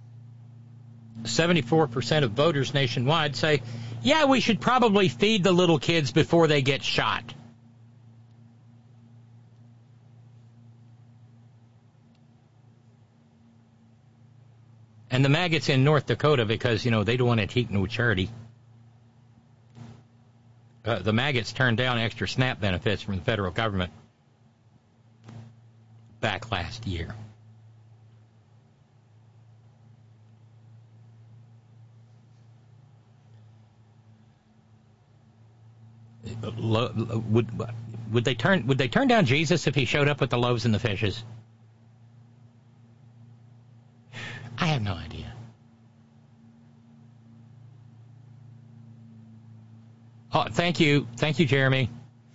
74% of voters nationwide say, yeah, we should probably feed the little kids before they get shot. And the maggots in North Dakota, because, they don't want to take no charity. The maggots turned down extra SNAP benefits from the federal government back last year. Would they turn down Jesus if he showed up with the loaves and the fishes? I have no idea. Oh, thank you, Jeremy.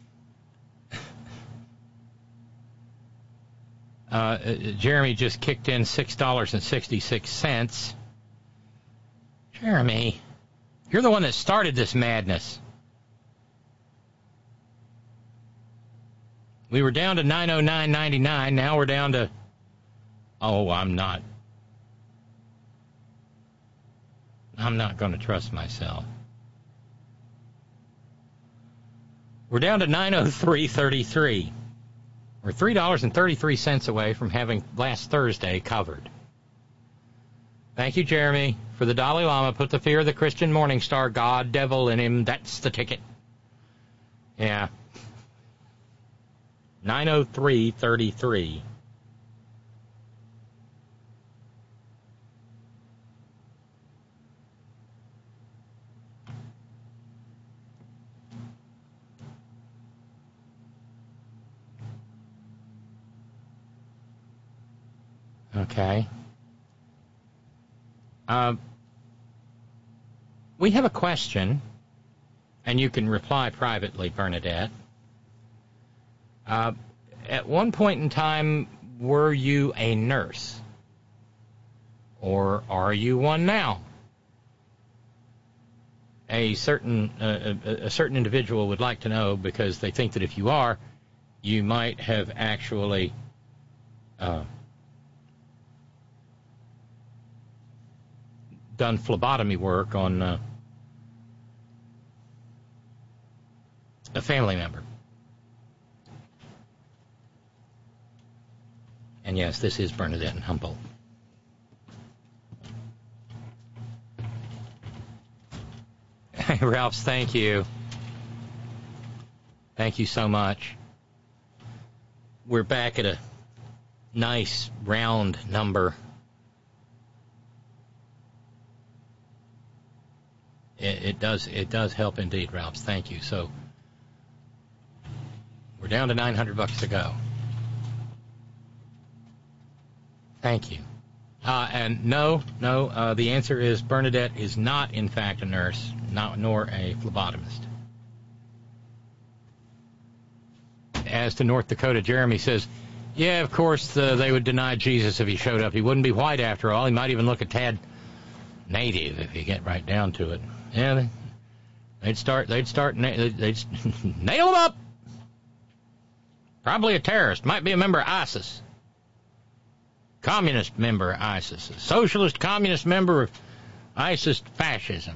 Jeremy just kicked in $6.66. Jeremy, you're the one that started this madness. We were down to $909.99. Now we're down to... Oh, I'm not going to trust myself. We're down to $903.33. We're $3.33 away from having last Thursday covered. Thank you, Jeremy, for the Dalai Lama. Put the fear of the Christian morning star, God, devil in him. That's the ticket. Yeah. 903.33. Okay. We have a question, and you can reply privately, Bernadette. At one point in time, were you a nurse? Or are you one now? A certain individual would like to know, because they think that if you are, you might have actually done phlebotomy work on a family member. And yes, this is Bernadette and Humboldt. Hey, Ralphs, thank you. Thank you so much. We're back at a nice round number. It does help indeed, Ralphs. Thank you. So we're down to $900 to go. Thank you. And no, the answer is Bernadette is not, in fact, a nurse, nor a phlebotomist. As to North Dakota, Jeremy says, yeah, of course, they would deny Jesus if he showed up. He wouldn't be white after all. He might even look a tad native if you get right down to it. Yeah, they'd nail him up. Probably a terrorist. Might be a member of ISIS. Communist member of ISIS. A socialist communist member of ISIS fascism.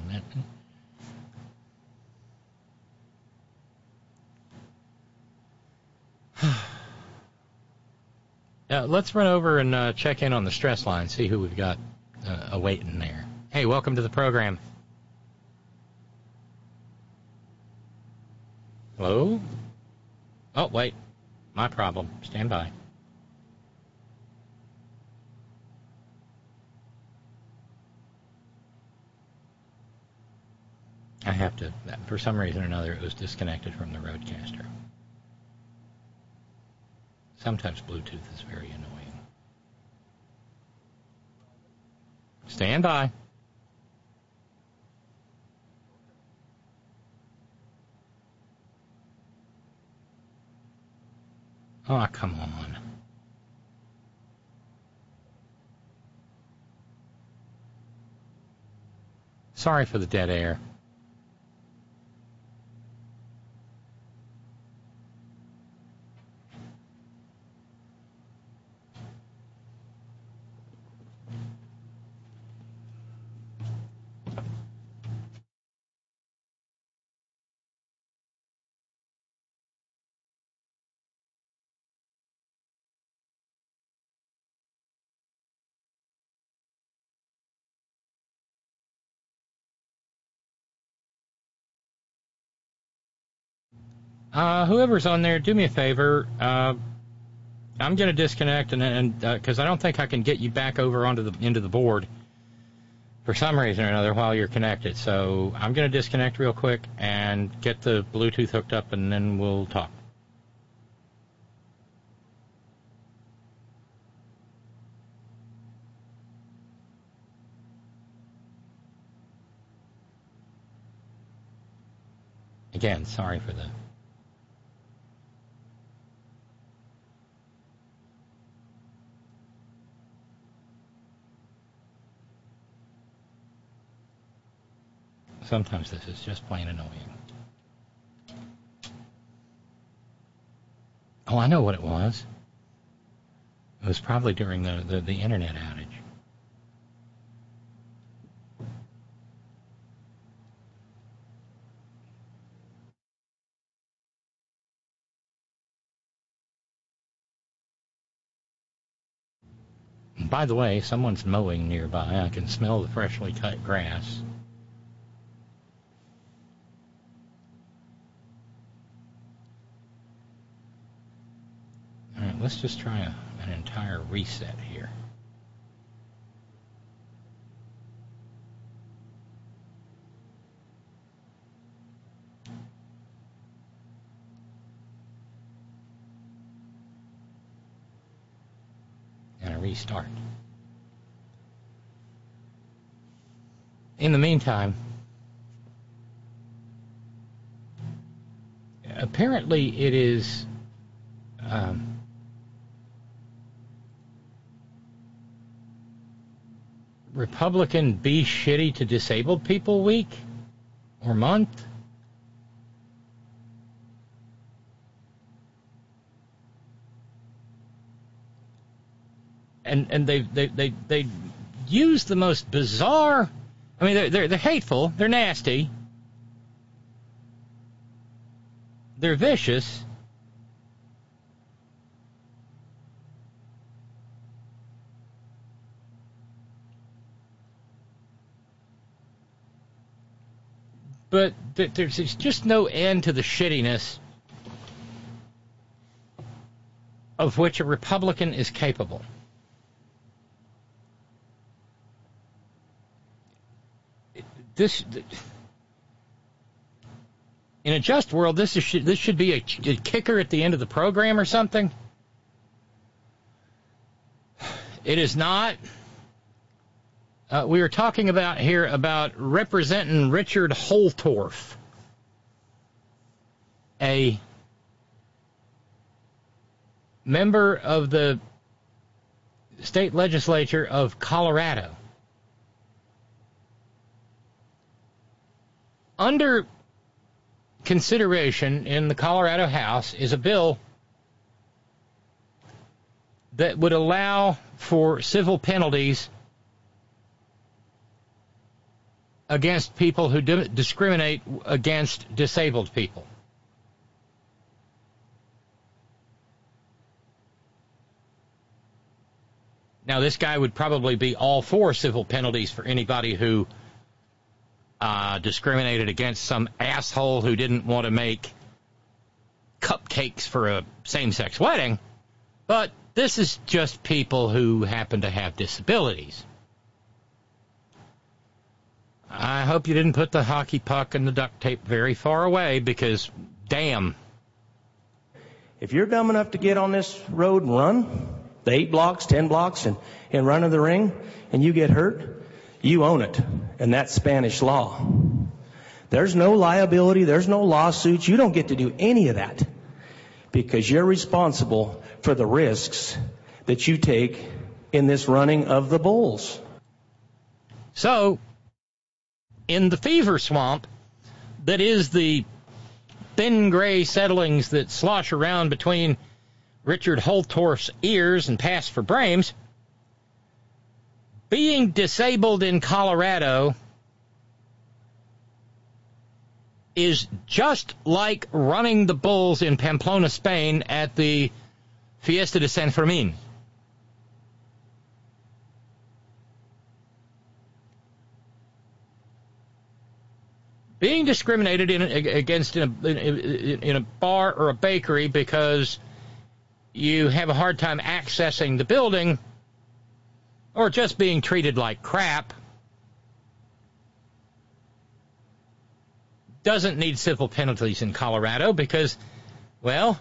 Let's run over and check in on the stress line, see who we've got awaiting there. Hey, welcome to the program. Hello? Oh, wait. My problem. Stand by. I have to, for some reason or another, it was disconnected from the Roadcaster. Sometimes Bluetooth is very annoying. Stand by. Oh, come on. Sorry for the dead air. Whoever's on there, do me a favor. I'm going to disconnect and because I don't think I can get you back over into the board for some reason or another while you're connected. So I'm going to disconnect real quick and get the Bluetooth hooked up, and then we'll talk. Again, sorry for the... Sometimes this is just plain annoying. Oh, I know what it was. It was probably during the internet outage. And by the way, someone's mowing nearby. I can smell the freshly cut grass. All right, let's just try an entire reset here. And a restart. In the meantime, apparently it is Republican Be Shitty to Disabled People Week or month. and they use the most bizarre. I mean, they're hateful, they're nasty, they're vicious. But there's just no end to the shittiness of which a Republican is capable. This, in a just world, this should be a kicker at the end of the program or something. It is not. We are talking about here about representing Richard Holtorf, a member of the state legislature of Colorado. Under consideration in the Colorado House is a bill that would allow for civil penalties against people who discriminate against disabled people. Now, this guy would probably be all for civil penalties for anybody who discriminated against some asshole who didn't want to make cupcakes for a same-sex wedding, but this is just people who happen to have disabilities. I hope you didn't put the hockey puck and the duct tape very far away, because, damn. If you're dumb enough to get on this road and run the 8 blocks, 10 blocks, and run to the ring, and you get hurt, you own it. And that's Spanish law. There's no liability. There's no lawsuits. You don't get to do any of that, because you're responsible for the risks that you take in this running of the bulls. So, in the fever swamp that is the thin gray settlings that slosh around between Richard Holtorf's ears and pass for brains, being disabled in Colorado is just like running the bulls in Pamplona, Spain at the Fiesta de San Fermin. Being discriminated against in a bar or a bakery because you have a hard time accessing the building, or just being treated like crap, doesn't need civil penalties in Colorado, because, well,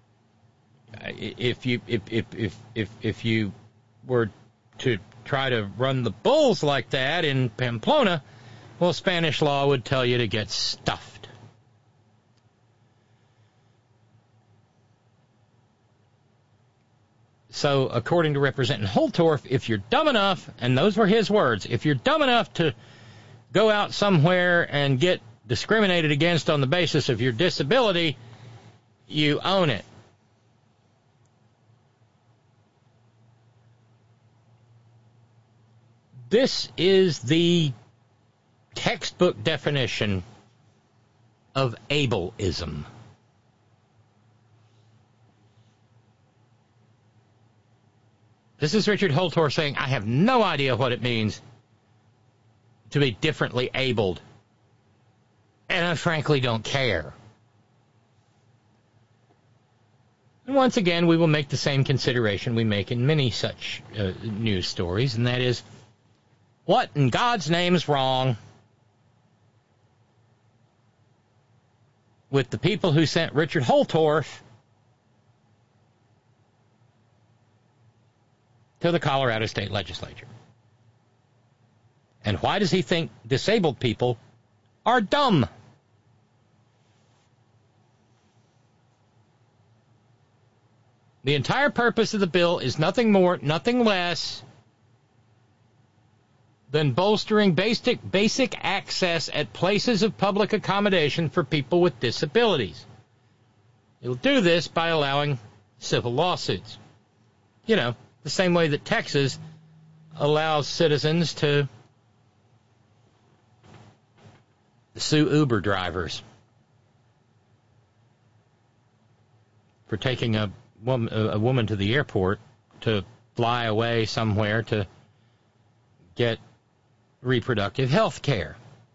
if you were to try to run the bulls like that in Pamplona, well, Spanish law would tell you to get stuffed. So, according to Representative Holtorf, if you're dumb enough, and those were his words, if you're dumb enough to go out somewhere and get discriminated against on the basis of your disability, you own it. This is the textbook definition of ableism. This is Richard Holtorf saying, I have no idea what it means to be differently abled, and I frankly don't care. And once again, we will make the same consideration we make in many such news stories, and that is, what in God's name is wrong with the people who sent Richard Holtorf to the Colorado State Legislature? And why does he think disabled people are dumb? The entire purpose of the bill is nothing more, nothing less than bolstering basic access at places of public accommodation for people with disabilities. It'll do this by allowing civil lawsuits. You know, the same way that Texas allows citizens to sue Uber drivers for taking a woman to the airport to fly away somewhere to get reproductive health care.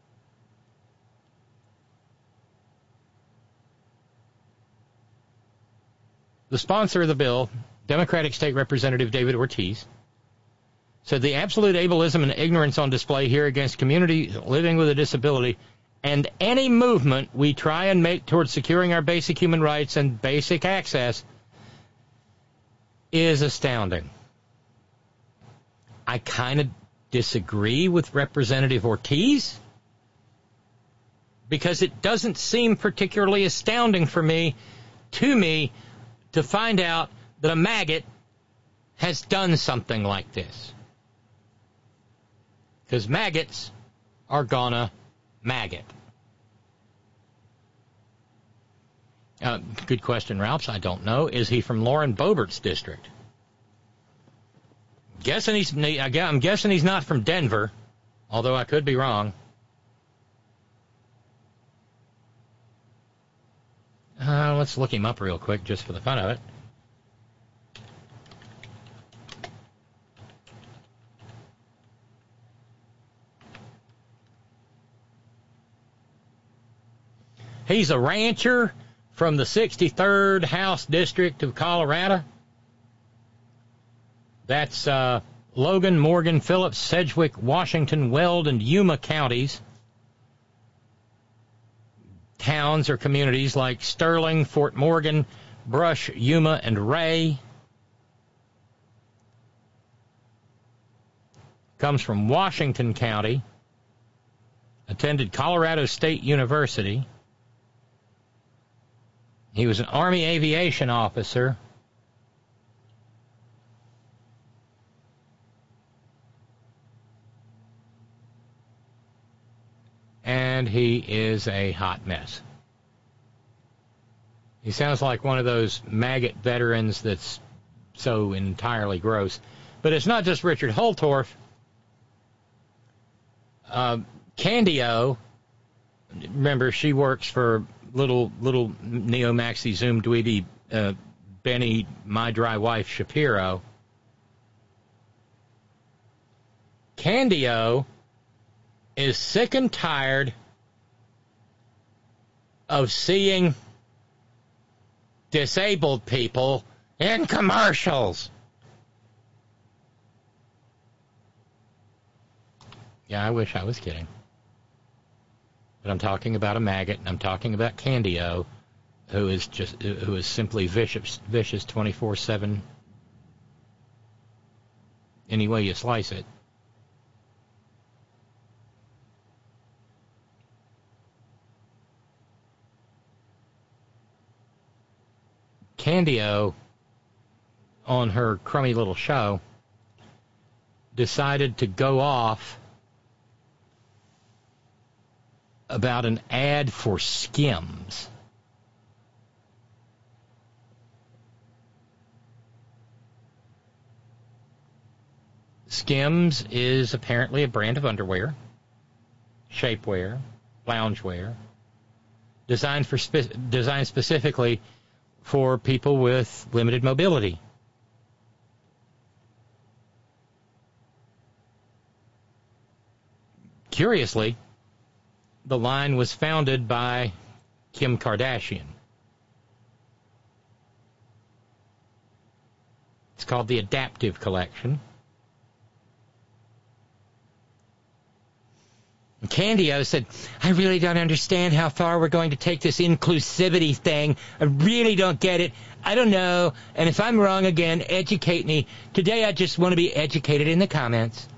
The sponsor of the bill, Democratic State Representative David Ortiz, said the absolute ableism and ignorance on display here against community living with a disability and any movement we try and make towards securing our basic human rights and basic access is astounding. I kind of disagree with Representative Ortiz because it doesn't seem particularly astounding to me to find out that a maggot has done something like this. Because maggots are gonna maggot. Good question, Ralphs. I don't know. Is he from Lauren Boebert's district? I'm guessing he's not from Denver, although I could be wrong. Let's look him up real quick just for the fun of it. He's a rancher from the 63rd House District of Colorado. That's Logan, Morgan, Phillips, Sedgwick, Washington, Weld, and Yuma counties. Towns or communities like Sterling, Fort Morgan, Brush, Yuma, and Ray. Comes from Washington County. Attended Colorado State University. He was an Army aviation officer. And he is a hot mess. He sounds like one of those maggot veterans that's so entirely gross. But it's not just Richard Holtorf. Candio, remember, she works for little Neo Maxi Zoom Dweeby Benny, my dry wife Shapiro. Candio is sick and tired of seeing disabled people in commercials. Yeah, I wish I was kidding. But I'm talking about a maggot, and I'm talking about Candio, who is simply vicious 24/7 any way you slice it. Candio, on her crummy little show, decided to go off about an ad for Skims. Skims is apparently a brand of underwear, shapewear, loungewear, designed specifically for people with limited mobility. Curiously, the line was founded by Kim Kardashian. It's called the Adaptive Collection. And Candio said, I really don't understand how far we're going to take this inclusivity thing. I really don't get it. I don't know. And if I'm wrong again, educate me. Today I just want to be educated in the comments.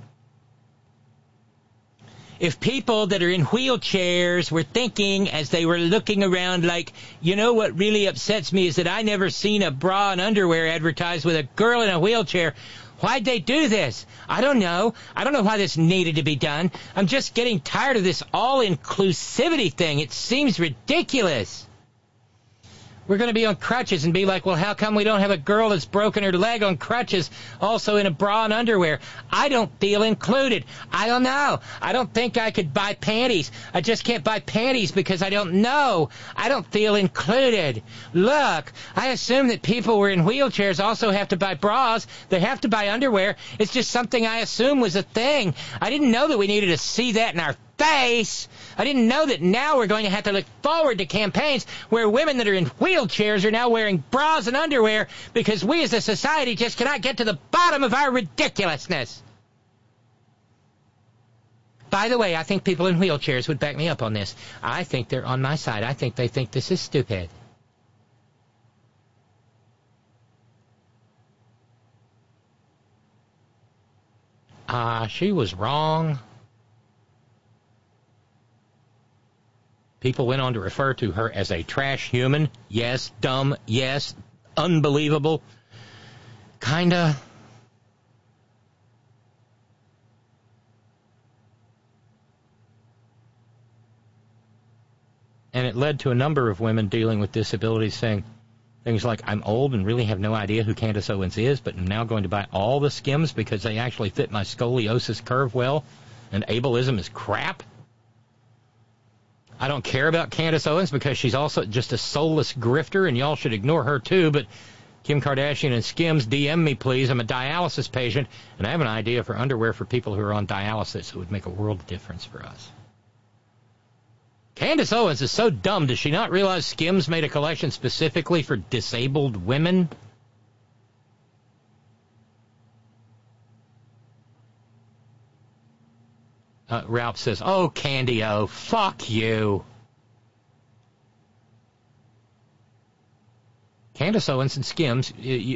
If people that are in wheelchairs were thinking as they were looking around like, you know what really upsets me is that I never seen a bra and underwear advertised with a girl in a wheelchair. Why'd they do this? I don't know. I don't know why this needed to be done. I'm just getting tired of this all-inclusivity thing. It seems ridiculous. We're going to be on crutches and be like, well, how come we don't have a girl that's broken her leg on crutches also in a bra and underwear? I don't feel included. I don't know. I don't think I could buy panties. I just can't buy panties because I don't know. I don't feel included. Look, I assume that people who are in wheelchairs also have to buy bras. They have to buy underwear. It's just something I assume was a thing. I didn't know that we needed to see that in our face. I didn't know that now we're going to have to look forward to campaigns where women that are in wheelchairs are now wearing bras and underwear because we as a society just cannot get to the bottom of our ridiculousness. By the way, I think people in wheelchairs would back me up on this. I think they're on my side. I think they think this is stupid. She was wrong. People went on to refer to her as a trash human. Yes, dumb. Yes, unbelievable. Kinda. And it led to a number of women dealing with disabilities saying things like, I'm old and really have no idea who Candace Owens is, but I'm now going to buy all the Skims because they actually fit my scoliosis curve well, and ableism is crap. I don't care about Candace Owens because she's also just a soulless grifter, and y'all should ignore her too, but Kim Kardashian and Skims, DM me, please. I'm a dialysis patient, and I have an idea for underwear for people who are on dialysis. It would make a world of difference for us. Candace Owens is so dumb. Does she not realize Skims made a collection specifically for disabled women? Ralph says, oh, Candy-O, fuck you. Candace Owens and Skims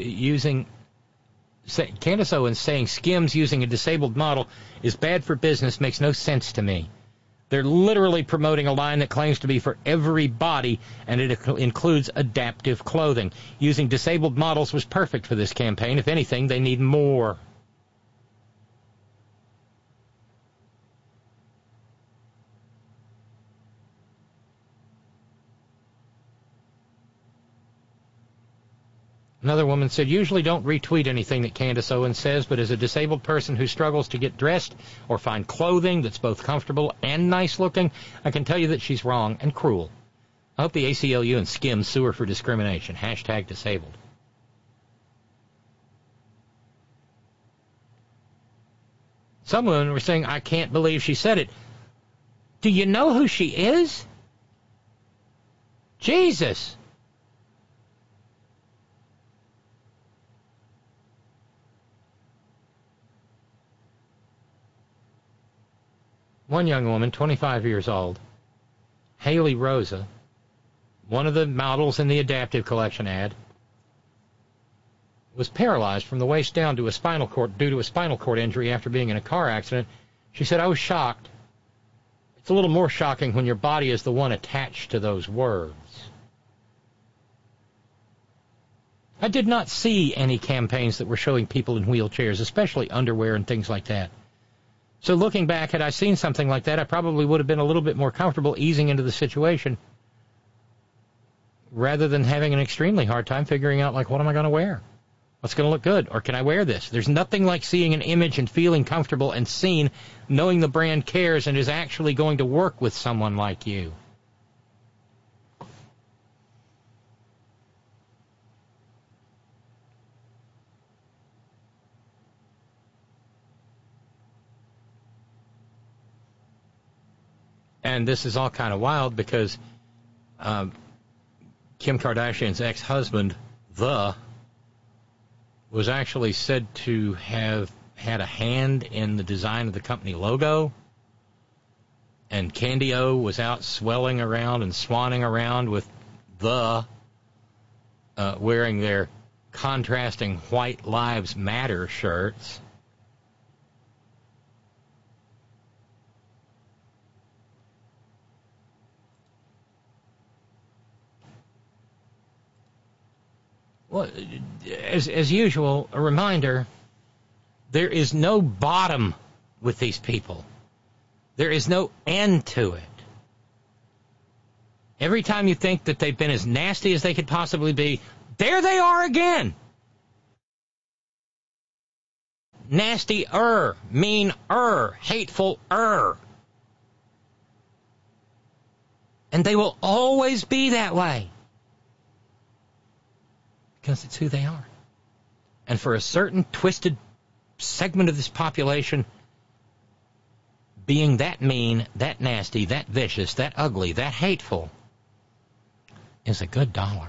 Candace Owens saying Skims using a disabled model is bad for business makes no sense to me. They're literally promoting a line that claims to be for every body, and it includes adaptive clothing. Using disabled models was perfect for this campaign. If anything, they need more. Another woman said, usually don't retweet anything that Candace Owens says, but as a disabled person who struggles to get dressed or find clothing that's both comfortable and nice looking, I can tell you that she's wrong and cruel. I hope the ACLU and Skims sue her for discrimination. Hashtag disabled. Some women were saying, I can't believe she said it. Do you know who she is? Jesus. One young woman, 25 years old, Haley Rosa, one of the models in the Adaptive Collection ad, was paralyzed from the waist down due to a spinal cord injury after being in a car accident. She said, I was shocked. It's a little more shocking when your body is the one attached to those words. I did not see any campaigns that were showing people in wheelchairs, especially underwear and things like that. So looking back, had I seen something like that, I probably would have been a little bit more comfortable easing into the situation rather than having an extremely hard time figuring out, like, what am I going to wear? What's going to look good? Or can I wear this? There's nothing like seeing an image and feeling comfortable and seen, knowing the brand cares and is actually going to work with someone like you. And this is all kind of wild because Kim Kardashian's ex-husband, was actually said to have had a hand in the design of the company logo. And Candy-O was out swelling around and swanning around with wearing their contrasting White Lives Matter shirts. Well, as usual, a reminder, there is no bottom with these people. There is no end to it. Every time you think that they've been as nasty as they could possibly be, there they are again. Nasty-er, mean-er, hateful-er. And they will always be that way. Because it's who they are. And for a certain twisted segment of this population, being that mean, that nasty, that vicious, that ugly, that hateful is a good $1.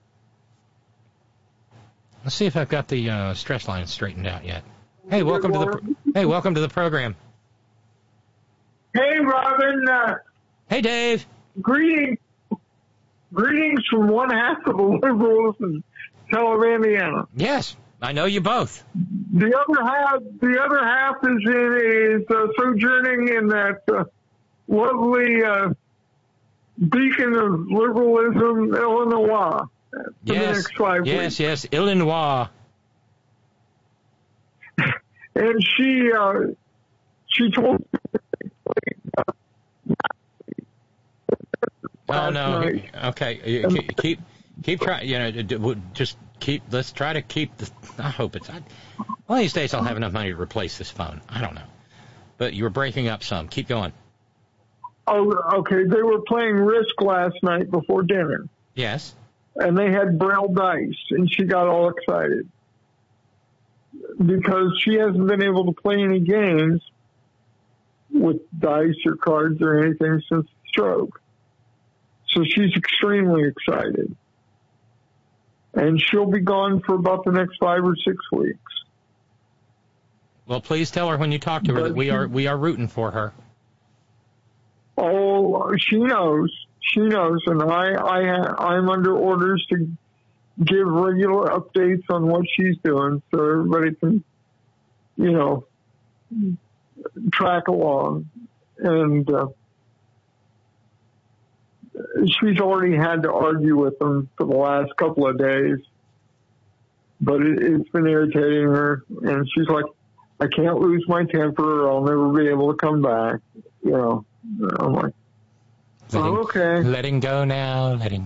Let's see if I've got the stress line straightened out yet. Hey, welcome to the program. Hey, Robin. Hey, Dave. Greetings from one half of the liberals in Tel Indiana. Yes, I know you both. The other half is sojourning in that lovely beacon of liberalism, Illinois. For the next 5 weeks. Yes, Illinois. And she told me. Oh no. Night. Okay. Keep trying. Let's try to keep the. I hope it's. One of these days I'll have enough money to replace this phone. I don't know. But you were breaking up some. Keep going. Oh, okay. They were playing Risk last night before dinner. Yes. And they had Braille dice, and she got all excited because she hasn't been able to play any games with dice or cards or anything since the stroke. So she's extremely excited. And she'll be gone for about the next 5 or 6 weeks. Well, please tell her when you talk to her that we are rooting for her. Oh, she knows. She knows, and I'm under orders to give regular updates on what she's doing so everybody can, track along. And she's already had to argue with them for the last couple of days, but it's been irritating her, and she's like, I can't lose my temper or I'll never be able to come back. I'm like, okay. Letting go now, letting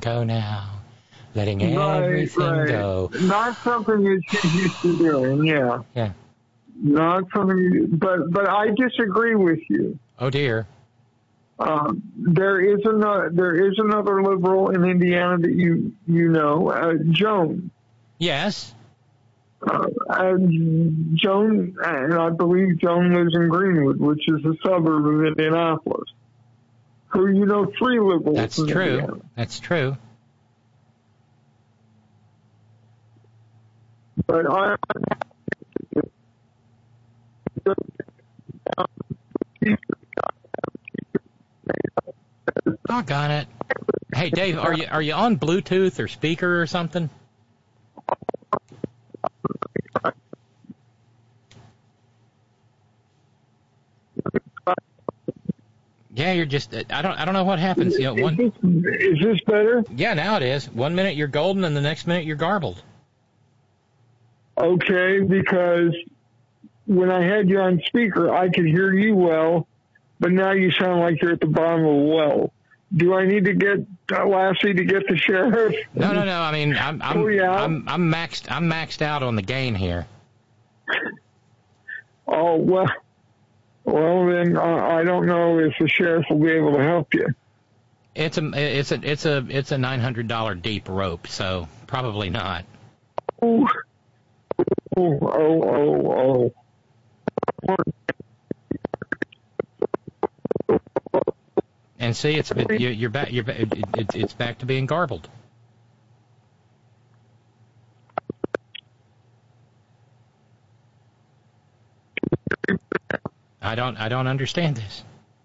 everything go. Not something that she's used to doing, yeah. Yeah. Not something, but I disagree with you. Oh dear. There is another liberal in Indiana that you know, Joan. Yes. Joan, and I believe Joan lives in Greenwood, which is a suburb of Indianapolis. Who 3 liberals. That's in true. Indiana. That's true. But Doggone it. Hey, Dave, are you on Bluetooth or speaker or something? Yeah, you're just. I don't know what happens. Is this better? Yeah, now it is. 1 minute you're golden, and the next minute you're garbled. Okay, because when I had you on speaker, I could hear you well, but now you sound like you're at the bottom of a well. Do I need to get Lassie to get the sheriff? No. I mean, I'm maxed out on the gain here. Oh well. Well, then I don't know if the sheriff will be able to help you. It's a $900 deep rope, so probably not. Oh. And see, you're back. It's back to being garbled. I don't understand this.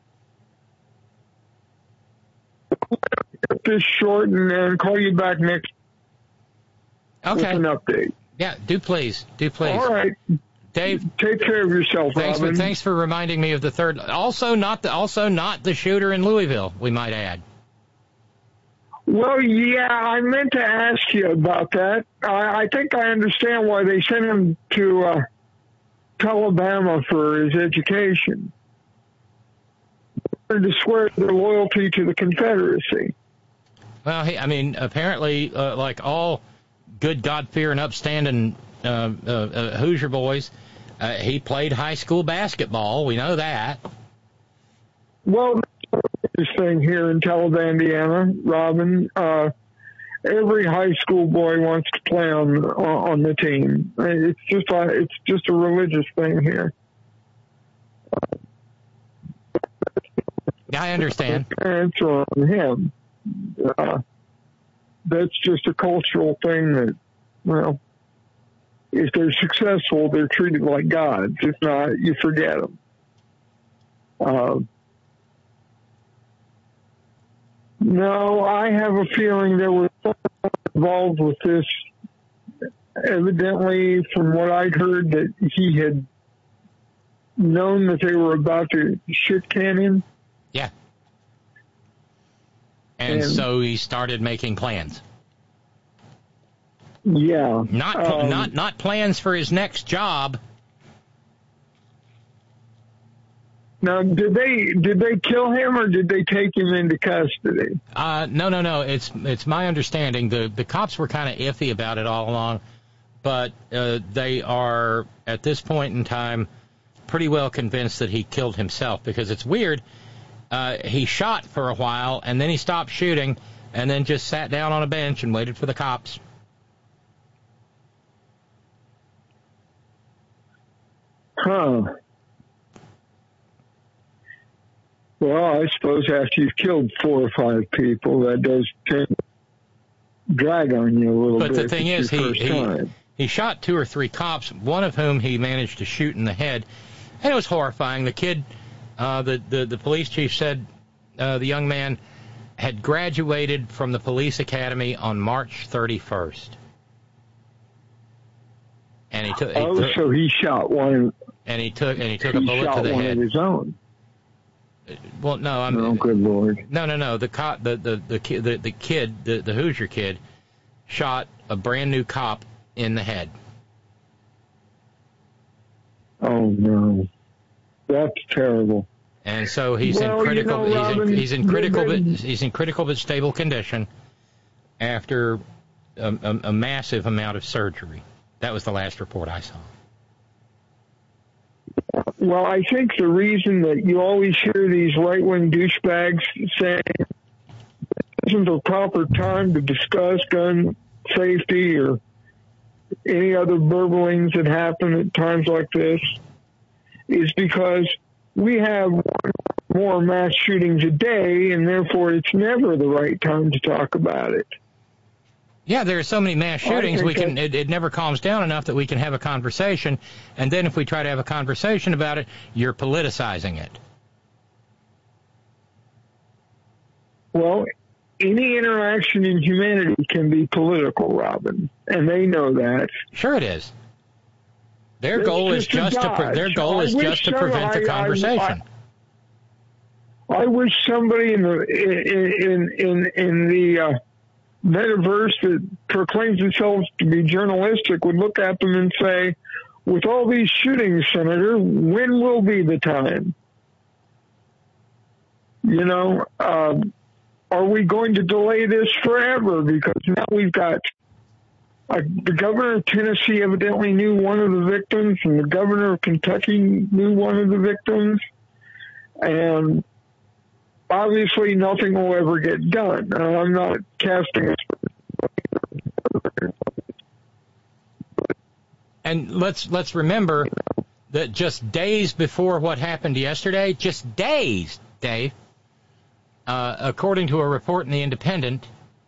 This short and call you back next. Okay. With an update. Yeah, do please. All right, Dave. Take care of yourself, Robin. Thanks for reminding me of the third. Also not the shooter in Louisville. We might add. Well, yeah, I meant to ask you about that. I think I understand why they sent him to Alabama for his education. To swear their loyalty to the Confederacy. Well, apparently, like all good, God-fearing, upstanding Hoosier boys, he played high school basketball. We know that. Well, this thing here in Talbot, Indiana, Robin, every high school boy wants to play on the team. It's just a religious thing here. I understand. Parents are on him. That's just a cultural thing that, well, if they're successful, they're treated like gods. If not, you forget them. No, I have a feeling there was someone involved with this. Evidently, from what I'd heard, that he had known that they were about to shit can him. Yeah. And so he started making plans. Yeah. Not plans for his next job. Now, did they kill him or did they take him into custody? No. It's my understanding the cops were kind of iffy about it all along, but they are at this point in time pretty well convinced that he killed himself, because it's weird. He shot for a while and then he stopped shooting and then just sat down on a bench and waited for the cops. Huh. Well, I suppose after you've killed 4 or 5 people, that does tend to drag on you a little bit. But the thing is, he shot 2 or 3 cops, one of whom he managed to shoot in the head, and it was horrifying. The kid, the police chief said the young man had graduated from the police academy on March 31st. And he took. So he shot one. And he took a bullet to the head. Of his own. Well, no, oh, good Lord. No. The kid, the Hoosier kid, shot a brand new cop in the head. Oh no, that's terrible. And so he's in critical but stable condition after a massive amount of surgery. That was the last report I saw. Well, I think the reason that you always hear these right-wing douchebags saying this isn't the proper time to discuss gun safety or any other burblings that happen at times like this is because we have more mass shootings a day, and therefore it's never the right time to talk about it. Yeah, there are so many mass shootings, it never calms down enough that we can have a conversation, and then if we try to have a conversation about it, you're politicizing it. Well, any interaction in humanity can be political, Robin, and they know that. Sure it is. Their goal is just to prevent the conversation. I wish somebody in the metaverse that proclaims themselves to be journalistic would look at them and say, with all these shootings, Senator, when will be the time? You know, are we going to delay this forever? Because now we've got the governor of Tennessee evidently knew one of the victims, and the governor of Kentucky knew one of the victims, and obviously nothing will ever get done. I'm not casting And let's remember that just days before what happened yesterday, just days, Dave, according to a report in The Independent,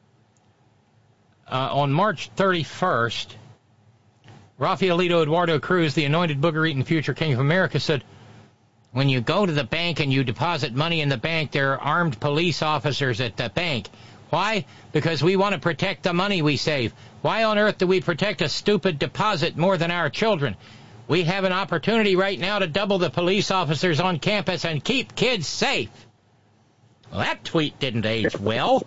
on March 31st, Rafaelito Eduardo Cruz, the anointed booger-eating future king of America, said, when you go to the bank and you deposit money in the bank, there are armed police officers at the bank. Why? Because we want to protect the money we save. Why on earth do we protect a stupid deposit more than our children? We have an opportunity right now to double the police officers on campus and keep kids safe. Well, that tweet didn't age well.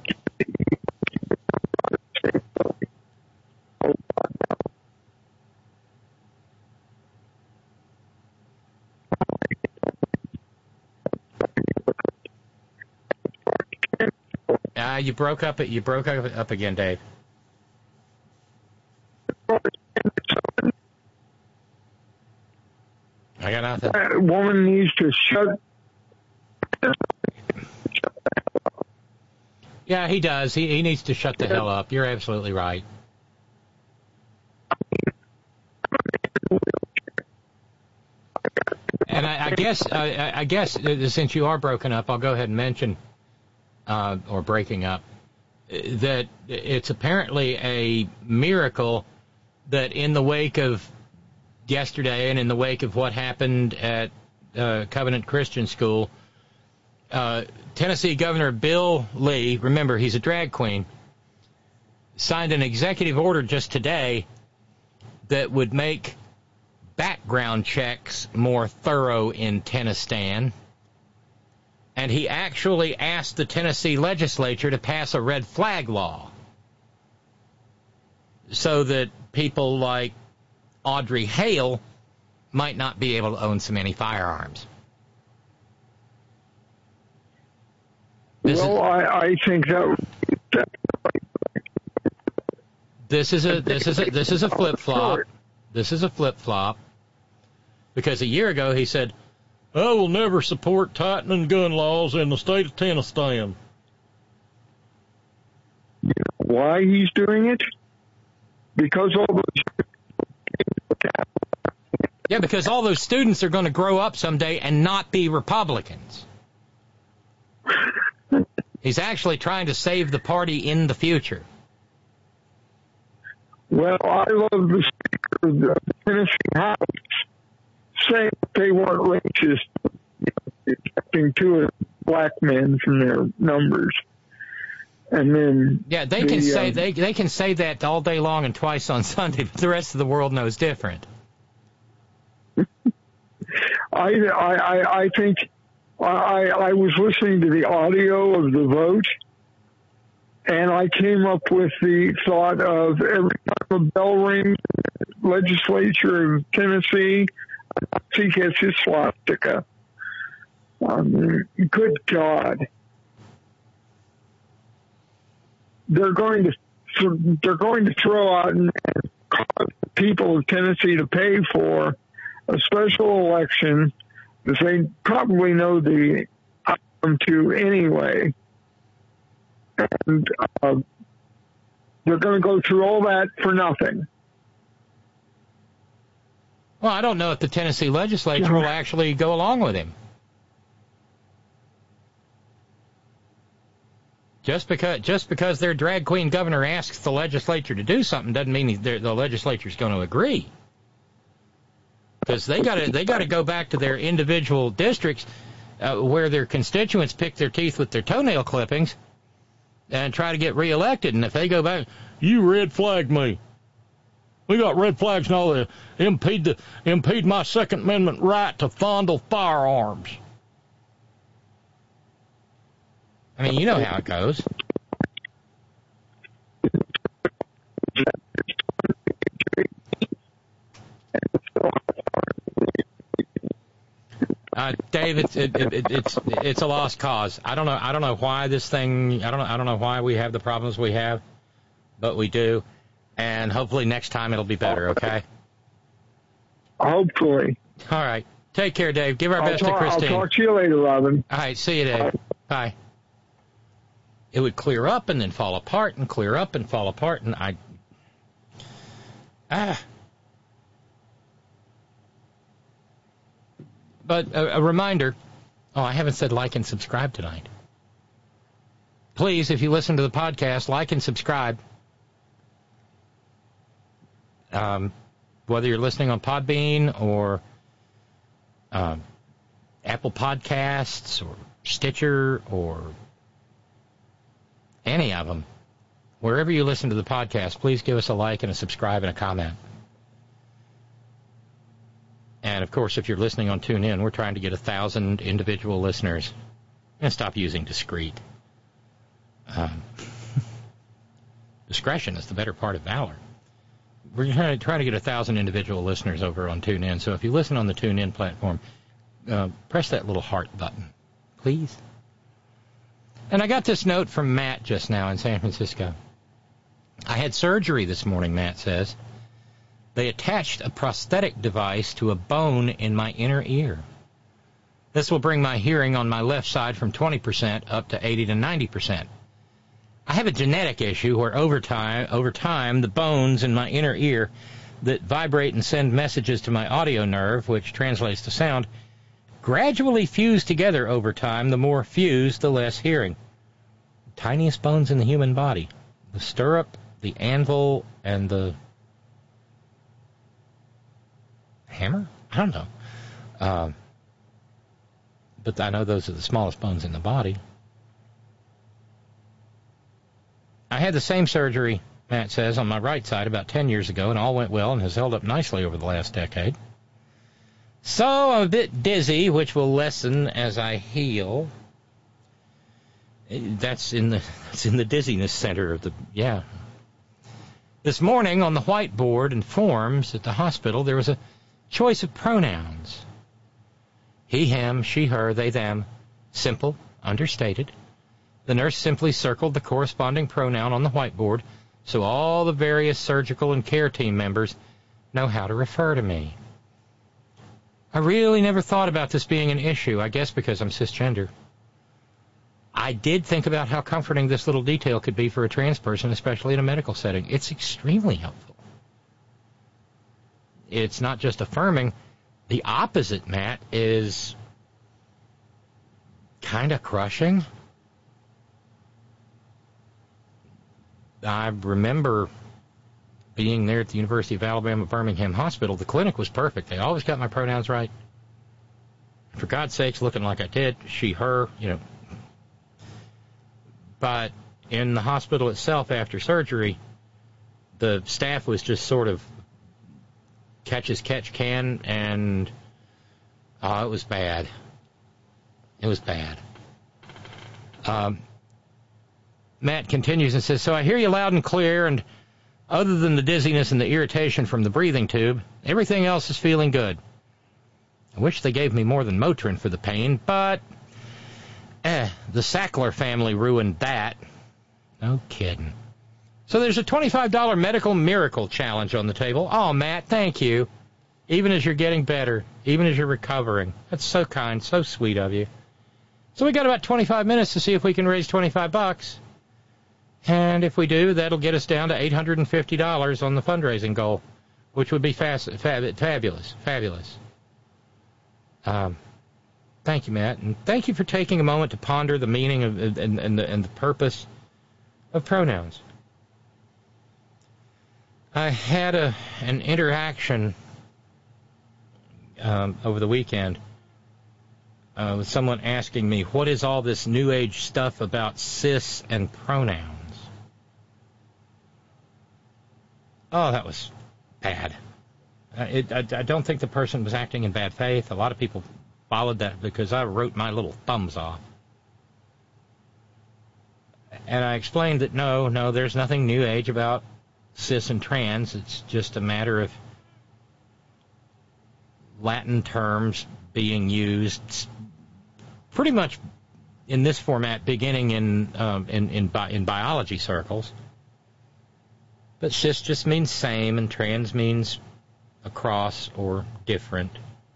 You broke up again, Dave. I got nothing. That woman needs to shut. Yeah, he does. He needs to shut the hell up. You're absolutely right. And I guess since you are broken up, I'll go ahead and mention, or breaking up, that it's apparently a miracle that in the wake of yesterday and in the wake of what happened at Covenant Christian School, Tennessee Governor Bill Lee, remember he's a drag queen, signed an executive order just today that would make background checks more thorough in Tennistan. And he actually asked the Tennessee legislature to pass a red flag law so that people like Audrey Hale might not be able to own so many firearms. I think that. This is a flip flop. This is a flip flop because a year ago he said, I will never support tightening gun laws in the state of Tennessee. Why he's doing it? Because all because all those students are going to grow up someday and not be Republicans. He's actually trying to save the party in the future. Well, I love the Speaker of the Tennessee House saying they weren't racist, accepting two of black men from their numbers. And then they can say they can say that all day long and twice on Sunday, but the rest of the world knows different. I think I was listening to the audio of the vote, and I came up with the thought of every time a bell rings, legislature of Tennessee, he gets his swastika. Good God. They're going to throw out and cause the people of Tennessee to pay for a special election that they probably know the outcome to anyway. And they're going to go through all that for nothing. Well, I don't know if the Tennessee legislature will actually go along with him. Just because their drag queen governor asks the legislature to do something doesn't mean the legislature's going to agree. Because they got to go back to their individual districts where their constituents pick their teeth with their toenail clippings and try to get reelected. And if they go back, you red flagged me. We got red flags now that impede my Second Amendment right to fondle firearms. I mean, you know how it goes. Dave, it's a lost cause. I don't know why this thing. I don't know why we have the problems we have, but we do. And hopefully next time it'll be better. Okay. Hopefully. All right. Take care, Dave. Give our best to Christine. I'll talk to you later, Robin. All right. See you, Dave. Bye. It would clear up and then fall apart and clear up and fall apart, and But a reminder, I haven't said like and subscribe tonight. Please, if you listen to the podcast, like and subscribe. Whether you're listening on Podbean or Apple Podcasts or Stitcher or any of them, wherever you listen to the podcast, please give us a like and a subscribe and a comment. And, of course, if you're listening on TuneIn, we're trying to get 1,000 individual listeners. And stop using discreet. Discretion is the better part of valor. We're trying to get 1,000 individual listeners over on TuneIn. So if you listen on the TuneIn platform, press that little heart button, please. And I got this note from Matt just now in San Francisco. I had surgery this morning, Matt says. They attached a prosthetic device to a bone in my inner ear. This will bring my hearing on my left side from 20% up to 80 to 90%. I have a genetic issue where over time, the bones in my inner ear that vibrate and send messages to my audio nerve, which translates to sound, gradually fuse together over time. The more fused, the less hearing. The tiniest bones in the human body. The stirrup, the anvil, and the hammer? I don't know. But I know those are the smallest bones in the body. I had the same surgery, Matt says, on my right side about 10 years ago, and all went well and has held up nicely over the last decade. So I'm a bit dizzy, which will lessen as I heal. That's in the dizziness center of the, yeah. This morning on the whiteboard and forms at the hospital, there was a choice of pronouns. He, him, she, her, they, them. Simple, understated. The nurse simply circled the corresponding pronoun on the whiteboard so all the various surgical and care team members know how to refer to me. I really never thought about this being an issue, I guess because I'm cisgender. I did think about how comforting this little detail could be for a trans person, especially in a medical setting. It's extremely helpful. It's not just affirming. The opposite, Matt, is kind of crushing. I remember being there at the University of Alabama Birmingham Hospital. The clinic was perfect. They always got my pronouns right. For God's sakes, looking like I did, she, her, you know. But in the hospital itself after surgery, the staff was just sort of catch as catch can, and it was bad. It was bad. Matt continues and says, so I hear you loud and clear, and other than the dizziness and the irritation from the breathing tube, everything else is feeling good. I wish they gave me more than Motrin for the pain, but the Sackler family ruined that. No kidding. So there's a $25 medical miracle challenge on the table. Oh, Matt, thank you. Even as you're getting better, even as you're recovering. That's so kind, so sweet of you. So we got about 25 minutes to see if we can raise $25. And if we do, that'll get us down to $850 on the fundraising goal, which would be fabulous. Thank you, Matt, and thank you for taking a moment to ponder the meaning of and the purpose of pronouns. I had an interaction over the weekend with someone asking me, what is all this New Age stuff about cis and pronouns? Oh, that was bad. I don't think the person was acting in bad faith. A lot of people followed that because I wrote my little thumbs off. And I explained that no, there's nothing New Age about cis and trans. It's just a matter of Latin terms being used pretty much in this format, beginning in biology circles. But cis just means same, and trans means across or different.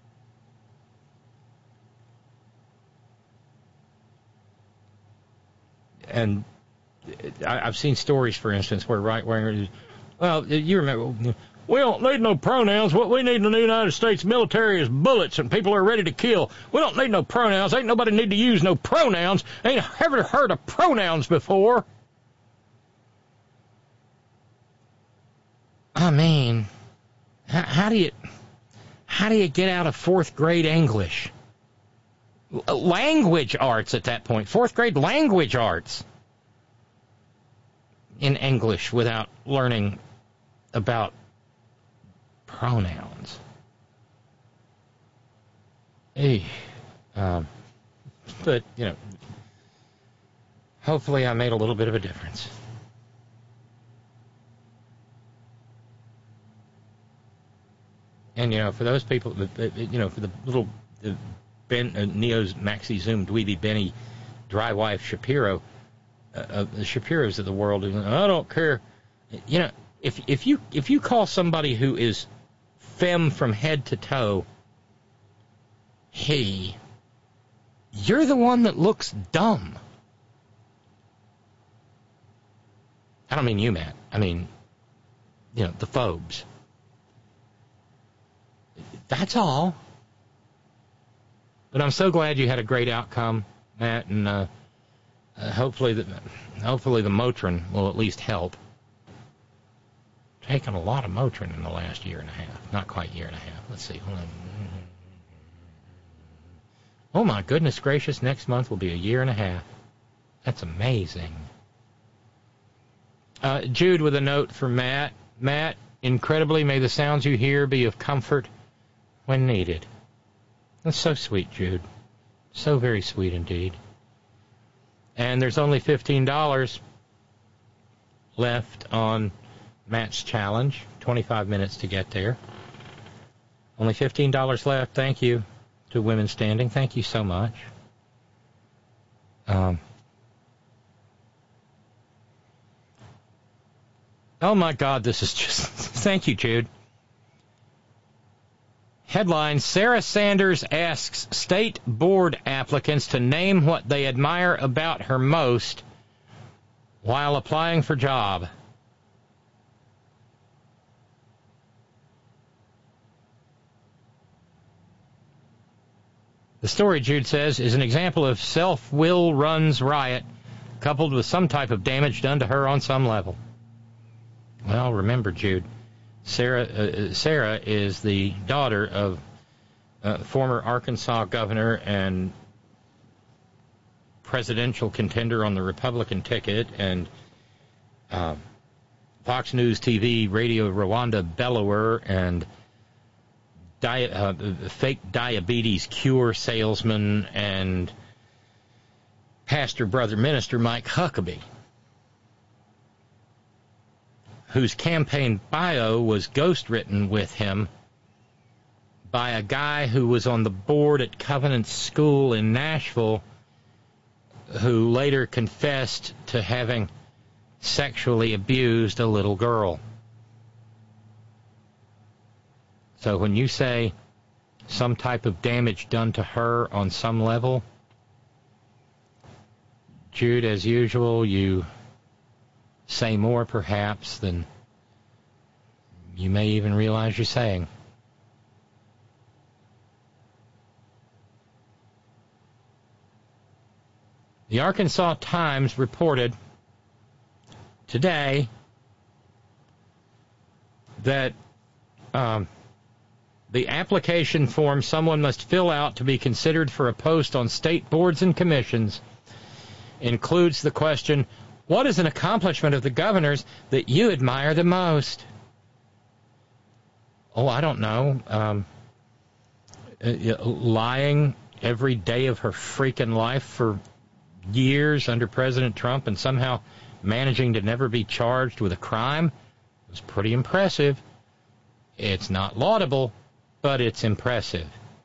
And I've seen stories, for instance, where right-wingers, well, you remember, we don't need no pronouns. What we need in the United States military is bullets, and people are ready to kill. We don't need no pronouns. Ain't nobody need to use no pronouns. Ain't ever heard of pronouns before. I mean, how do you get out of fourth grade English? Language arts at that point. Fourth grade language arts in English without learning about pronouns. Hey, but, you know, hopefully I made a little bit of a difference. And, you know, for those people, you know, for the little Neo's Maxi Zoom Dweeby Benny dry wife Shapiro, the Shapiros of the world. I don't care. You know, if you call somebody who is femme from head to toe, hey, you're the one that looks dumb. I don't mean you, Matt. I mean, you know, the phobes. That's all. But I'm so glad you had a great outcome, Matt, and hopefully the Motrin will at least help. Taken a lot of Motrin in the last year and a half. Not quite year and a half. Let's see. Hold on. Oh, my goodness gracious. Next month will be a year and a half. That's amazing. Jude with a note for Matt. Matt, incredibly, may the sounds you hear be of comfort when needed. That's so sweet, Jude. So very sweet indeed. And there's only $15 left on Matt's challenge. 25 minutes to get there. Only $15 left. Thank you to Women Standing. Thank you so much. Oh, my God, this is just... Thank you, Jude. Headline, Sarah Sanders asks state board applicants to name what they admire about her most while applying for job. The story, Jude says, is an example of self-will runs riot coupled with some type of damage done to her on some level. Well, remember, Jude, Sarah is the daughter of former Arkansas governor and presidential contender on the Republican ticket and Fox News TV radio Rwanda bellower and fake diabetes cure salesman and pastor brother minister Mike Huckabee, whose campaign bio was ghostwritten with him by a guy who was on the board at Covenant School in Nashville, who later confessed to having sexually abused a little girl. So when you say some type of damage done to her on some level, Jude, as usual, you say more, perhaps, than you may even realize you're saying. The Arkansas Times reported today that the application form someone must fill out to be considered for a post on state boards and commissions includes the question, what is an accomplishment of the governor's that you admire the most? Oh, I don't know. Lying every day of her freaking life for years under President Trump and somehow managing to never be charged with a crime was pretty impressive. It's not laudable, but it's impressive.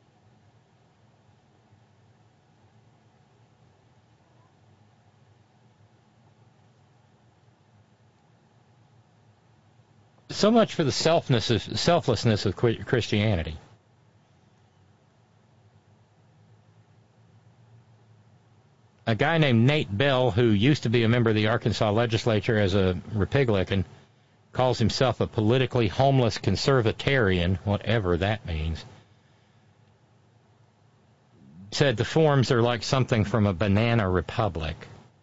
So much for the selflessness of Christianity. A guy named Nate Bell, who used to be a member of the Arkansas legislature as a Republican, calls himself a politically homeless conservatarian, whatever that means, said the forms are like something from a banana republic.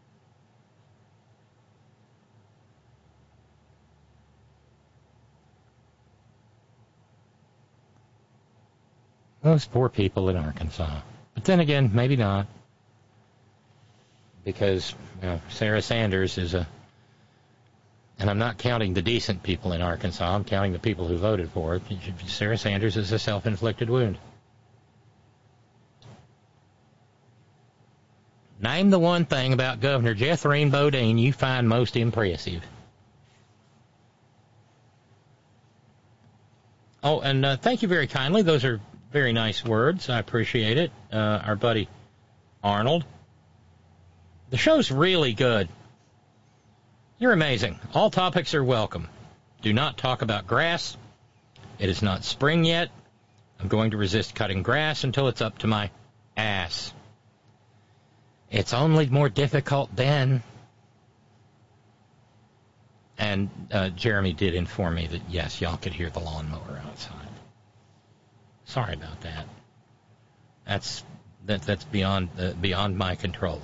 Those poor people in Arkansas. But then again, maybe not. Because Sarah Sanders is and I'm not counting the decent people in Arkansas, I'm counting the people who voted for it. Sarah Sanders is a self-inflicted wound. Name the one thing about Governor Jethrine Bodine you find most impressive. Oh, and thank you very kindly. Those are very nice words. I appreciate it. Our buddy Arnold The show's really good. You're amazing. All topics are welcome. Do not talk about grass. It is not spring yet. I'm going to resist cutting grass until it's up to my ass. It's only more difficult then. And Jeremy did inform me that, yes, y'all could hear the lawnmower outside. Sorry about that. That's beyond my control.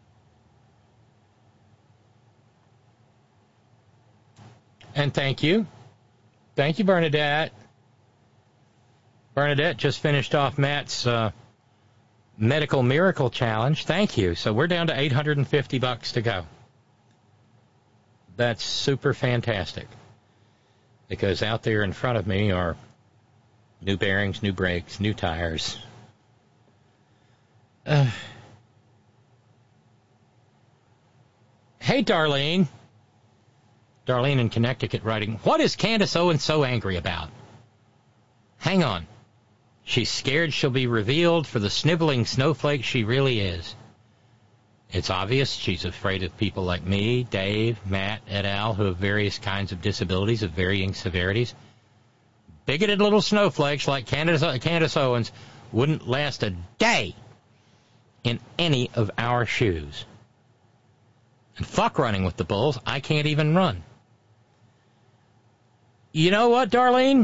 And thank you. Thank you, Bernadette. Bernadette just finished off Matt's Medical Miracle Challenge. Thank you. So we're down to $850 to go. That's super fantastic. Because out there in front of me are new bearings, new brakes, new tires. Hey, Darlene. Darlene in Connecticut writing, what is Candace Owens so angry about? Hang on. She's scared she'll be revealed for the sniveling snowflake she really is. It's obvious she's afraid of people like me, Dave, Matt, et al., who have various kinds of disabilities of varying severities. Bigoted little snowflakes like Candace Owens wouldn't last a day in any of our shoes. And fuck running with the bulls. I can't even run. You know what, Darlene?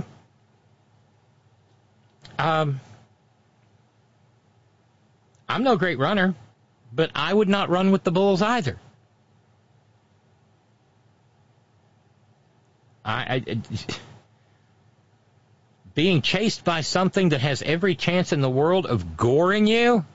I'm no great runner, but I would not run with the bulls either. Being chased by something that has every chance in the world of goring you?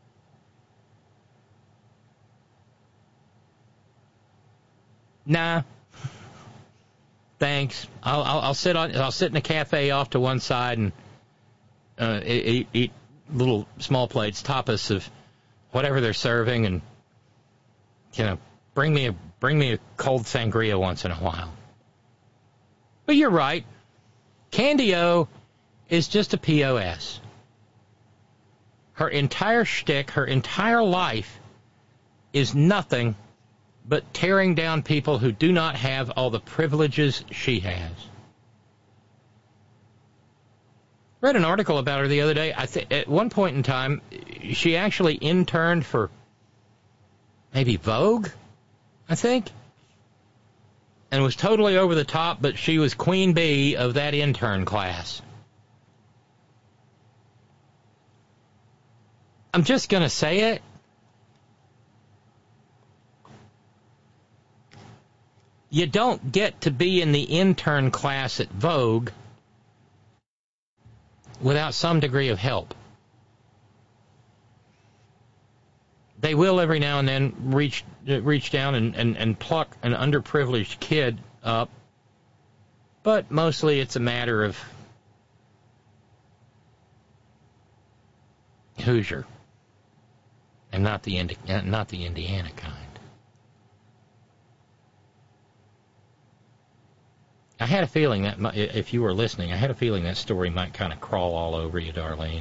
Nah. Thanks. I'll sit in a cafe off to one side and eat little small plates, tapas of whatever they're serving, and bring me a cold sangria once in a while. But you're right. Candy O is just a POS. Her entire shtick, her entire life is nothing but tearing down people who do not have all the privileges she has. Read an article about her the other day. At one point in time, she actually interned for maybe Vogue, I think, and was totally over the top, but she was queen bee of that intern class. I'm just going to say it. You don't get to be in the intern class at Vogue without some degree of help. They will every now and then reach down and pluck an underprivileged kid up, but mostly it's a matter of Hoosier and not the Indiana kind. I had a feeling that, if you were listening, I had a feeling that story might kind of crawl all over you, Darlene.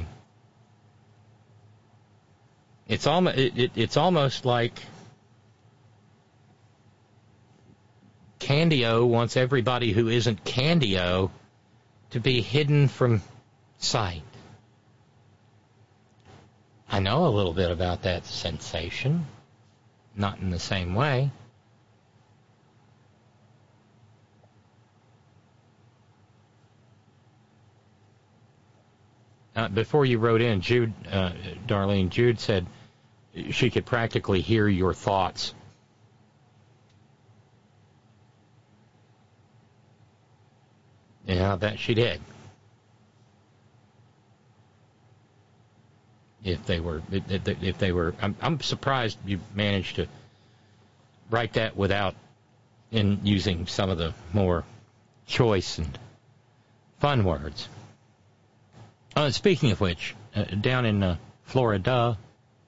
It's almost like Candy-O wants everybody who isn't Candy-O to be hidden from sight. I know a little bit about that sensation, not in the same way. Before you wrote in, Darlene, Jude said she could practically hear your thoughts. Yeah, I bet she did. If they were, I'm surprised you managed to write that without using some of the more choice and fun words. Speaking of which, down in Florida,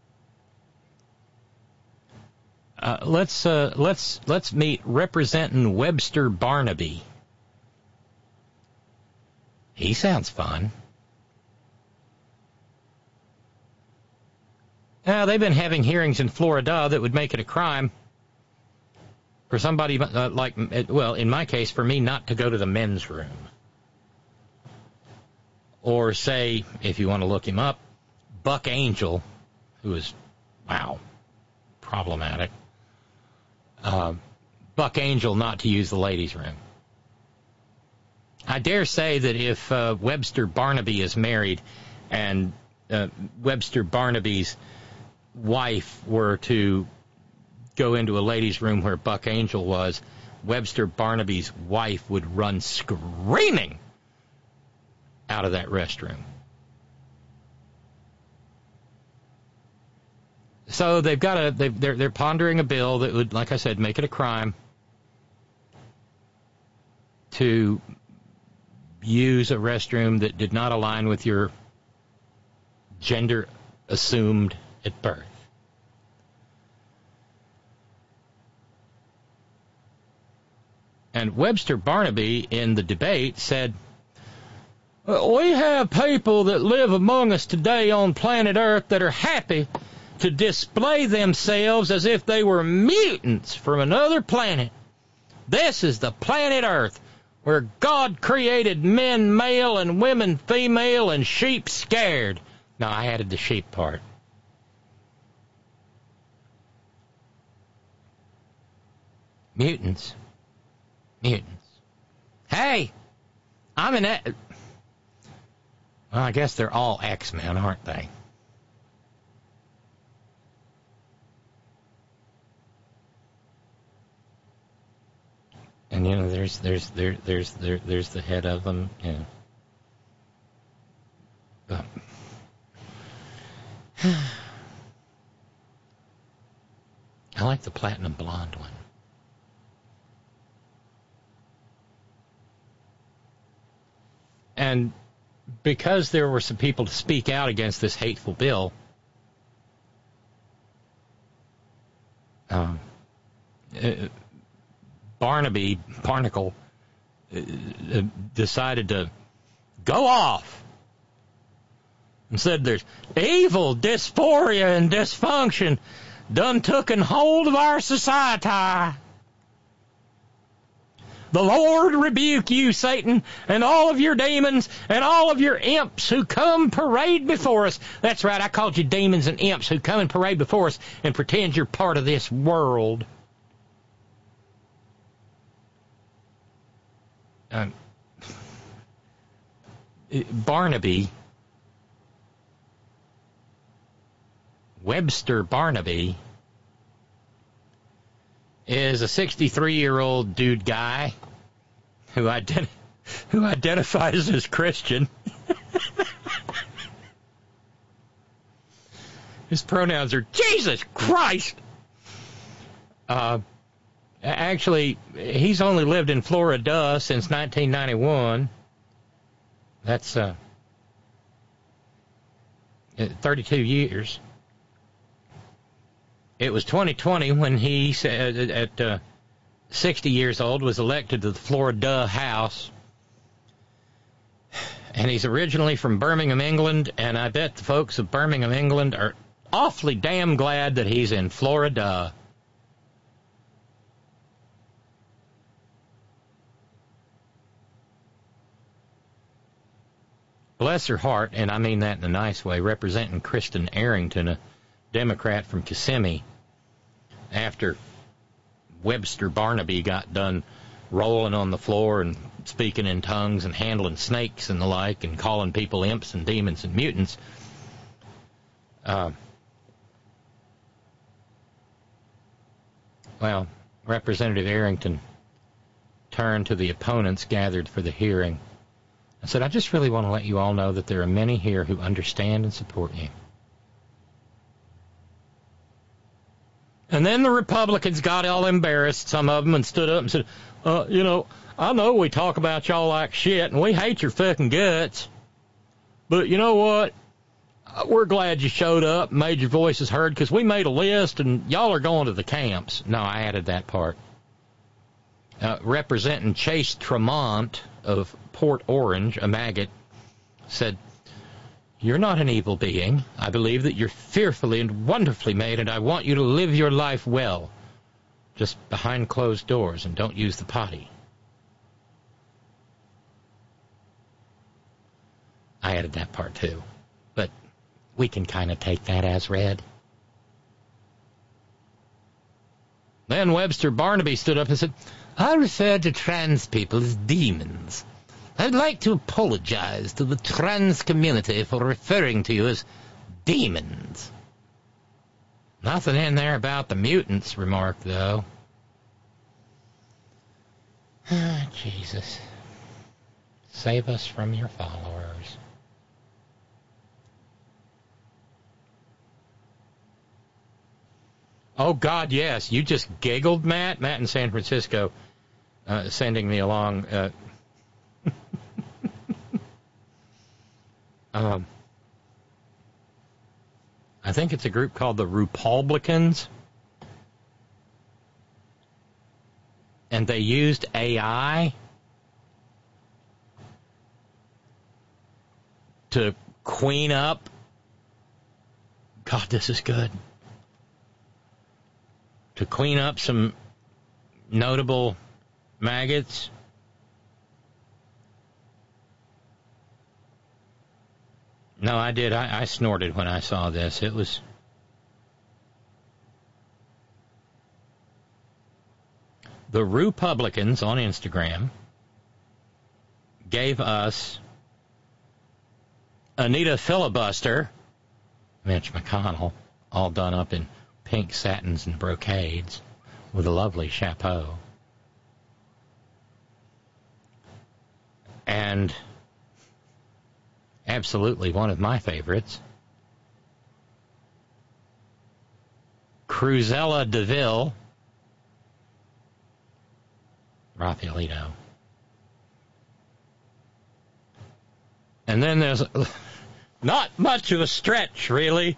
let's meet Representing Webster Barnaby. He sounds fun. They've been having hearings in Florida that would make it a crime for somebody in my case, for me not to go to the men's room. Or say, if you want to look him up, Buck Angel, who is, problematic. Buck Angel not to use the ladies' room. I dare say that if Webster Barnaby is married and Webster Barnaby's wife were to go into a ladies' room where Buck Angel was, Webster Barnaby's wife would run screaming out of that restroom. So they're pondering a bill that would, like I said, make it a crime to use a restroom that did not align with your gender assumed at birth. And Webster Barnaby in the debate said, we have people that live among us today on planet Earth that are happy to display themselves as if they were mutants from another planet. This is the planet Earth, where God created men male and women female and sheep scared. No, I added the sheep part. Mutants. Hey, I'm an... Well, I guess they're all X-Men, aren't they? And there's the head of them. I like the platinum blonde one. And because there were some people to speak out against this hateful bill, Barnacle decided to go off and said there's evil, dysphoria, and dysfunction done taken hold of our society. The Lord rebuke you, Satan, and all of your demons, and all of your imps who come parade before us. That's right, I called you demons and imps who come and parade before us and pretend you're part of this world. Barnaby, Webster Barnaby, is a 63-year-old dude guy who identifies as Christian. His pronouns are Jesus Christ. Actually, he's only lived in Florida since 1991. That's 32 years. It was 2020 when he, at 60 years old, was elected to the Florida House. And he's originally from Birmingham, England, and I bet the folks of Birmingham, England are awfully damn glad that he's in Florida. Bless her heart, and I mean that in a nice way, representing Kristen Arrington, a Democrat from Kissimmee, after Webster Barnaby got done rolling on the floor and speaking in tongues and handling snakes and the like and calling people imps and demons and mutants. Well, Representative Arrington turned to the opponents gathered for the hearing and said, I just really want to let you all know that there are many here who understand and support you. And then the Republicans got all embarrassed, some of them, and stood up and said, I know we talk about y'all like shit, and we hate your fucking guts, but you know what? We're glad you showed up and made your voices heard, because we made a list, and y'all are going to the camps. No, I added that part. Representing Chase Tremont of Port Orange, a maggot, said, You're not an evil being. I believe that you're fearfully and wonderfully made, and I want you to live your life well. Just behind closed doors, and don't use the potty. I added that part too. But we can kind of take that as read. Then Webster Barnaby stood up and said, I refer to trans people as demons. I'd like to apologize to the trans community for referring to you as demons. Nothing in there about the mutants remark, though. Ah, Jesus. Save us from your followers. Oh, God, yes. You just giggled, Matt? Matt in San Francisco sending me along. I think it's a group called the Republicans. And they used AI to clean up. God, this is good. To clean up some notable maggots. No, I did. I snorted when I saw this. It was... The Republicans on Instagram gave us Anita Filibuster, Mitch McConnell, all done up in pink satins and brocades with a lovely chapeau. And absolutely one of my favorites, Cruzella DeVille, Rafaelito. And then there's not much of a stretch, really,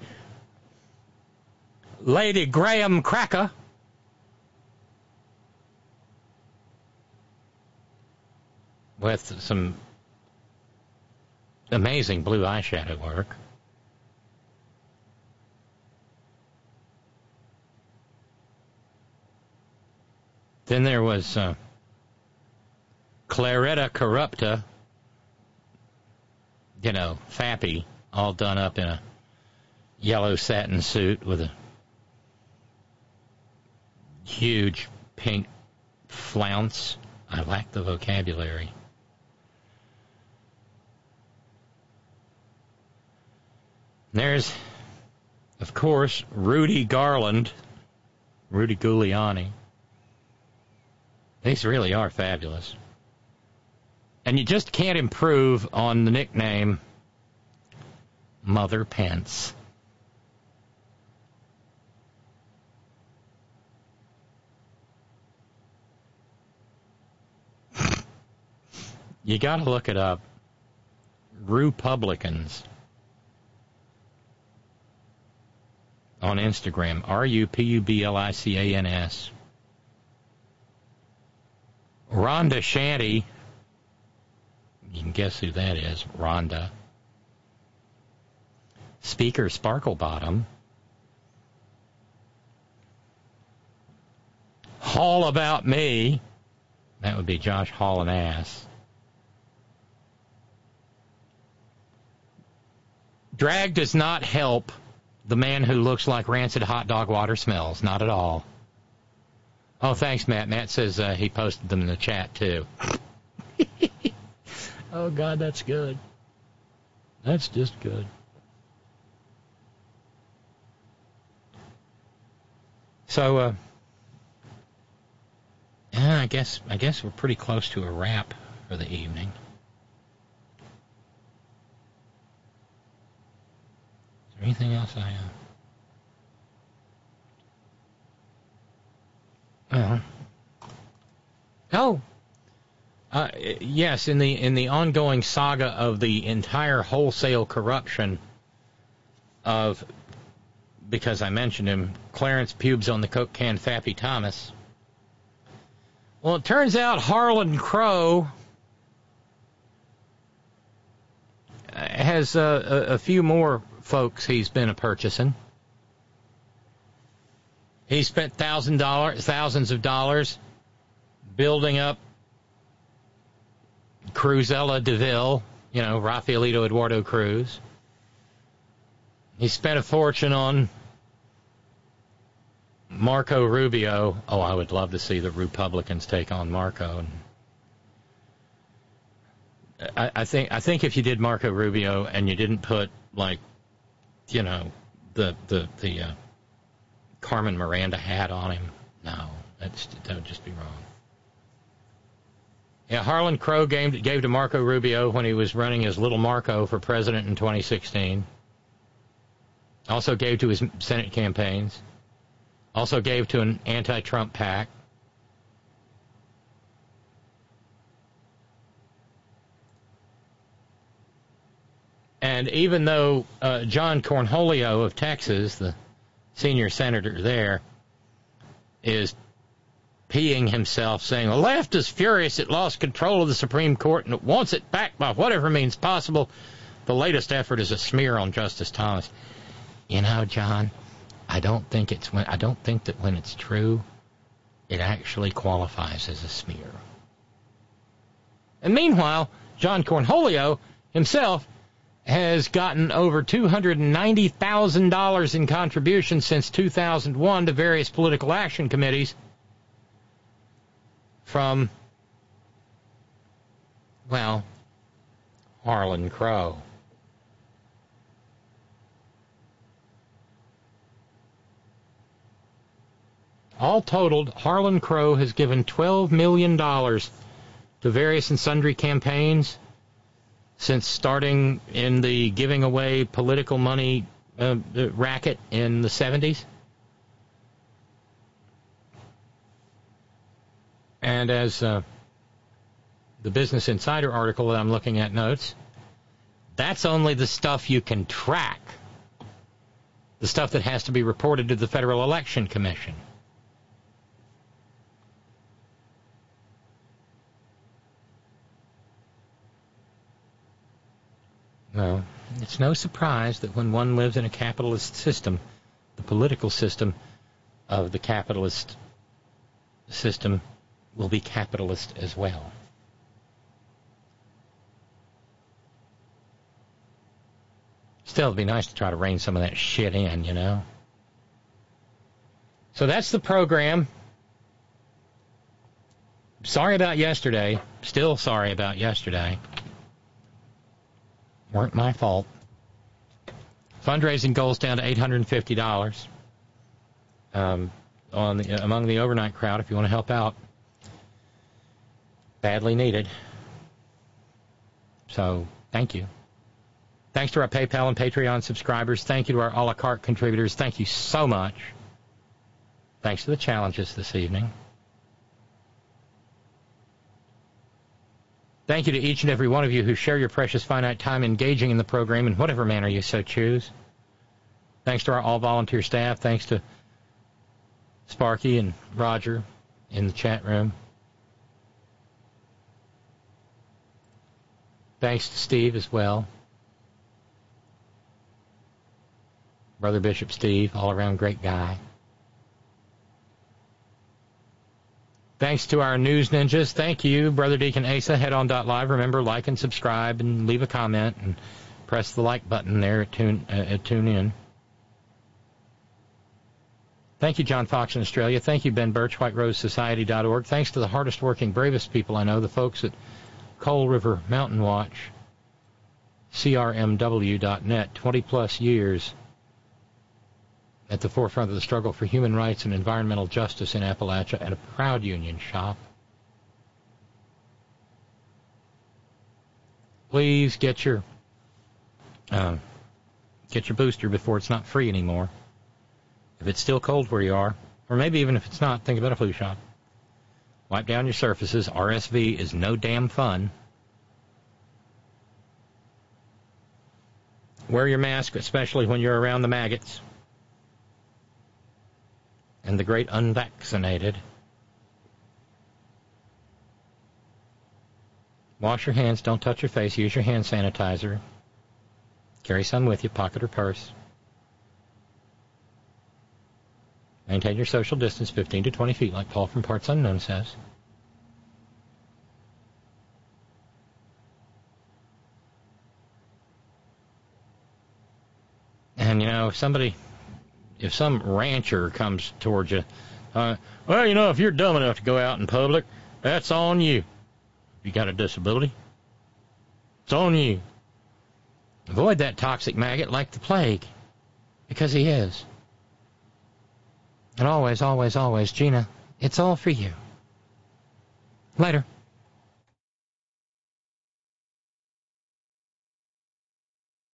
Lady Graham Cracker. With some amazing blue eyeshadow work. Then there was Claretta Corrupta, you know, Fappy, all done up in a yellow satin suit with a huge pink flounce. I lack the vocabulary. There's, of course, Rudy Garland, Rudy Giuliani. These really are fabulous. And you just can't improve on the nickname Mother Pence. You got to look it up. Republicans on Instagram. RUPUBLICANS. Rhonda Shanty. You can guess who that is. Rhonda. Speaker Sparklebottom. Hall About Me. That would be Josh Hall and Ass. Drag does not help the man who looks like rancid hot dog water smells. Not at all. Oh, thanks, Matt. Matt says he posted them in the chat, too. Oh, God, that's good. That's just good. So, I guess we're pretty close to a wrap for the evening. Is there anything else I yes, in the ongoing saga of the entire wholesale corruption of, because I mentioned him, Clarence Pubes on the Coke can, Fappy Thomas. Well, it turns out Harlan Crow has a few more folks he's been purchasing. He spent thousands of dollars building up Cruzella de Vil, Rafaelito Eduardo Cruz. He spent a fortune on Marco Rubio. Oh, I would love to see the Republicans take on Marco. I think if you did Marco Rubio and you didn't put the Carmen Miranda hat on him, no, that would just be wrong. Yeah, Harlan Crow gave to Marco Rubio when he was running as Little Marco for president in 2016. Also gave to his Senate campaigns. Also gave to an anti-Trump PAC. And even though John Cornholio of Texas, the senior senator there, is peeing himself, saying, the left is furious it lost control of the Supreme Court and it wants it back by whatever means possible. The latest effort is a smear on Justice Thomas. John, I don't think that when it's true, it actually qualifies as a smear. And meanwhile, John Cornholio himself has gotten over $290,000 in contributions since 2001 to various political action committees from, Harlan Crow. All totaled, Harlan Crow has given $12 million to various and sundry campaigns since starting in the giving away political money racket in the 70s. And as the Business Insider article that I'm looking at notes, that's only the stuff you can track, the stuff that has to be reported to the Federal Election Commission. Well, it's no surprise that when one lives in a capitalist system, the political system of the capitalist system will be capitalist as well. Still, it'd be nice to try to rein some of that shit in, So that's the program. Sorry about yesterday. Still sorry about yesterday. Weren't my fault. Fundraising goals down to $850 among the overnight crowd if you want to help out. Badly needed. So, thank you. Thanks to our PayPal and Patreon subscribers. Thank you to our a la carte contributors. Thank you so much. Thanks to the challenges this evening. Thank you to each and every one of you who share your precious finite time engaging in the program in whatever manner you so choose. Thanks to our all-volunteer staff. Thanks to Sparky and Roger in the chat room. Thanks to Steve as well. Brother Bishop Steve, all-around great guy. Thanks to our news ninjas. Thank you, Brother Deacon Asa. Head on .live. Remember, like and subscribe and leave a comment and press the like button there at Tune In. Thank you, John Fox in Australia. Thank you, Ben Birch, WhiteRoseSociety.org. Thanks to the hardest working, bravest people I know, the folks at Coal River Mountain Watch, CRMW.net, 20-plus years at the forefront of the struggle for human rights and environmental justice in Appalachia, and a proud union shop. Please get your booster before it's not free anymore. If it's still cold where you are, or maybe even if it's not, think about a flu shot. Wipe down your surfaces. RSV is no damn fun. Wear your mask, especially when you're around the maggots and the great unvaccinated. Wash your hands. Don't touch your face. Use your hand sanitizer. Carry some with you, pocket or purse. Maintain your social distance, 15 to 20 feet, like Paul from Parts Unknown says. And, if some rancher comes towards you, if you're dumb enough to go out in public, that's on you. You got a disability, it's on you. Avoid that toxic maggot like the plague, because he is. And always, always, always, Gina, it's all for you. Later.